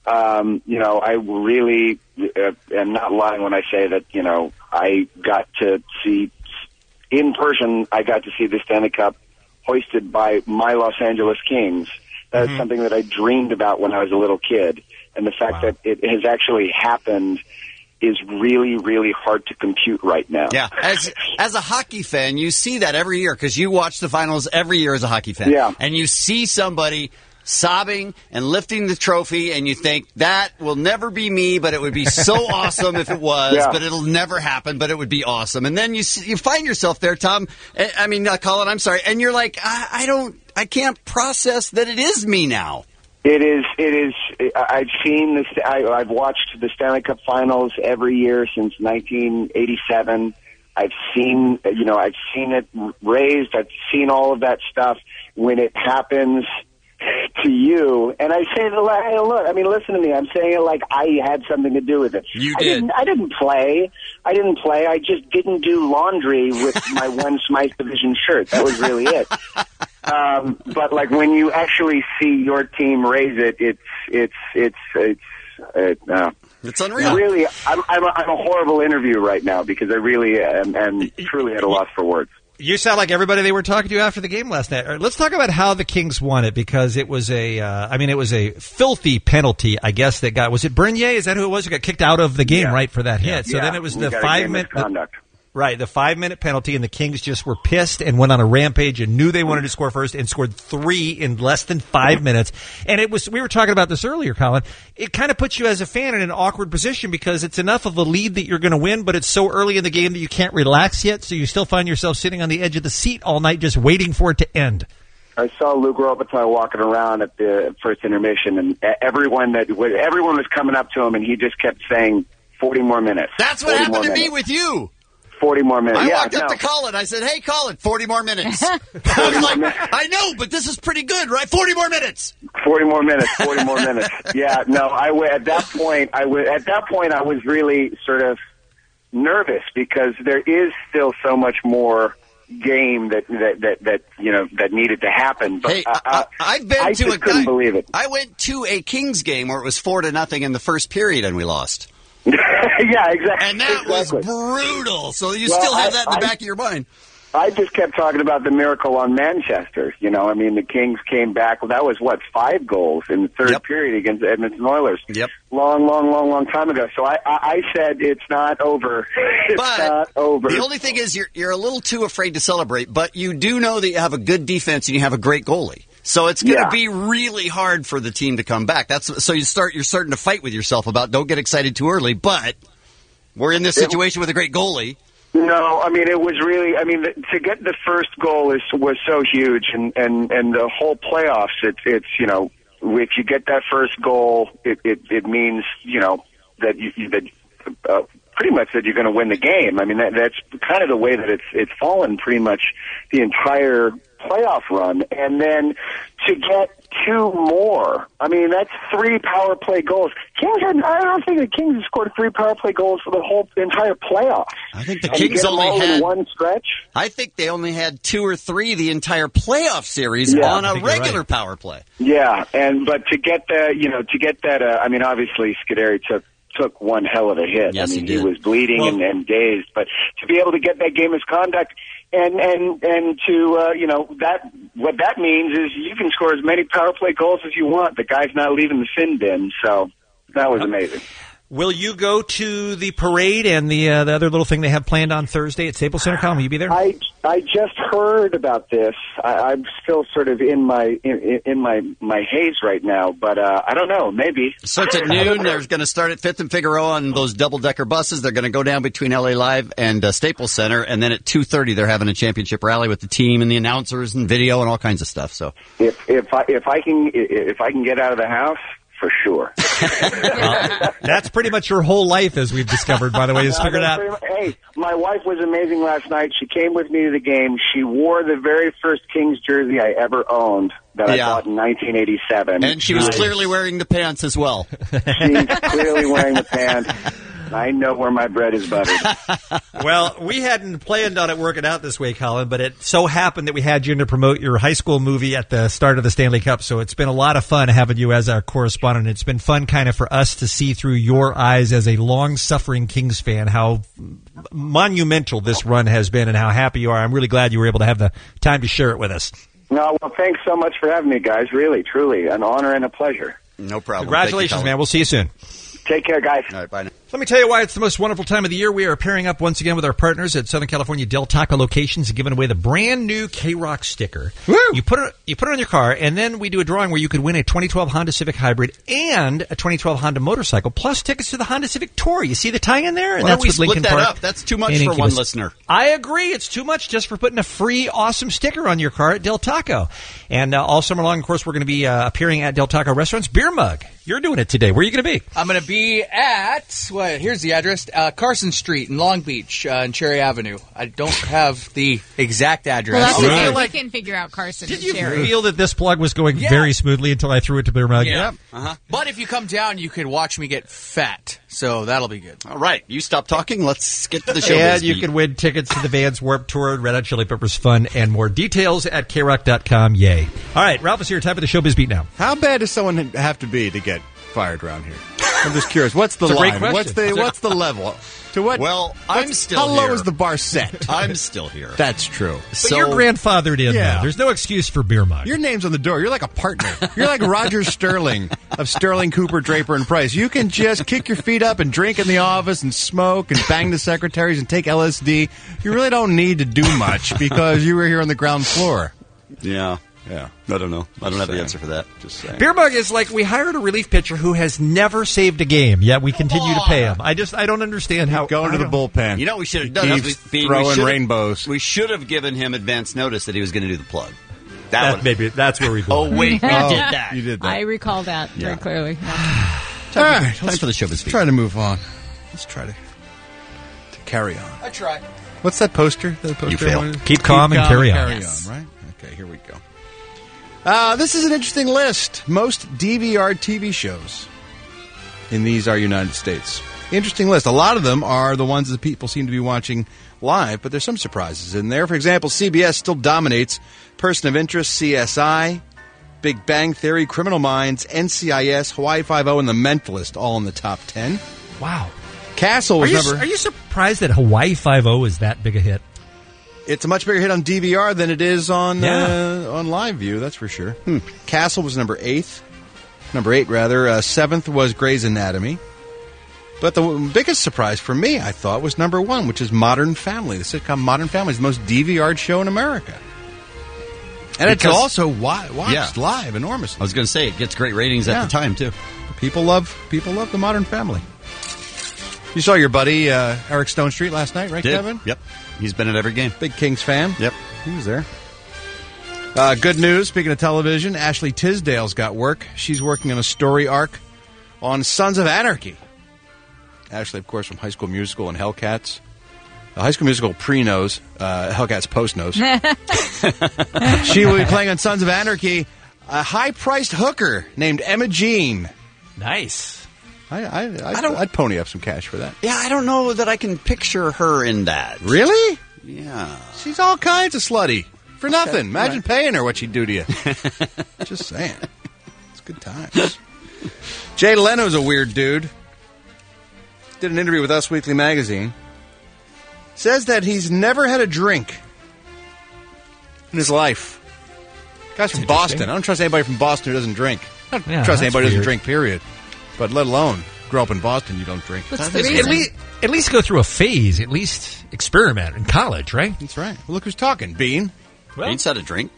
I really am not lying when I say that, I got to see, in person, I got to see the Stanley Cup hoisted by my Los Angeles Kings. That is something that I dreamed about when I was a little kid. And the fact that it has actually happened is really, really hard to compute right now. Yeah, as a hockey fan, you see that every year because you watch the finals every year as a hockey fan. Yeah. And you see somebody sobbing and lifting the trophy, and you think, that will never be me, but it would be so awesome if it was, but it'll never happen, but it would be awesome. And then you find yourself there, Tom, Colin, I'm sorry, and you're like, I can't process that it is me now. It is. I've seen this. I've watched the Stanley Cup Finals every year since 1987. I've seen it raised. I've seen all of that stuff. When it happens to you, and I say, hey, look, I mean, listen to me. I'm saying it like I had something to do with it. You did. I didn't play. I just didn't do laundry with my one Smythe Division shirt. That was really it. But like when you actually see your team raise it, it's unreal. Really, I'm a horrible interview right now because I really am truly at a loss for words. You sound like everybody they were talking to after the game last night. Let's talk about how the Kings won it, because it was it was a filthy penalty, I guess, that got, was it Bernier? Is that who it was? Who got kicked out of the game, right, for that hit. So then it was the 5-minute conduct. Right, the 5-minute penalty, and the Kings just were pissed and went on a rampage and knew they wanted to score first and scored 3 in less than 5 minutes. And it was, we were talking about this earlier, Colin, it kind of puts you as a fan in an awkward position because it's enough of a lead that you're going to win, but it's so early in the game that you can't relax yet, so you still find yourself sitting on the edge of the seat all night just waiting for it to end. I saw Luc Robitaille walking around at the first intermission, and everyone was coming up to him, and he just kept saying, 40 more minutes. That's what happened to me with you. 40 more minutes. I walked up to Colin. I said, hey, Colin, 40 more minutes. I was like, I know, but this is pretty good, right? 40 more minutes. 40 more minutes. 40 more minutes. Yeah, no, at that point, I was really sort of nervous because there is still so much more game that needed to happen. But hey, I've been I to just couldn't believe it. I went to a Kings game where it was 4-0 in the first period and we lost. Yeah, exactly. And that was brutal. So you still have that in the back of your mind. I just kept talking about the miracle on Manchester. I mean, the Kings came back. Well, that was, 5 goals in the third period against the Edmonton Oilers. Yep. Long time ago. So I said it's not over. It's not over. The only thing is you're a little too afraid to celebrate, but you do know that you have a good defense and you have a great goalie. So it's going to be really hard for the team to come back. So you're starting to fight with yourself about don't get excited too early, but we're in this situation with a great goalie. No, I mean, it was really, to get the first goal was so huge, and the whole playoffs, it's if you get that first goal, it means, that pretty much that you're going to win the game. I mean, that's kind of the way that it's fallen pretty much the entire playoff run. And then to get 2 more, I mean, that's 3 power play goals. I don't think the Kings have scored 3 power play goals for the whole entire playoffs. I think the Kings only had one stretch. I think they only had 2 or 3 the entire playoff series on a regular power play. Yeah, but to get that, obviously Scuderi took one hell of a hit. Yes, he was bleeding and dazed, but to be able to get that game misconduct and to that what that means is you can score as many power play goals as you want. The guy's not leaving the sin bin, so that was amazing. Will you go to the parade and the other little thing they have planned on Thursday at Staples Center? Colin, will you be there? I just heard about this. I'm still sort of in my haze right now, but I don't know. Maybe. Starts at noon. They're going to start at 5th and Figueroa on those double-decker buses. They're going to go down between LA Live and Staples Center, and then at 2:30 they're having a championship rally with the team and the announcers and video and all kinds of stuff. So if I can get out of the house. For sure. That's pretty much your whole life, as we've discovered, by the way, is figured out. Hey, my wife was amazing last night. She came with me to the game. She wore the very first Kings jersey I ever owned that I bought in 1987. And she was clearly wearing the pants as well. She's clearly wearing the pants. I know where my bread is buttered. Well, we hadn't planned on it working out this way, Colin, but it so happened that we had you in to promote your high school movie at the start of the Stanley Cup, so it's been a lot of fun having you as our correspondent. It's been fun kind of for us to see through your eyes as a long-suffering Kings fan how monumental this run has been and how happy you are. I'm really glad you were able to have the time to share it with us. No, well, thanks so much for having me, guys. Really, truly, an honor and a pleasure. No problem. Congratulations, man. We'll see you soon. Take care, guys. All right, bye now. Let me tell you why it's the most wonderful time of the year. We are pairing up once again with our partners at Southern California Del Taco locations and giving away the brand new K-Rock sticker. Woo! You put it on your car, and then we do a drawing where you could win a 2012 Honda Civic Hybrid and a 2012 Honda motorcycle, plus tickets to the Honda Civic Tour. You see the tie in there? And Why don't we with Lincoln split that Park up? That's too much for one listener. I agree. It's too much just for putting a free, awesome sticker on your car at Del Taco. And all summer long, of course, we're going to be appearing at Del Taco Restaurant's Beer Mug. You're doing it today. Where are you going to be? I'm going to be at, here's the address, Carson Street in Long Beach and Cherry Avenue. I don't have the exact address. Well, that's okay. We can figure out Carson Did and you Cherry. feel that this plug was going very smoothly until I threw it to Beer Mug? Yeah. But if you come down, you could watch me get fat. So that'll be good. All right. You stop talking. Let's get to the show. And you can win tickets to the Vans Warped Tour, Red Hot Chili Peppers Fun, and more. Details at krock.com. Yay. All right. Ralph is here. Time for the Showbiz Beat now. How bad does someone have to be to get fired around here? I'm just curious. What's the line? What's the level? To what? Well, I'm still here. How low is the bar set? I'm still here. That's true. But you're grandfathered in, though. There's no excuse for Beer Mug. Your name's on the door. You're like a partner. You're like Roger Sterling of Sterling, Cooper, Draper, and Price. You can just kick your feet up and drink in the office and smoke and bang the secretaries and take LSD. You really don't need to do much because you were here on the ground floor. Yeah. Yeah. I don't know. I don't have the answer for that. Just saying. Beer Mug is like we hired a relief pitcher who has never saved a game, yet we continue to pay him. I don't understand how. Going to the bullpen. You know what we should have done? Throwing rainbows. We should have given him advance notice that he was going to do the plug. Maybe that's where we go. Oh, wait. We did that. You did that. I recall that very clearly. All right. Time for the Showbiz Beat. Try to move on. Let's try to carry on. I try. What's that poster? You fail. Keep calm and carry on. Yes. Right? Okay, here we go. This is an interesting list. Most DVR TV shows in these are United States. Interesting list. A lot of them are the ones that people seem to be watching live, but there's some surprises in there. For example, CBS still dominates Person of Interest, CSI, Big Bang Theory, Criminal Minds, NCIS, Hawaii Five-0, and The Mentalist, all in the top 10. Wow. Castle was Are you surprised that Hawaii Five-0 is that big a hit? It's a much bigger hit on DVR than it is on Live View, that's for sure. Castle was number 8. 7th was Grey's Anatomy. But the biggest surprise for me, I thought, was number 1, which is Modern Family. The sitcom Modern Family is the most DVR'd show in America. And it's also watched live enormously. I was going to say, it gets great ratings at the time, too. People love the Modern Family. You saw your buddy Eric Stone Street last night, right, Kevin? Yep. He's been at every game. Big Kings fan. Yep. He was there. Good news, speaking of television, Ashley Tisdale's got work. She's working on a story arc on Sons of Anarchy. Ashley, of course, from High School Musical and Hellcats. High School Musical pre-knows, Hellcats post-knows. She will be playing on Sons of Anarchy a high-priced hooker named Emma Jean. Nice. I'd pony up some cash for that. Yeah, I don't know that I can picture her in that. Really? Yeah. She's all kinds of slutty. For nothing. Imagine paying her what she'd do to you. Just saying. It's good times. Jay Leno's a weird dude. Did an interview with Us Weekly Magazine. Says that he's never had a drink in his life. Guy's from Boston. I don't trust anybody from Boston who doesn't drink. I don't trust anybody who doesn't drink, period. But let alone grow up in Boston, you don't drink. What's the reason? At least go through a phase. At least experiment in college, right? That's right. Well, look who's talking. Bean. Well, Bean's had a drink.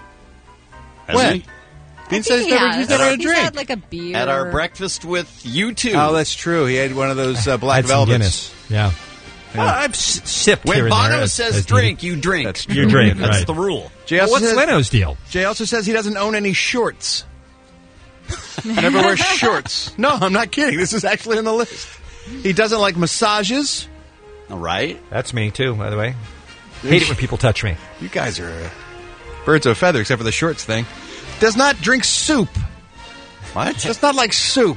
When? Bean says he's never had a drink. He's had like a beer. At our breakfast with you two. Oh, that's true. He had one of those black velvets. Guinness. Yeah. I've sipped when here and Bono there. says drink, you drink. That's you drink. That's right. the rule. What's Leno's deal? Jay also says he doesn't own any shorts. Never wears shorts. No, I'm not kidding. This is actually on the list. He doesn't like massages. All right. That's me, too, by the way. Hate it when people touch me. You guys are birds of a feather, except for the shorts thing. Does not drink soup. What? Does not like soup.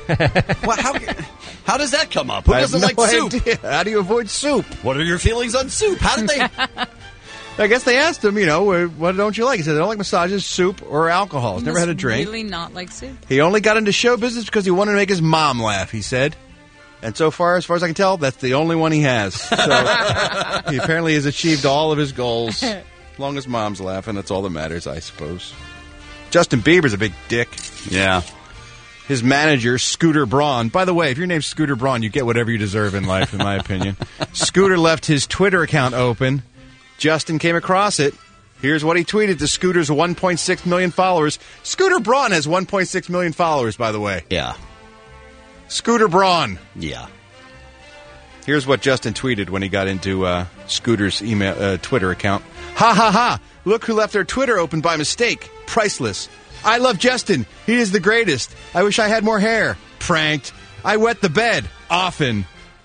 How does that come up? Who doesn't like soup? Idea. How do you avoid soup? What are your feelings on soup? How did they... I guess they asked him, what don't you like? He said, I don't like massages, soup, or alcohol. He's never had a drink. Really not like soup. He only got into show business because he wanted to make his mom laugh, he said. And so far as I can tell, that's the only one he has. So he apparently has achieved all of his goals. As long as mom's laughing, that's all that matters, I suppose. Justin Bieber's a big dick. Yeah. His manager, Scooter Braun. By the way, if your name's Scooter Braun, you get whatever you deserve in life, in my opinion. Scooter left his Twitter account open. Justin came across it. Here's what he tweeted to Scooter's 1.6 million followers. Scooter Braun has 1.6 million followers, by the way. Yeah. Scooter Braun. Yeah. Here's what Justin tweeted when he got into Scooter's Twitter account. Ha ha ha. Look who left their Twitter open by mistake. Priceless. I love Justin. He is the greatest. I wish I had more hair. Pranked. I wet the bed. Often.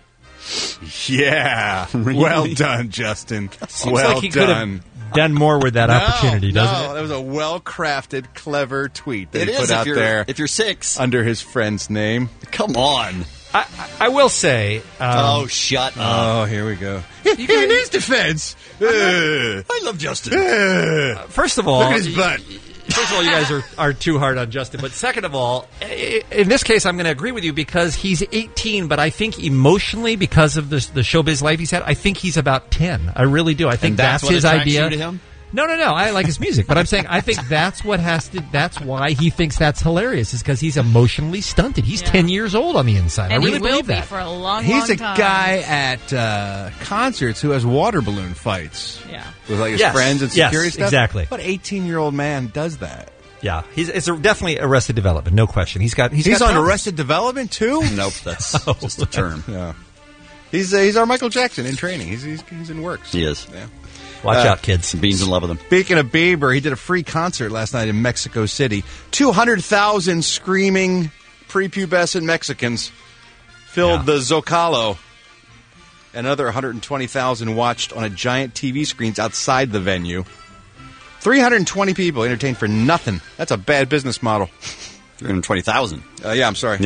Yeah. Really? Well done, Justin. Seems well like he could done. have done more with that opportunity, doesn't it? No, that was a well-crafted, clever tweet that It he is put out there. If you're 6. Under his friend's name. Come on. I will say... shut up. Oh, here we go. In his defense. I love Justin. First of all... Look at his butt. First of all, you guys are too hard on Justin. But second of all, in this case, I'm going to agree with you because he's 18, but I think emotionally, because of the showbiz life he's had, I think he's about 10. I really do. I think that's what his attracts idea. you to him? No. I like his music, but I'm saying I think that's why he thinks that's hilarious, is because he's emotionally stunted. He's 10 years old on the inside. And I really he will believe be that. for a long He's a time. guy at concerts who has water balloon fights. Yeah. With like his friends and Yes, security stuff. exactly. What 18-year-old man does that? Yeah, it's definitely Arrested Development, no question. He's got on problems. Arrested Development too. Nope, that's just a term. Yeah. He's our Michael Jackson in training. He's in works. He is. Yeah. Watch out, kids. Bean's in love with him. Speaking of Bieber, he did a free concert last night in Mexico City. 200,000 screaming prepubescent Mexicans filled the Zocalo. Another 120,000 watched on a giant TV screens outside the venue. 320 people entertained for nothing. That's a bad business model. 320,000. Yeah, I'm sorry. Yeah.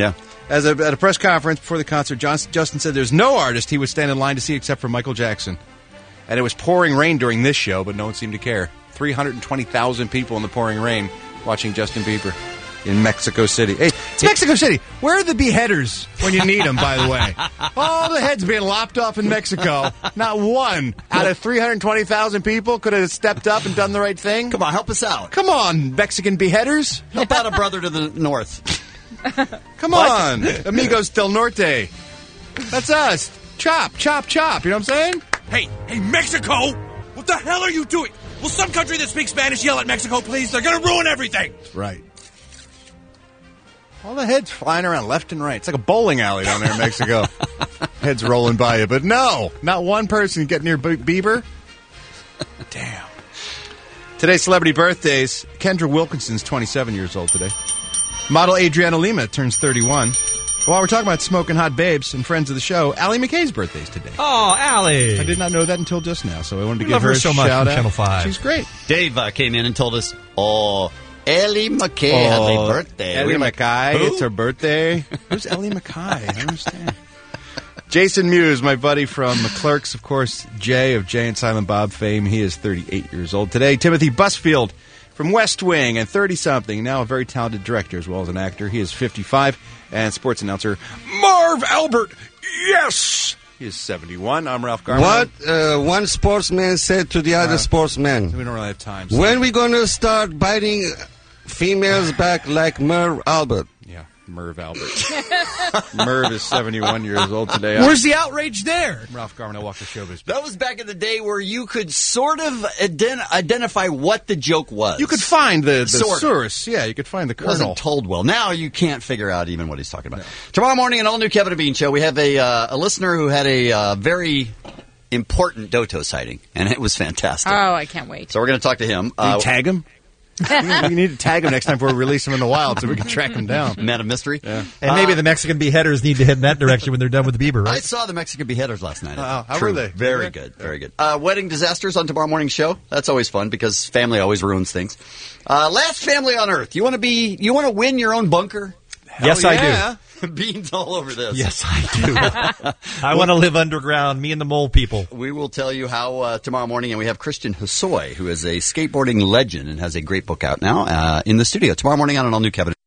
At a press conference before the concert, Justin said there's no artist he would stand in line to see except for Michael Jackson. And it was pouring rain during this show, but no one seemed to care. 320,000 people in the pouring rain watching Justin Bieber in Mexico City. Hey, it's Mexico City. Where are the beheaders when you need them, by the way? All the heads being lopped off in Mexico. Not one out of 320,000 people could have stepped up and done the right thing. Come on, help us out. Come on, Mexican beheaders. Help out a brother to the north. Come on, Amigos del Norte. That's us. Chop, chop, chop. You know what I'm saying? Hey, Mexico! What the hell are you doing? Will some country that speaks Spanish yell at Mexico, please? They're going to ruin everything. Right. All the heads flying around left and right. It's like a bowling alley down there in Mexico. Heads rolling by you. But no, not one person getting near Bieber. Damn. Today's celebrity birthdays. Kendra Wilkinson's 27 years old today. Model Adriana Lima turns 31. While we're talking about smoking hot babes and friends of the show, Allie McKay's birthday's today. Oh, Allie. I did not know that until just now, so I wanted to give love her a so much shout from out. Channel 5. She's great. Dave came in and told us, Ellie McKay has a birthday. Ellie McKay, who? it's her birthday. Who's Ellie McKay? I don't understand. Jason Mewes, my buddy from Clerks, of course, Jay of Jay and Silent Bob fame. He is 38 years old today. Timothy Busfield from West Wing and 30-something, now a very talented director as well as an actor. He is 55. And sports announcer Marv Albert, yes! He is 71. I'm Ralph Garman. What one sportsman said to the other sportsman. We don't really have time. So. When we going to start biting females back like Merv Albert? Yeah, Merv Albert. Merv is 71 years old today. Where's the outrage there? Ralph Garman, I walk the showbiz. That was back in the day where you could sort of identify what the joke was. You could find the Sort of. source. Yeah, you could find the kernel. Wasn't told well. Now you can't figure out even what he's talking about. No. Tomorrow morning, an all-new Kevin and Bean show. We have a listener who had a very important Doto sighting, and it was fantastic. Oh, I can't wait. So we're going to talk to him. Can you tag him? We need to tag him next time before we release him in the wild so we can track him down. Man of mystery. Yeah. And maybe the Mexican beheaders need to head in that direction when they're done with the Bieber, right? I saw the Mexican beheaders last night. How were they? Very good. Very good. Wedding disasters on tomorrow morning's show. That's always fun because family always ruins things. Last family on Earth. You want to win your own bunker? Yes, I do. Beans all over this. Yes, I do. I want to live underground, me and the mole people. We will tell you how tomorrow morning, and we have Christian Hosoi, who is a skateboarding legend and has a great book out now in the studio. Tomorrow morning on an all-new Kevin.